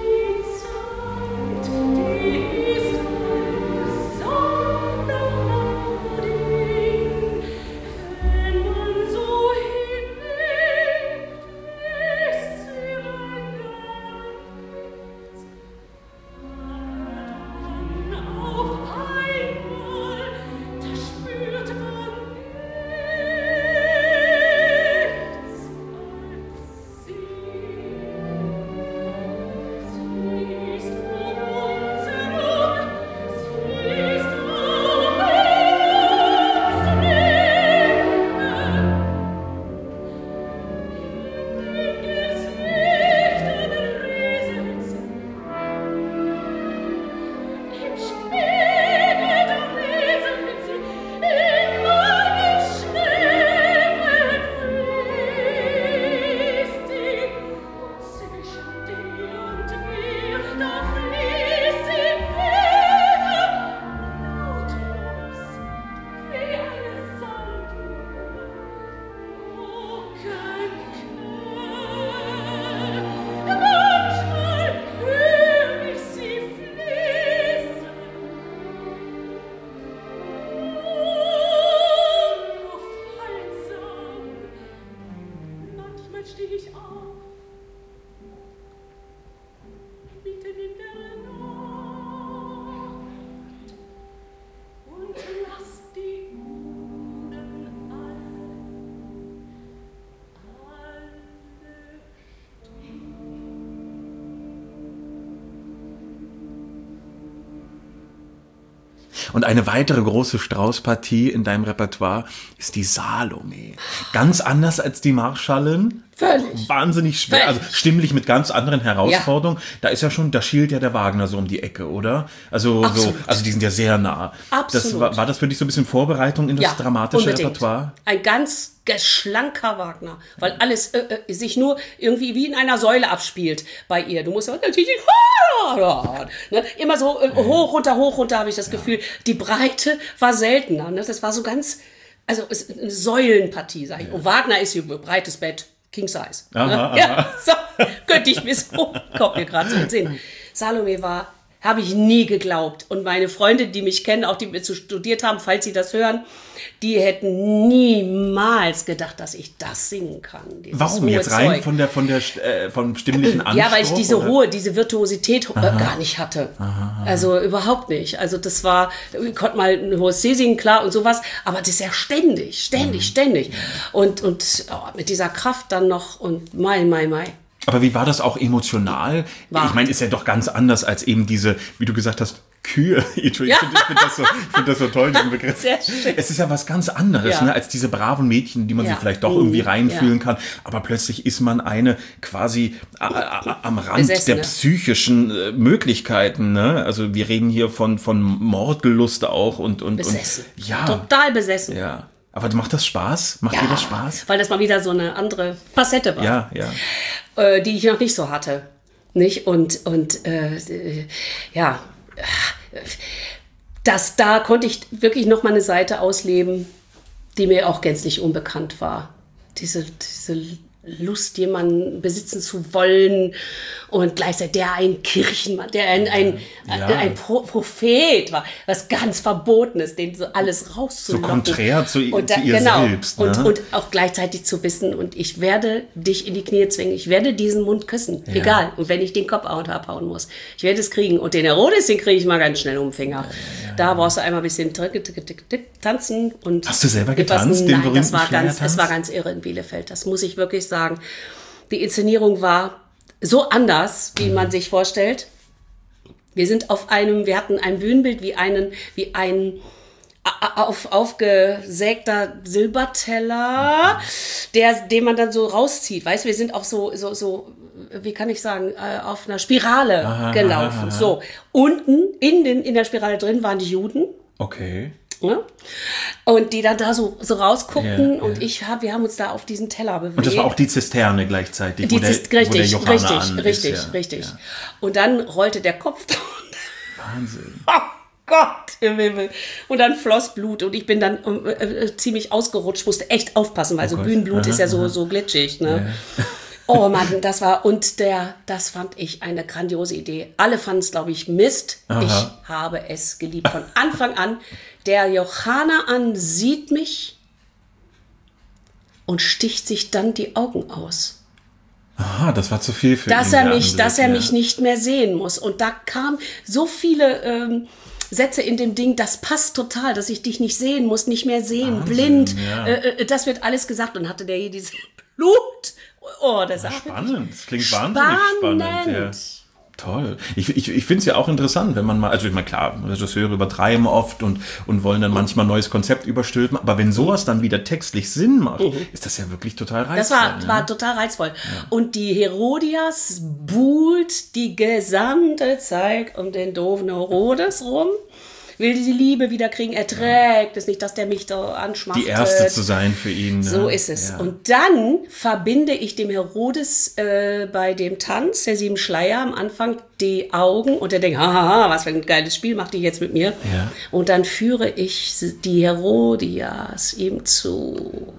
Und eine weitere große Strauß-Partie in deinem Repertoire ist die Salome. Ganz anders als die Marschallin.
Völlig.
Wahnsinnig schwer, Völlig. also stimmlich mit ganz anderen Herausforderungen. Ja. Da ist ja schon, da schielt ja der Wagner so um die Ecke, oder? Also, so, also die sind ja sehr nah.
Absolut.
Das, war, war das für dich so ein bisschen Vorbereitung in das ja, dramatische
unbedingt.
Repertoire?
Ein ganz schlanker Wagner, weil alles äh, äh, sich nur irgendwie wie in einer Säule abspielt bei ihr. Du musst ja natürlich ne? immer so äh, hoch, runter, hoch, runter, habe ich das ja. Gefühl. Die Breite war seltener. Ne? Das war so ganz, also eine Säulenpartie, sag ich. Ja. Und Wagner ist hier breites Bett. King Size.
Aha,
ne?
aha.
Ja, so könnte ich mir so, kommt mir gerade so in den Sinn. Salome war, habe ich nie geglaubt. Und meine Freunde, die mich kennen, auch die mit zu studiert haben, falls sie das hören, die hätten niemals gedacht, dass ich das singen kann.
Warum jetzt rein Zeug. von der von der äh, vom stimmlichen Anspruch?
Ja, weil ich diese oder? hohe, diese Virtuosität äh, gar nicht hatte. Aha, aha. Also überhaupt nicht. Also das war, ich konnte mal ein hohes C singen, klar und sowas, aber das ist ja ständig, ständig, mhm. ständig. Und und oh, mit dieser Kraft dann noch und mai, mai, mai.
Aber wie war das auch emotional?
War.
Ich meine, ist ja doch ganz anders als eben diese, wie du gesagt hast, Kühe. Ich finde find das, so, find das so toll, diesen Begriff.
Sehr schön.
Es ist ja was ganz anderes,
ja.
ne, als diese braven Mädchen, die man
ja.
sich vielleicht doch irgendwie reinfühlen
ja.
kann. Aber plötzlich ist man eine quasi a, a, am Rand
Besessene.
der psychischen äh, Möglichkeiten. Ne? Also wir reden hier von, von Mordgelust auch. Und, und,
besessen.
Und, ja.
Total besessen.
Ja. Aber macht das Spaß? Macht
Ja,
dir das Spaß?
Weil das mal wieder so eine andere Facette war.
Ja, ja.
Äh, die ich noch nicht so hatte. Nicht? Und, und äh, äh, ja, das, da konnte ich wirklich noch mal eine Seite ausleben, die mir auch gänzlich unbekannt war. Diese, diese Lust, jemanden besitzen zu wollen und gleichzeitig der ein Kirchenmann, der ein, ein,
Ja.
ein, ein Pro- Prophet war, was ganz Verbotenes, den so alles rauszulocken.
So konträr zu,
Und da,
zu ihr
genau.
selbst.
Und,
Ne?
und auch gleichzeitig zu wissen, und ich werde dich in die Knie zwingen, ich werde diesen Mund küssen,
Ja.
egal. Und wenn ich den Kopf abhauen muss, ich werde es kriegen. Und den Herodes, den kriege ich mal ganz schnell um den Finger. Da brauchst du einmal ein bisschen tick, tick, tick, tick, tanzen. Und
Hast du selber
etwas-
getanzt, den
Nein,
berühmten
das war ganz,
Schleiertanz?
es war ganz irre in Bielefeld. Das muss ich wirklich sagen. Die Inszenierung war so anders, wie man sich vorstellt. Wir sind auf einem, wir hatten ein Bühnenbild wie einen, wie ein a- auf, aufgesägter Silberteller, der, den man dann so rauszieht. Weißt du, wir sind auf so, so, so, wie kann ich sagen, äh, auf einer Spirale
Aha,
gelaufen.
aha, aha.
So. Unten in, den, in der Spirale drin waren die Juden.
Okay.
Ne? Und die dann da so, so rausguckten.
Ja,
und
ja.
ich hab, wir haben uns da auf diesen Teller bewegt.
Und das war auch die Zisterne gleichzeitig,
Die
wo, der,
Zist-
wo der
richtig,
Johanna
richtig,
an
richtig,
ist. Ja.
richtig.
Ja.
Und dann rollte der Kopf da.
Wahnsinn.
Oh Gott im Himmel. Und dann floss Blut und ich bin dann äh, äh, ziemlich ausgerutscht, musste echt aufpassen, weil so
Gott.
Bühnenblut
Aha,
ist ja so,
aha.
so glitschig. Ne? Oh Mann, das war, und der, das fand ich eine grandiose Idee. Alle fanden es, glaube ich, Mist.
Aha.
Ich habe es geliebt. Von Anfang an. Der Johanna an sieht mich und sticht sich dann die Augen aus.
Aha, das war zu viel für
Dass
ihn.
er
der
mich,
Anblick,
dass er
ja.
mich nicht mehr sehen muss. Und da kamen so viele ähm, Sätze in dem Ding, das passt total, dass ich dich nicht sehen muss, nicht mehr sehen,
Wahnsinn,
blind.
ja.
Äh, äh, das wird alles gesagt. Und hatte der hier dieses Blut. Oh, das war
Spannend, das klingt wahnsinnig spannend. Ja.
spannend.
Toll. Ich, ich, ich finde es ja auch interessant, wenn man mal, also ich meine, klar, Regisseure übertreiben oft und, und wollen dann manchmal ein neues Konzept überstülpen, aber wenn sowas dann wieder textlich Sinn macht, ist das ja wirklich total reizvoll.
Das war,
ne?
war total reizvoll. Und die Herodias buhlt die gesamte Zeit um den doofen Herodes rum. Will die Liebe wieder kriegen, er trägt es nicht, dass der mich da anschmachtet.
Die Erste zu sein für ihn. Ne?
So ist es.
Ja.
Und dann verbinde ich dem Herodes äh, bei dem Tanz der sieben Schleier am Anfang die Augen und er denkt, haha, was für ein geiles Spiel macht die jetzt mit mir.
Ja.
Und dann führe ich die Herodias ihm zu.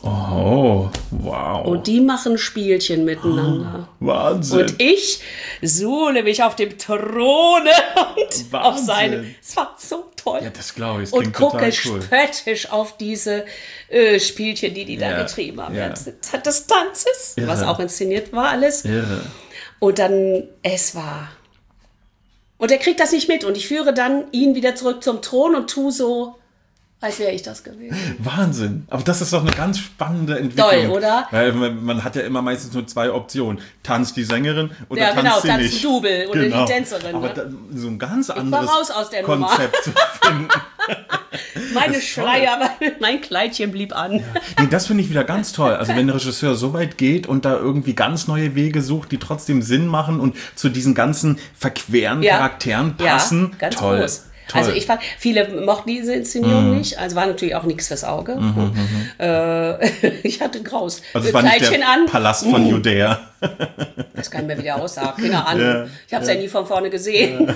Oh, wow.
Und die machen Spielchen miteinander.
Wahnsinn.
Und ich suhle mich auf dem Throne und auf
Wahnsinn.
seinem. Es war so toll.
Ja, das glaube ich. Das
Und
klingt
gucke
total cool.
spöttisch auf diese äh, Spielchen, die die da
Ja,
getrieben haben.
ja.
Während des Tanzes,
Irre.
was auch inszeniert war alles.
Irre.
Und dann, es war... Und er kriegt das nicht mit. Und ich führe dann ihn wieder zurück zum Thron und tu so, als wäre ich das gewesen.
Wahnsinn. Aber das ist doch eine ganz spannende Entwicklung.
Toll, oder?
Weil man, man hat ja immer meistens nur zwei Optionen. Tanzt die Sängerin oder
Ja,
tanzt
genau,
sie
tanzt
nicht.
ein Double oder die Tänzerin,
Aber
ne?
da, so ein ganz
war
anderes
raus aus der Nummer.
Konzept zu finden.
Meine
ist toll.
Schleier, mein Kleidchen blieb an.
Nee, das finde ich wieder ganz toll. Also wenn der Regisseur so weit geht und da irgendwie ganz neue Wege sucht, die trotzdem Sinn machen und zu diesen ganzen verqueren
Ja.
Charakteren passen.
Ja, ganz
toll.
groß.
Toll.
Also ich fand, viele mochten diese Inszenierung nicht, also war natürlich auch nichts fürs Auge. Äh, ich hatte Graus.
also es war nicht
Kleidchen
der
an.
Palast von Judäa.
Das kann ich mir wieder aussah. Keine Ahnung.
Ja,
ich habe es ja. nie von vorne gesehen.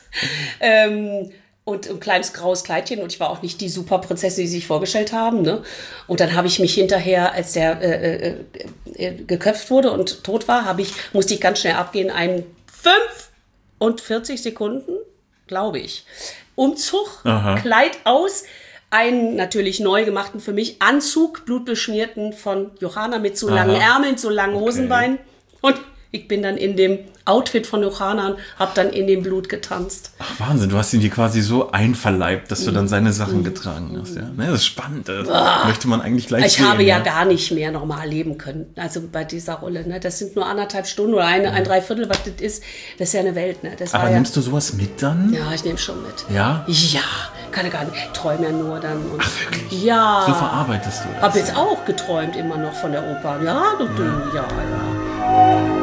ähm, und ein kleines graues Kleidchen und ich war auch nicht die Superprinzessin, die sie sich vorgestellt haben. Ne? Und dann habe ich mich hinterher, als der äh, äh, äh, geköpft wurde und tot war, habe ich, musste ich ganz schnell abgehen, einen fünfundvierzig Sekunden, glaube ich, Umzug,
Aha.
Kleid aus, einen natürlich neu gemachten für mich Anzug, blutbeschmierten von Johanna mit so langen
Aha.
Ärmeln, so langen Hosenbeinen. Und ich bin dann in dem Outfit von Johanna und habe dann in dem Blut getanzt.
Ach, Wahnsinn, du hast ihn dir quasi so einverleibt, dass du dann seine Sachen getragen hast. Ja? Ne, das ist spannend. Das möchte man eigentlich gleich
Ich
sehen.
habe ja gar nicht mehr normal leben können, also bei dieser Rolle. Ne? Das sind nur anderthalb Stunden oder eine, ein Dreiviertel, was das ist. Das ist ja eine Welt. Ne? Das
Aber
war ja,
nimmst du sowas mit dann?
ja, ich nehme schon mit.
Ja?
Ja, kann ich gar nicht. Ich träume ja nur dann. Und
Ach, wirklich?
Ja.
So verarbeitest du das?
Habe jetzt auch geträumt immer noch von der Oper. Ja, du, du, ja, ja.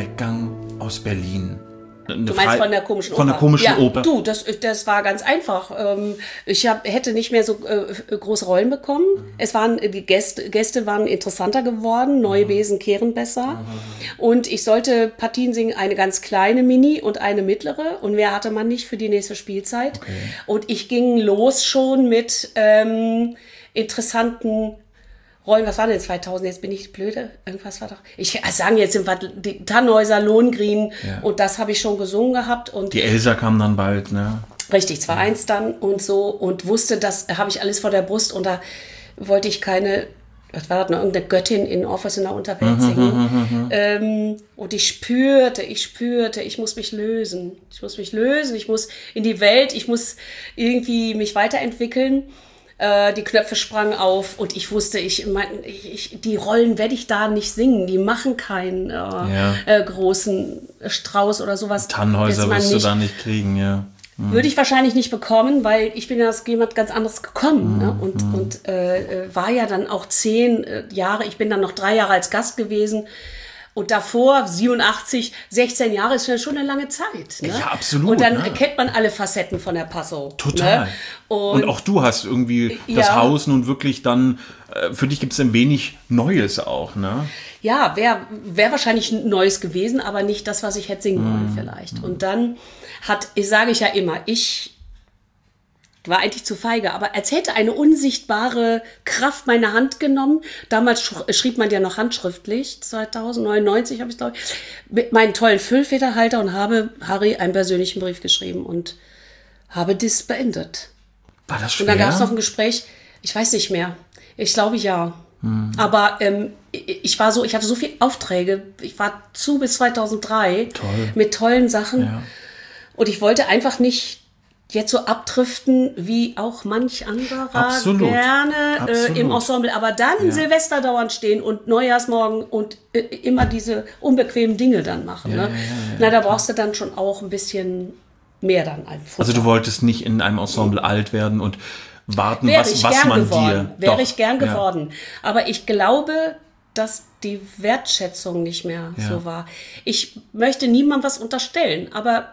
Weggang aus Berlin? Eine
Du meinst
Frei-
von der komischen Oper?
Von der komischen
ja,
Oper.
Du, das, das war ganz einfach. Ähm, Ich hab, hätte nicht mehr so äh, große Rollen bekommen.
Mhm.
Es waren, die Gäste, Gäste waren interessanter geworden. Neue Besen kehren besser. Und ich sollte Partien singen, eine ganz kleine Mini und eine mittlere. Und mehr hatte man nicht für die nächste Spielzeit.
Okay.
Und ich ging los schon mit ähm, interessanten Rollen, was war denn zweitausend? Jetzt bin ich blöde. Irgendwas war doch. Ich sagen jetzt sind wir die Tannhäuser, Lohengrin
Ja.
und das habe ich schon gesungen gehabt und
Die Elsa kam dann bald, ne?
richtig, zwei eins dann und so und wusste, das habe ich alles vor der Brust und da wollte ich keine, was war das noch, irgendeine Göttin in Orpheus in der Unterwelt singen. Ähm, und ich spürte, ich spürte, ich muss mich lösen. Ich muss mich lösen, ich muss in die Welt, ich muss irgendwie mich weiterentwickeln. Äh, die Knöpfe sprangen auf und ich wusste, ich, mein, ich, ich die Rollen werde ich da nicht singen. Die machen keinen äh,
Ja.
äh, großen Strauß oder sowas.
Tannhäuser
Das man
wirst du
nicht-
da nicht kriegen, ja.
würde ich wahrscheinlich nicht bekommen, weil ich bin ja aus jemand ganz anderes gekommen. Ne? Und, und äh, äh, war ja dann auch zehn äh, Jahre, ich bin dann noch drei Jahre als Gast gewesen. Und davor, siebenundachtzig, sechzehn Jahre ist ja schon eine lange Zeit. Ne?
Ja, absolut,
Und dann
ja.
kennt man alle Facetten von der Passo.
Total.
Ne?
Und,
Und,
auch du hast irgendwie das
Ja.
Haus nun wirklich dann, äh, für dich gibt es ein wenig Neues auch, ne?
ja, wäre wär wahrscheinlich ein Neues gewesen, aber nicht das, was ich hätte singen wollen vielleicht. Und dann hat, ich sage ich ja immer, ich war eigentlich zu feige, aber als hätte eine unsichtbare Kraft meine Hand genommen. Damals sch schrieb man ja noch handschriftlich, zweitausendneunundneunzig habe ich glaube ich, mit meinen tollen Füllfederhalter und habe Harry einen persönlichen Brief geschrieben und habe das beendet.
War das
Und
schwer?
dann gab es noch ein Gespräch, ich weiß nicht mehr, ich glaube ja. Aber ähm, ich ich war so, ich hatte so viele Aufträge, ich war zu bis zweitausenddrei
Toll.
mit tollen Sachen
Ja.
und ich wollte einfach nicht jetzt so abdriften wie auch manch anderer
Absolut.
gerne äh,
Absolut.
im Ensemble, aber dann
Ja.
Silvester dauernd stehen und Neujahrsmorgen und äh, immer diese unbequemen Dinge dann machen.
Ja,
ne?
ja, ja, ja,
Na, da brauchst du dann schon auch ein bisschen mehr dann an Futter.
Also du wolltest nicht in einem Ensemble alt werden und warten,
Wäre
was,
ich
was
gern
man
geworden.
dir...
Wäre
Doch,
ich gern
ja.
geworden. Aber ich glaube, dass die Wertschätzung nicht mehr
Ja.
so war. Ich möchte niemandem was unterstellen, aber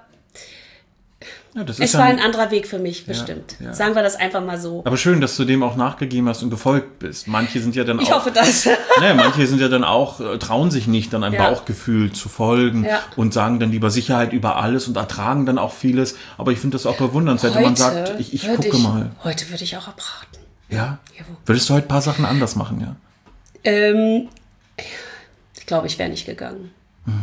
Ja, das ist
es
ja
war
ein-
ein anderer Weg für mich, bestimmt.
ja.
Sagen wir das einfach mal so.
Aber schön, dass du dem auch nachgegeben hast und gefolgt bist. Manche sind ja dann
Ich
auch...
hoffe das.
Ne, manche sind ja dann auch, äh, trauen sich nicht, dann einem
Ja.
Bauchgefühl zu folgen
Ja.
und sagen dann lieber Sicherheit über alles und ertragen dann auch vieles. Aber ich finde das auch bewundernswert, wenn man sagt, ich, ich
würde
gucke mal.
Heute würde ich auch abraten.
Ja?
Jawohl.
Würdest du heute ein paar Sachen anders machen, ja?
Ähm, ich glaube, ich wäre nicht gegangen.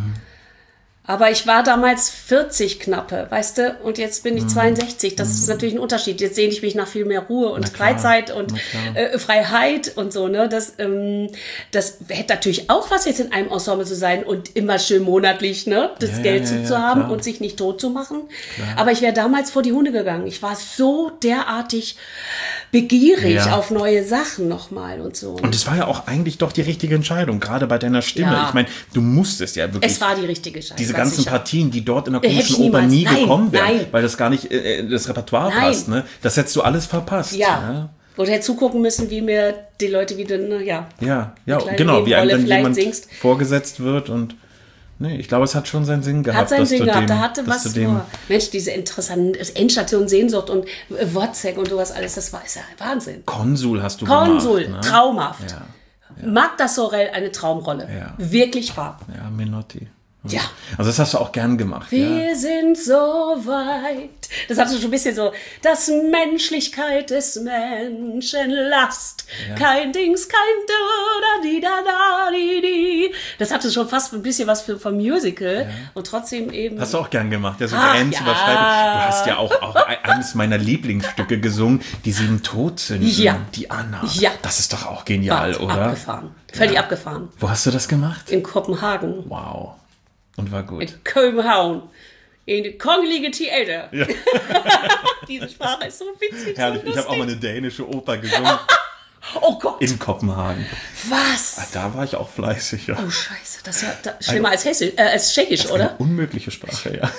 Aber ich war damals vierzig knappe, weißt du, und jetzt bin ich zweiundsechzig. Das ist natürlich ein Unterschied. Jetzt sehne ich mich nach viel mehr Ruhe und
Na klar,
Freizeit und
na klar.
äh, Freiheit und so. Ne? Das, ähm, das hätte natürlich auch was, jetzt in einem Ensemble zu sein und immer schön monatlich ne, das
Ja, ja,
Geld
ja,
zu,
ja,
zu haben
klar.
und sich nicht tot zu machen. Aber ich wäre damals vor die Hunde gegangen. Ich war so derartig begierig
Ja.
auf neue Sachen nochmal und so.
Und es war ja auch eigentlich doch die richtige Entscheidung, gerade bei deiner Stimme.
Ja.
Ich meine, du musstest ja wirklich...
Es war die richtige Entscheidung.
diese
ganz
ganzen
sicher.
Partien, die dort in der
Hätte ich
komischen Oper
niemals.
nie
Nein,
gekommen wären,
nein.
weil das gar nicht äh, das Repertoire
Nein.
passt, ne? Das hättest du alles verpasst.
Ja. Oder hätte zugucken müssen, wie mir die Leute wieder, ne, ja.
Ja, ja,
kleine
genau, wie einem
Nebenrolle
dann
vielleicht
jemand
singst.
vorgesetzt wird und nee, ich glaube, es hat schon seinen Sinn gehabt.
Hat seinen
dass
Sinn
du
gehabt,
dem,
da hatte
dass
was
du dem,
vor. Mensch, diese interessanten Endstation, Sehnsucht und äh, Wozzeck und sowas alles, das war ist ja Wahnsinn.
Konsul hast du
Konsul,
gemacht. Ne?
traumhaft.
Ja,
Magda Sorel, eine Traumrolle.
Ja.
Wirklich wahr.
ja, Menotti.
Ja.
Also das hast du auch gern gemacht. Ja.
Wir sind so weit. Das hatte schon ein bisschen so, das Menschlichkeit des Menschen Last. Kein Dings, kein da, di, da, da, di, di. Das hatte schon fast ein bisschen was für, vom Musical. Und trotzdem eben.
Hast du auch gern gemacht, ja, so
Ach,
grenzüberschreitend.
ja.
Du hast ja auch, auch eines meiner Lieblingsstücke gesungen, die sieben Todsünden,
Ja.
die Anna.
Ja.
Das ist doch auch genial,
War
oder?
abgefahren. Völlig abgefahren.
Wo hast du das gemacht?
In Kopenhagen.
Wow. Und war gut.
In Kopenhagen. In der Kongelige Theater. Diese Sprache ist so witzig.
Herrlich,
so
ich habe auch
lustig.
mal eine dänische Oper gesungen
Oh Gott.
in Kopenhagen.
Was?
Da war ich auch fleißig, ja.
Oh Scheiße, das ist ja da, schlimmer als Hessisch, äh, als Tschechisch,
Eine
oder?
unmögliche Sprache, ja.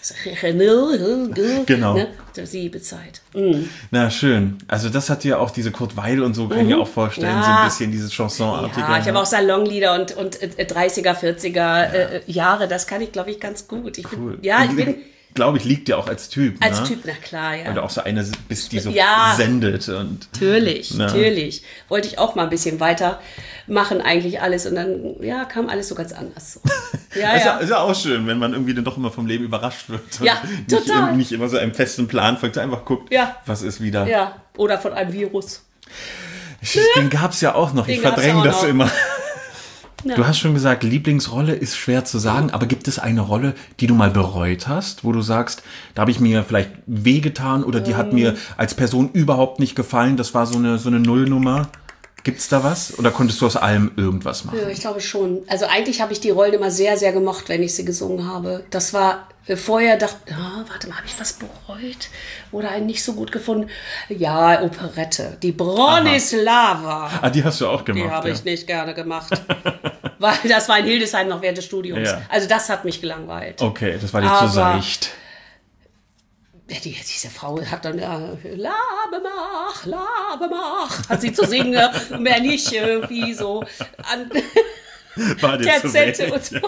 Genau.
Ne? Die Liebezeit. Mhm.
Na, schön. Also das hat ja auch diese Kurt Weil und so, kann ich mir auch vorstellen,
Ja.
so ein bisschen dieses Chansonartige.
Ja, ich habe auch Salonlieder und, und äh, dreißiger, vierziger äh, Jahre, das kann ich, glaube ich, ganz gut. Ich
Cool.
bin, ja, ich bin
glaube ich, liegt dir auch als Typ.
als
ne?
Typ, na klar, ja.
Weil du auch so eine bist, die so
Ja.
sendet. Und,
Natürlich,
Na.
natürlich. Wollte ich auch mal ein bisschen weiter machen, eigentlich alles. Und dann, ja, kam alles so ganz anders. So. Ja,
ist, ja.
ja.
ist ja auch schön, wenn man irgendwie dann doch immer vom Leben überrascht wird. Und
Ja,
nicht,
total.
Nicht immer so einem festen Plan folgt, einfach guckt,
Ja.
was ist wieder.
Ja, oder von einem Virus.
Den gab es ja auch noch. Ich
Den gab's
verdränge
auch
das
noch.
immer.
Ja.
Du hast schon gesagt, Lieblingsrolle ist schwer zu sagen, aber gibt es eine Rolle, die du mal bereut hast, wo du sagst, da habe ich mir vielleicht wehgetan oder die hat mir als Person überhaupt nicht gefallen, das war so eine, so eine Nullnummer? Gibt's da was? Oder konntest du aus allem irgendwas machen?
Ja, ich glaube schon. Also eigentlich habe ich die Rollen immer sehr, sehr gemocht, wenn ich sie gesungen habe. Das war äh, vorher, dachte, ah, warte mal, habe ich was bereut? Oder einen nicht so gut gefunden? Ja, Operette. Die Bronislava.
Ah, die hast du auch gemacht.
Die habe
ja.
ich nicht gerne gemacht. Weil das war in Hildesheim noch während des Studiums.
Ja.
Also das hat mich gelangweilt.
Okay, das war dir
Aber-
zu seicht.
Ja, die, diese Frau hat dann, ja, Labemach, Labemach, hat sie zu singen, äh, mehr nicht irgendwie so an
War dir
der
zu
Zette
wenig.
und so.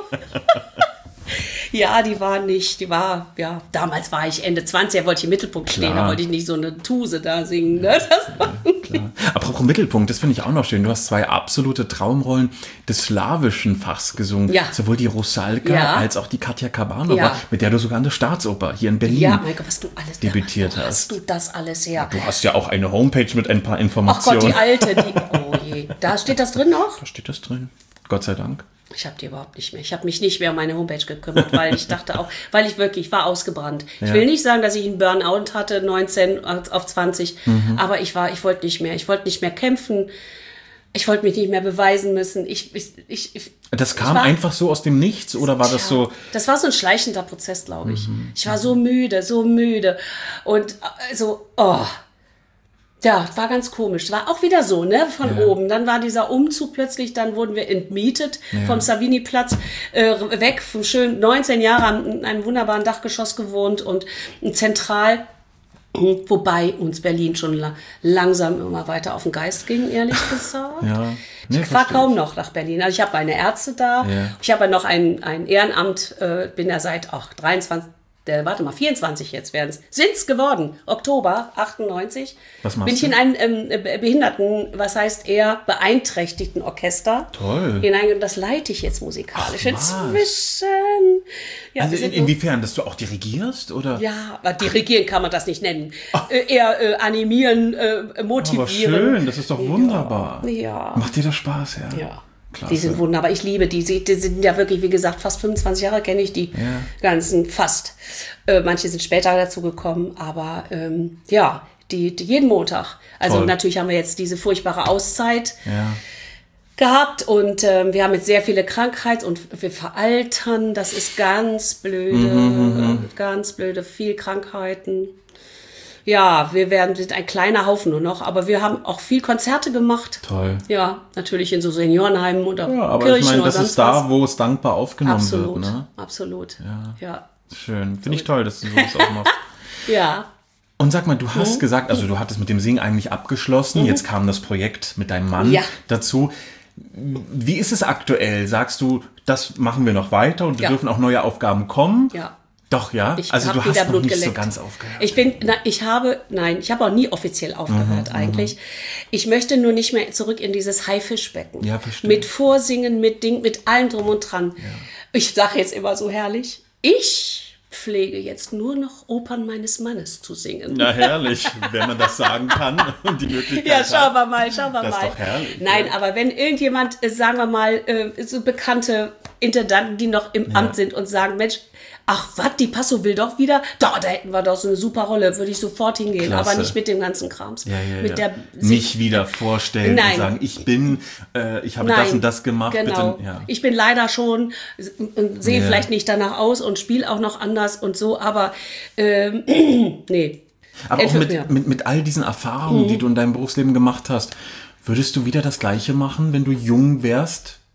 Ja, die war nicht, die war, ja, damals war ich Ende zwanzig, da wollte ich im Mittelpunkt stehen,
Klar.
da wollte ich nicht so eine Tuse da singen. Ne? Das war,
Klar. Apropos Mittelpunkt, das finde ich auch noch schön. Du hast zwei absolute Traumrollen des slawischen Fachs gesungen.
Ja.
Sowohl die Rusalka
Ja.
als auch die Katja Kabanova,
Ja.
mit der du sogar an der Staatsoper hier in Berlin
ja, mein Gott, was du alles
debütiert
wo
hast.
hast du das alles her?
Du hast ja auch eine Homepage mit ein paar
Ach
Informationen.
Gott, die alte, die, oh je, da steht das drin noch?
Da steht das drin. Gott sei Dank.
Ich habe die überhaupt nicht mehr. Ich habe mich nicht mehr um meine Homepage gekümmert, weil ich dachte auch, weil ich wirklich, ich war ausgebrannt. Ich
Ja.
will nicht sagen, dass ich einen Burnout hatte, neunzehn auf zwanzig,
Mhm.
aber ich war, ich wollte nicht mehr. Ich wollte nicht mehr kämpfen. Ich wollte mich nicht mehr beweisen müssen. Ich, ich, ich, ich
Das kam
ich war-
einfach so aus dem Nichts oder war das so?
Das war so ein schleichender Prozess, glaube ich. Ich war so müde, so müde. Und äh, so, oh. Ja, war ganz komisch. War auch wieder so, ne, von
Ja.
oben. Dann war dieser Umzug plötzlich, dann wurden wir entmietet vom Savini-Platz, äh, weg, vom schönen neunzehn Jahre an in einem wunderbaren Dachgeschoss gewohnt und zentral, wobei uns Berlin schon la langsam immer weiter auf den Geist ging, ehrlich gesagt.
Ja. Nee,
Ich fahre
verstehe
kaum noch nach Berlin. Also ich habe meine Ärzte da.
Ja.
Ich habe noch ein, ein Ehrenamt, äh, bin ja seit ach, dreiundzwanzig, äh, warte mal, vierundzwanzig jetzt werden es. Sind's geworden. Oktober achtundneunzig.
Was machst
bin ich
du?
in einem ähm, äh, Behinderten, was heißt eher beeinträchtigten Orchester.
Toll.
Hinein, und das leite ich jetzt musikalisch.
Ach, was?
Inzwischen. Ja,
Also
wir
in,
sind
inwiefern, dass du auch dirigierst oder?
ja, aber dirigieren kann man das nicht nennen. Äh, eher äh, animieren, äh, motivieren.
Aber schön, das ist doch wunderbar.
Ja.
Macht dir das Spaß, ja?
Ja.
Klasse.
Die sind wunderbar. Ich liebe die. Sie die sind ja wirklich, wie gesagt, fast fünfundzwanzig Jahre kenne ich die
Ja.
ganzen, fast. Äh, manche sind später dazu gekommen, aber ähm, ja, die, die jeden Montag. Also
Toll.
natürlich haben wir jetzt diese furchtbare Auszeit
Ja.
gehabt und ähm, wir haben jetzt sehr viele Krankheiten und wir veraltern. Das ist ganz blöde, ganz blöde, viel Krankheiten. Ja, wir werden sind ein kleiner Haufen nur noch, aber wir haben auch viel Konzerte gemacht.
Toll.
Ja, natürlich in so Seniorenheimen oder
Ja, aber
Kirchen
ich meine,
oder
das
sonst
ist da,
was.
wo es dankbar aufgenommen
Absolut,
wird. Ne?
absolut. Ja. Ja.
Schön. Finde ich toll, dass du sowas auch machst.
ja.
Und sag mal, du hast gesagt, also du hattest mit dem Singen eigentlich abgeschlossen. Jetzt kam das Projekt mit deinem Mann
Ja.
dazu. Wie ist es aktuell? Sagst du, das machen wir noch weiter und wir
Ja.
dürfen auch neue Aufgaben kommen?
Ja.
Doch, ja?
Ich
also
hab
du
wieder
hast noch
Blut
nicht so
geleckt.
ganz aufgehört.
Ich bin, na, ich habe, nein, ich habe auch nie offiziell aufgehört
Mhm,
eigentlich. Ich möchte nur nicht mehr zurück in dieses Haifischbecken.
Ja, verstehe.
Mit Vorsingen, mit Ding, mit allem drum und dran. Ich sage jetzt immer so herrlich, ich pflege jetzt nur noch Opern meines Mannes zu singen.
Na herrlich, wenn man das sagen kann und die Möglichkeit
Ja,
hat.
schauen wir mal, schauen wir
Das ist
mal.
doch herrlich,
Nein,
ja.
aber wenn irgendjemand, äh, sagen wir mal, äh, so bekannte Intendanten, die noch im Amt sind und sagen, Mensch, ach was, die Passo will doch wieder, da, da hätten wir doch so eine super Rolle, würde ich sofort hingehen,
Klasse.
aber nicht mit dem ganzen Krams.
Ja, ja,
mit
ja.
Der,
nicht wieder vorstellen
Nein.
und sagen, ich bin, äh, ich habe das und das gemacht.
Genau.
Bitte, ja.
Ich bin leider schon, und sehe
Ja.
vielleicht nicht danach aus und spiele auch noch anders und so, aber ähm, nee.
Aber auch
Entweder-
mit,
ja.
mit, mit all diesen Erfahrungen,
Mhm.
die du in deinem Berufsleben gemacht hast, würdest du wieder das Gleiche machen, wenn du jung wärst?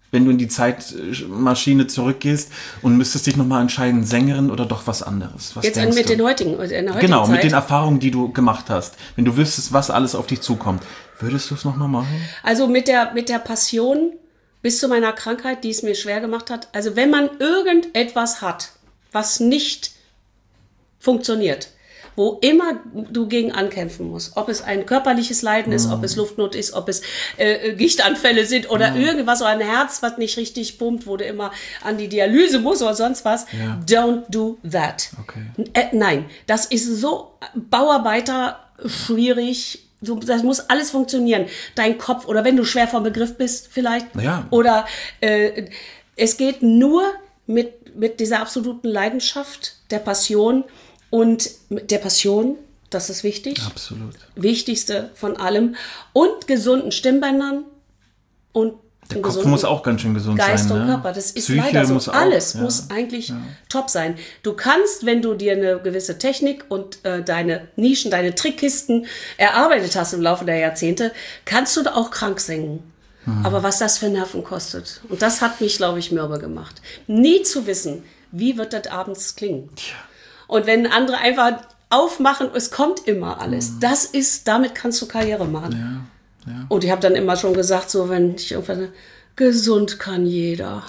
wenn du in die Zeitmaschine zurückgehst und müsstest dich nochmal entscheiden, Sängerin oder doch was anderes? Was
Jetzt
denkst
mit
du?
den heutigen, in der heutigen
Genau,
Zeit.
mit den Erfahrungen, die du gemacht hast. Wenn du wüsstest, was alles auf dich zukommt, würdest du es nochmal machen?
Also mit der, mit der Passion bis zu meiner Krankheit, die es mir schwer gemacht hat. Also wenn man irgendetwas hat, was nicht funktioniert, wo immer du gegen ankämpfen musst, ob es ein körperliches Leiden ist, ob es Luftnot ist, ob es äh, Gichtanfälle sind oder irgendwas, oder ein Herz, was nicht richtig pumpt, wo du immer an die Dialyse musst oder sonst was.
Ja.
Don't do that.
Okay.
Äh, nein, das ist so Bauarbeiter schwierig. Du, das muss alles funktionieren. Dein Kopf, oder wenn du schwer vom Begriff bist vielleicht.
Ja.
Oder äh, es geht nur mit, mit dieser absoluten Leidenschaft, der Passion und mit der Passion, das ist wichtig.
Absolut.
Wichtigste von allem. Und gesunden Stimmbändern und
Der
einen
Kopf
gesunden
muss auch ganz schön gesund
Geist
sein.
und
ne?
Körper. Das ist
Psyche
leider so.
muss auch,
Alles
ja.
muss eigentlich top sein. Du kannst, wenn du dir eine gewisse Technik und äh, deine Nischen, deine Trickkisten erarbeitet hast im Laufe der Jahrzehnte, kannst du da auch krank singen.
Hm.
Aber was das für Nerven kostet. Und das hat mich, glaube ich, mürbe gemacht. Nie zu wissen, wie wird das abends klingen.
Tja.
Und wenn andere einfach aufmachen, es kommt immer alles.
Hm.
Das ist, damit kannst du Karriere machen.
Ja, ja.
Und ich habe dann immer schon gesagt, so wenn ich irgendwann, gesund kann jeder.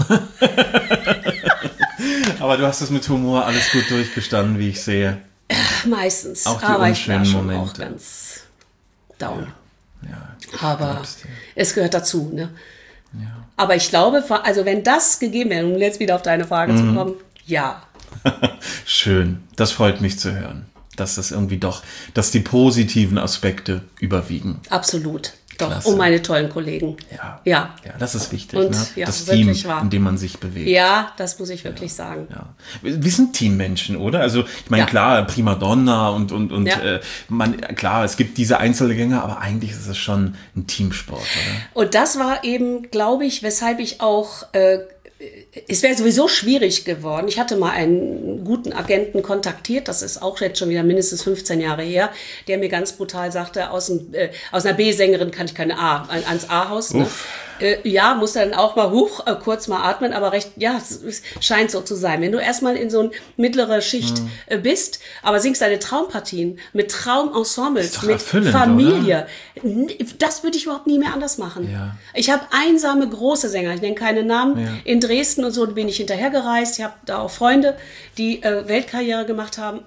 Aber du hast es mit Humor alles gut durchgestanden, wie ich sehe.
Meistens.
Auch die
aber ich war
unschönen
schon auch
Momente.
ganz down.
Ja,
Aber
glaub's dir.
es gehört dazu. Ne?
Ja.
Aber ich glaube, also wenn das gegeben wäre, um jetzt wieder auf deine Frage
Mhm.
zu kommen, ja.
Schön, das freut mich zu hören, dass das irgendwie doch, dass die positiven Aspekte überwiegen.
Absolut. Doch,
Klasse.
um meine tollen Kollegen.
Ja,
Ja.
ja, das ist wichtig.
Und,
ne?
ja,
das Team,
wirklich wahr.
in dem man sich bewegt.
Ja, das muss ich wirklich sagen.
Ja. Wir sind Teammenschen, oder? Also ich meine,
Ja.
klar, Primadonna und, und, und
Ja.
äh, man, klar, es gibt diese Einzelgänger, aber eigentlich ist es schon ein Teamsport, oder?
Und das war eben, glaube ich, weshalb ich auch, äh, es wäre sowieso schwierig geworden. Ich hatte mal einen guten Agenten kontaktiert, das ist auch jetzt schon wieder mindestens fünfzehn Jahre her, der mir ganz brutal sagte, aus, dem, äh, aus einer B-Sängerin kann ich keine A, ein, ans A-Haus. Ne? Äh, ja, muss dann auch mal hoch, äh, kurz mal atmen, aber recht, ja, es, es scheint so zu sein. Wenn du erstmal in so eine mittlere Schicht
Mhm.
äh, bist, aber singst deine Traumpartien mit Traumensembles,
Ist doch
mit
erfüllend,
Familie, n- das würde ich überhaupt nie mehr anders machen.
Ja.
Ich habe einsame große Sänger, ich nenne keine Namen,
Ja.
in Dresden und so bin ich hinterhergereist. Ich habe da auch Freunde, die äh, Weltkarriere gemacht haben.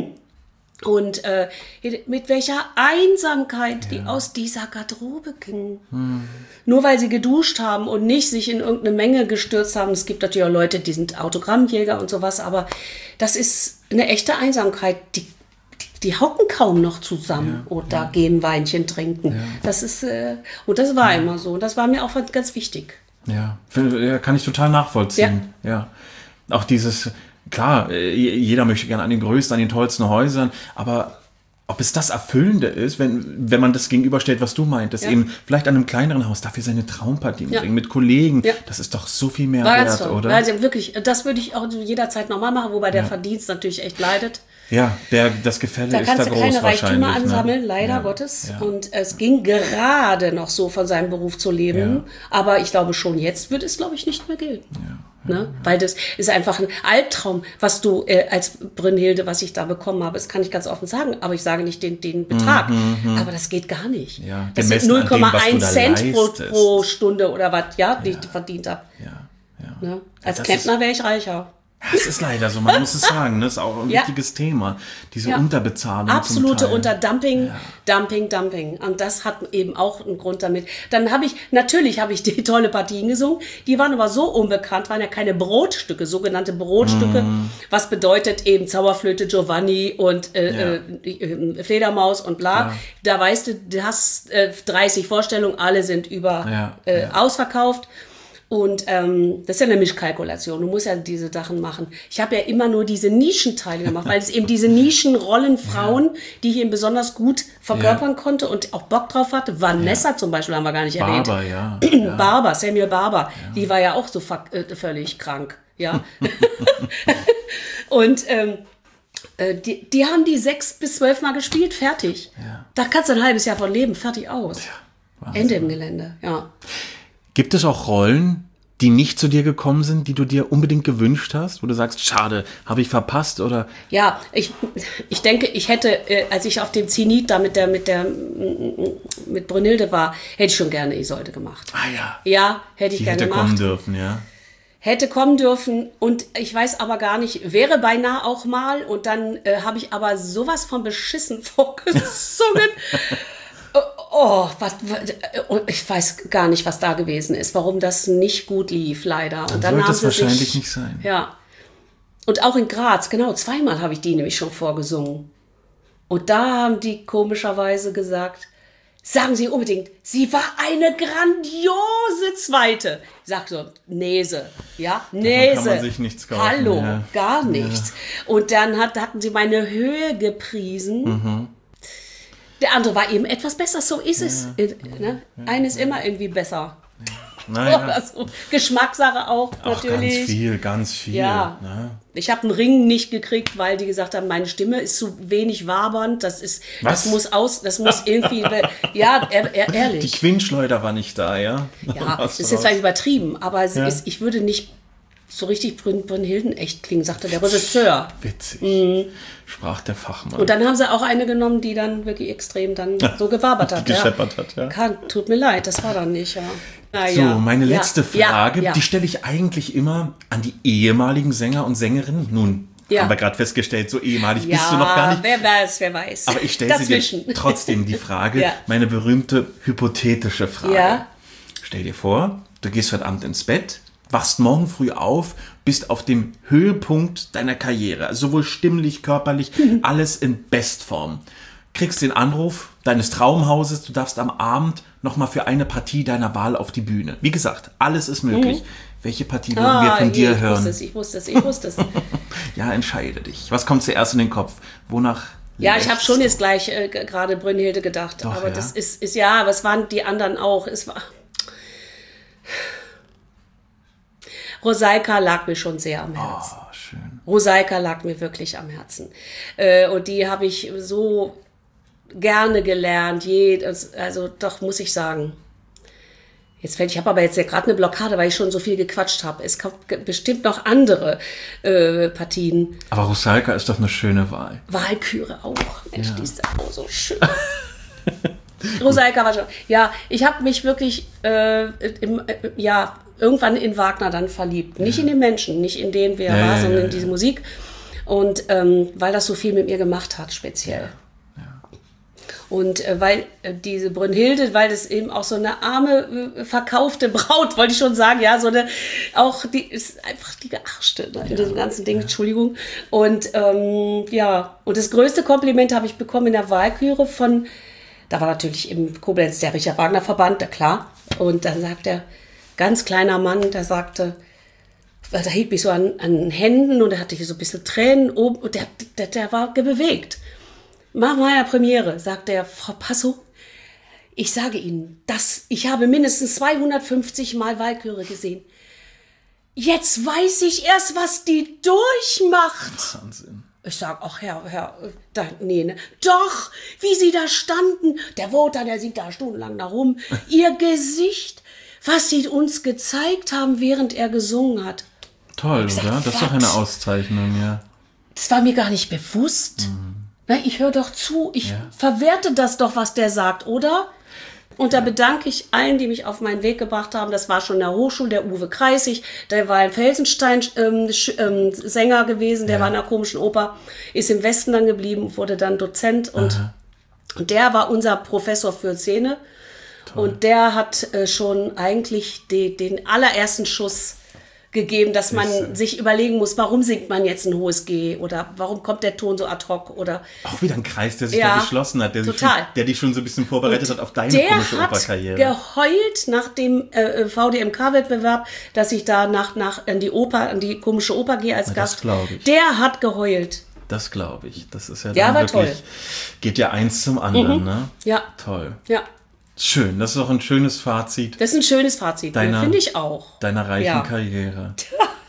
Und äh, mit welcher Einsamkeit die aus dieser Garderobe gingen.
Hm.
Nur weil sie geduscht haben und nicht sich in irgendeine Menge gestürzt haben. Es gibt natürlich auch Leute, die sind Autogrammjäger und sowas, aber das ist eine echte Einsamkeit. Die, die, die hocken kaum noch zusammen
Ja,
oder gehen Weinchen trinken.
Ja.
Das ist, äh, und das war immer so. Und das war mir auch ganz wichtig.
Ja, Find- ja, kann ich total nachvollziehen. Ja. Auch dieses, klar, äh, jeder möchte gerne an den größten, an den tollsten Häusern, aber ob es das Erfüllende ist, wenn, wenn man das gegenüberstellt, was du meintest,
Ja.
eben vielleicht an einem kleineren Haus, dafür seine Traumpartien
Ja.
singen, mit Kollegen,
Ja.
das ist doch so viel mehr
War ganz
wert,
toll.
oder?
Also wirklich, das würde ich auch jederzeit nochmal machen, wobei der Verdienst natürlich echt leidet.
Ja, der, das Gefälle
Da
ist da
kannst du
groß
keine
wahrscheinlich.
Reichtümer ansammeln,
ne?
leider
Ja.
Gottes.
Ja.
Und es ging gerade noch so, von seinem Beruf zu leben.
Ja.
Aber ich glaube, schon jetzt wird es, glaube ich, nicht mehr gehen. Ne? Weil das ist einfach ein Albtraum, was du äh, als Brünnhilde, was ich da bekommen habe. Das kann ich ganz offen sagen. Aber ich sage nicht den, den Betrag. Aber das geht gar nicht.
Ja,
das sind
gemessen an
null Komma
dem, was du
eins
da
Cent pro,
leistest.
pro Stunde oder was, ja, die ich verdient habe.
Ja, ja.
Ne? Als
das
Klempner wäre ich reicher.
Das ist leider so, man muss es sagen. Das ist auch ein
Ja.
wichtiges Thema. Diese
Ja.
Unterbezahlung.
Absolute
zum Teil.
Unterdumping, Dumping, Dumping. Und das hat eben auch einen Grund damit. Dann habe ich, natürlich habe ich die tolle Partien gesungen, die waren aber so unbekannt, waren ja keine Brotstücke, sogenannte Brotstücke,
Mm.
was bedeutet eben Zauberflöte Giovanni und äh,
Ja.
äh, äh, Fledermaus und bla.
Ja.
Da weißt du, du hast äh, dreißig Vorstellungen, alle sind über
Ja,
äh,
ja.
ausverkauft. Und ähm, das ist ja eine Mischkalkulation. Du musst ja diese Sachen machen. Ich habe ja immer nur diese Nischenteile gemacht, weil es eben diese Nischenrollen Frauen, die ich eben besonders gut verkörpern
Ja.
konnte und auch Bock drauf hatte. Vanessa zum Beispiel haben wir gar nicht erwähnt.
Barber, ja. ja.
Barber, Samuel Barber, die war ja auch so fuck, äh, völlig krank. Ja. Und ähm, äh, die, die haben die sechs bis zwölf Mal gespielt, fertig.
Ja.
Da kannst du ein halbes Jahr von leben, fertig aus.
Wahnsinn.
Ende im Gelände, ja.
Gibt es auch Rollen, die nicht zu dir gekommen sind, die du dir unbedingt gewünscht hast, wo du sagst, schade, habe ich verpasst oder?
Ja, ich, ich denke, ich hätte, äh, als ich auf dem Zenit da mit der, mit der, mit Brünnhilde war, hätte ich schon gerne Isolde gemacht.
Ah ja.
Ja, hätte ich
Die
gerne
hätte
gemacht.
kommen dürfen, ja.
Hätte kommen dürfen und ich weiß aber gar nicht, wäre beinahe auch mal und dann äh, habe ich aber sowas von beschissen vorgesungen. Oh, was, was, ich weiß gar nicht, was da gewesen ist, warum das nicht gut lief, leider. Und
Dann
dann
sollte
haben
es
sie
wahrscheinlich
sich,
nicht sein.
Ja. Und auch in Graz, genau, zweimal habe ich die nämlich schon vorgesungen. Und da haben die komischerweise gesagt, sagen Sie unbedingt, sie war eine grandiose Zweite. Ich sag so, Nese, ja, Nese.
kann man sich nichts kaufen,
Hallo,
ja.
gar nichts. Ja. Und dann hat, hatten sie meine Höhe gepriesen.
Mhm.
Der andere war eben etwas besser, so ist es.
Ja.
Ne? Eines immer irgendwie besser.
Naja.
Oder so. Geschmackssache auch,
Auch
natürlich.
ganz viel, ganz viel.
Ja.
Ne?
Ich habe einen Ring nicht gekriegt, weil die gesagt haben, meine Stimme ist zu wenig wabernd. Das ist,
Was?
das muss aus, das muss irgendwie, ja, er, er, ehrlich.
Die Quinschleuder war nicht da, ja?
Ja,
Was
das ist
drauf?
jetzt vielleicht übertrieben, aber es
Ja.
ist, ich würde nicht so richtig Brün, Brünnhilden echt klingen, sagte der Regisseur.
Witzig. Sprach der Fachmann.
Und dann haben sie auch eine genommen, die dann wirklich extrem dann so gewabert hat.
Die
ja.
gescheppert hat, ja.
Kann, tut mir leid, das war dann nicht, ja. Na,
So,
ja.
meine
Ja.
letzte
Ja,
Frage,
ja.
die stelle ich eigentlich immer an die ehemaligen Sänger und Sängerinnen. Nun,
Ja.
haben wir gerade festgestellt, so ehemalig
Ja,
bist du noch gar nicht.
wer weiß, wer weiß.
Aber ich stelle sie
Dazwischen.
dir trotzdem die Frage,
Ja.
meine berühmte hypothetische Frage.
Ja.
Stell dir vor, du gehst heute Abend ins Bett, wachst morgen früh auf, bist auf dem Höhepunkt deiner Karriere, also sowohl stimmlich, körperlich, alles in Bestform. Kriegst den Anruf deines Traumhauses, du darfst am Abend nochmal für eine Partie deiner Wahl auf die Bühne. Wie gesagt, alles ist möglich. Welche Partie würden wir
Ah,
von dir
ich
hören?
wusste es, ich wusste es, ich wusste es.
Ja, entscheide dich. Was kommt zuerst in den Kopf? Wonach
Ja, ich habe
lächst
schon
du?
jetzt gleich äh, g- gerade Brünnhilde gedacht.
Doch,
aber
ja?
das ist, ist, ja, aber es waren die anderen auch. Es war. Rosalka lag mir schon sehr am Herzen.
Oh, schön.
Rosalka lag mir wirklich am Herzen. Äh, und die habe ich so gerne gelernt. Je, also doch, muss ich sagen. Jetzt fällt, ich habe aber jetzt ja gerade eine Blockade, weil ich schon so viel gequatscht habe. Es kommt ge- bestimmt noch andere äh, Partien.
Aber Rosalka ist doch eine schöne Wahl.
Walküre auch. Mensch,
Ja.
die ist auch so schön. Rosalka war schon. Ja, ich habe mich wirklich äh, im, äh, ja, irgendwann in Wagner dann verliebt. Nicht in den Menschen, nicht in den, wer
Ja,
er war,
ja,
sondern
ja,
in diese
ja.
Musik. Und ähm, weil das so viel mit mir gemacht hat, speziell. Und äh, weil äh, diese Brünnhilde, weil das eben auch so eine arme, äh, verkaufte Braut, wollte ich schon sagen, ja, so eine, auch die ist einfach die Gearschte ne, in diesem ganzen Ding, Entschuldigung. Und ähm, ja, und das größte Kompliment habe ich bekommen in der Walküre von, da war natürlich im Koblenz der Richard Wagner Verband, da klar. Und dann sagt der ganz kleiner Mann, der sagte, da hielt mich so an, an den Händen und er hatte hier so ein bisschen Tränen oben und der, der, der war bewegt. Mach mal ja Premiere, sagt der, Frau Passo. Ich sage Ihnen, das, ich habe mindestens zweihundertfünfzig Mal Walküre gesehen. Jetzt weiß ich erst, was die durchmacht.
Wahnsinn.
Ich sag, ach Herr, Herr, da, nee, ne? Doch, wie Sie da standen. Der Wotan, der singt da stundenlang da rum. Ihr Gesicht, was Sie uns gezeigt haben, während er gesungen hat.
Toll,
sag,
oder? Das ist doch
was?
eine Auszeichnung, ja.
Das war mir gar nicht bewusst. Na, ich höre doch zu, ich verwerte das doch, was der sagt, oder? Und da bedanke ich allen, die mich auf meinen Weg gebracht haben. Das war schon in der Hochschule, der Uwe Kreisig, der war ein Felsenstein-Sänger gewesen, der
Ja.
war in der Komischen Oper, ist im Westen dann geblieben, wurde dann Dozent und, und der war unser Professor für Szene. Und der hat äh, schon eigentlich die, den allerersten Schuss gegeben, dass man
Siehste.
sich überlegen muss, warum singt man jetzt ein hohes G oder warum kommt der Ton so ad hoc oder
Auch wieder ein Kreis, der sich
Ja,
da geschlossen hat, der, sich
total.
schon, der dich schon so ein bisschen vorbereitet hat auf deine
der
komische
hat
Operkarriere.
geheult nach dem äh, V D M K-Wettbewerb, dass ich da nach, nach an die Oper, an die Komische Oper gehe als
das
Gast.
glaub ich.
Der hat geheult.
Das glaube ich. Das ist ja
Der
dann
war
wirklich,
toll.
geht ja eins zum anderen, ne?
Ja,
Toll.
ja.
Schön, das ist auch ein schönes Fazit
Das ist ein schönes Fazit,
Deiner-
finde ich auch.
deiner reichen
Ja.
Karriere.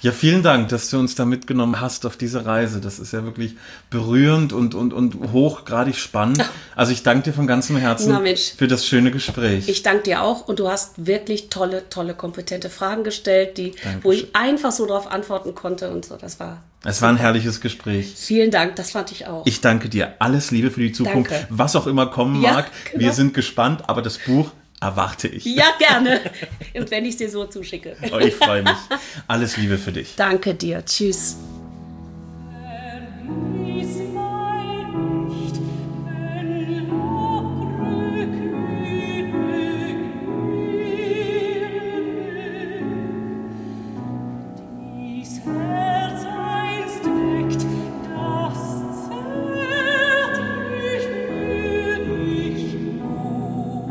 Ja, vielen Dank, dass du uns da mitgenommen hast auf diese Reise. Das ist ja wirklich berührend und, und, und hochgradig spannend. Also ich danke dir von ganzem Herzen
Na, Mensch.
für das schöne Gespräch.
Ich danke dir auch und du hast wirklich tolle, tolle, kompetente Fragen gestellt, die,
Dankeschön.
wo ich einfach so darauf antworten konnte und so. Das war.
Es war ein herrliches Gespräch.
Vielen Dank, das fand ich auch.
Ich danke dir. Alles Liebe für die Zukunft.
Danke.
Was auch immer kommen
Ja,
mag.
genau.
Wir sind gespannt, aber das Buch erwarte ich.
Ja, gerne. Und wenn ich es dir so zuschicke.
Oh, ich freue mich. Alles Liebe für dich.
Danke dir. Tschüss.
Vergiss mein nicht, wenn lockere Kühne dies Herz einst weckt, das zärtlich für dich schlug.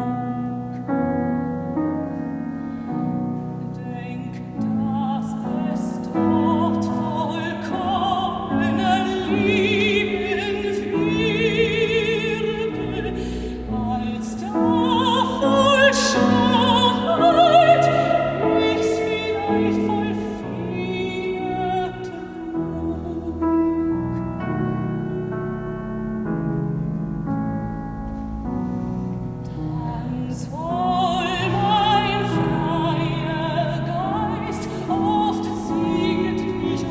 Denk, dass es dort vollkommener Lieben wird, als da voll Schwachheit ich's vielleicht voll Fehler trug. Dann soll mein freier Geist oft singend mich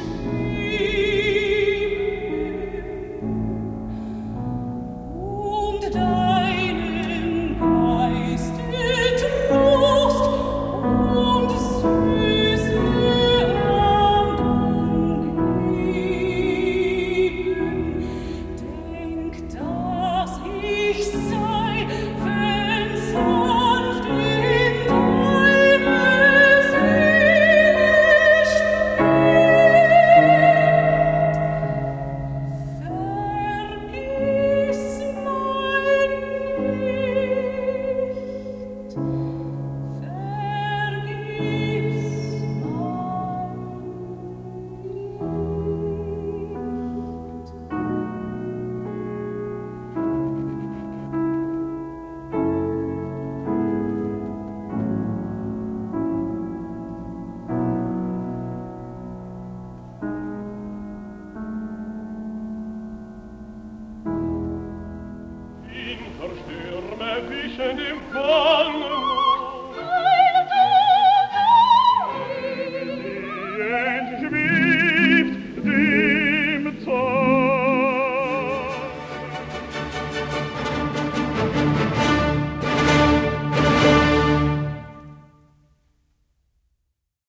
umschweben und deinen Geist Trost und süße Andung geben. Denk, dass ich sei, wenn sanft in deine Seele spricht. Vergiss mein nicht, in der Stürme wischend im Fangen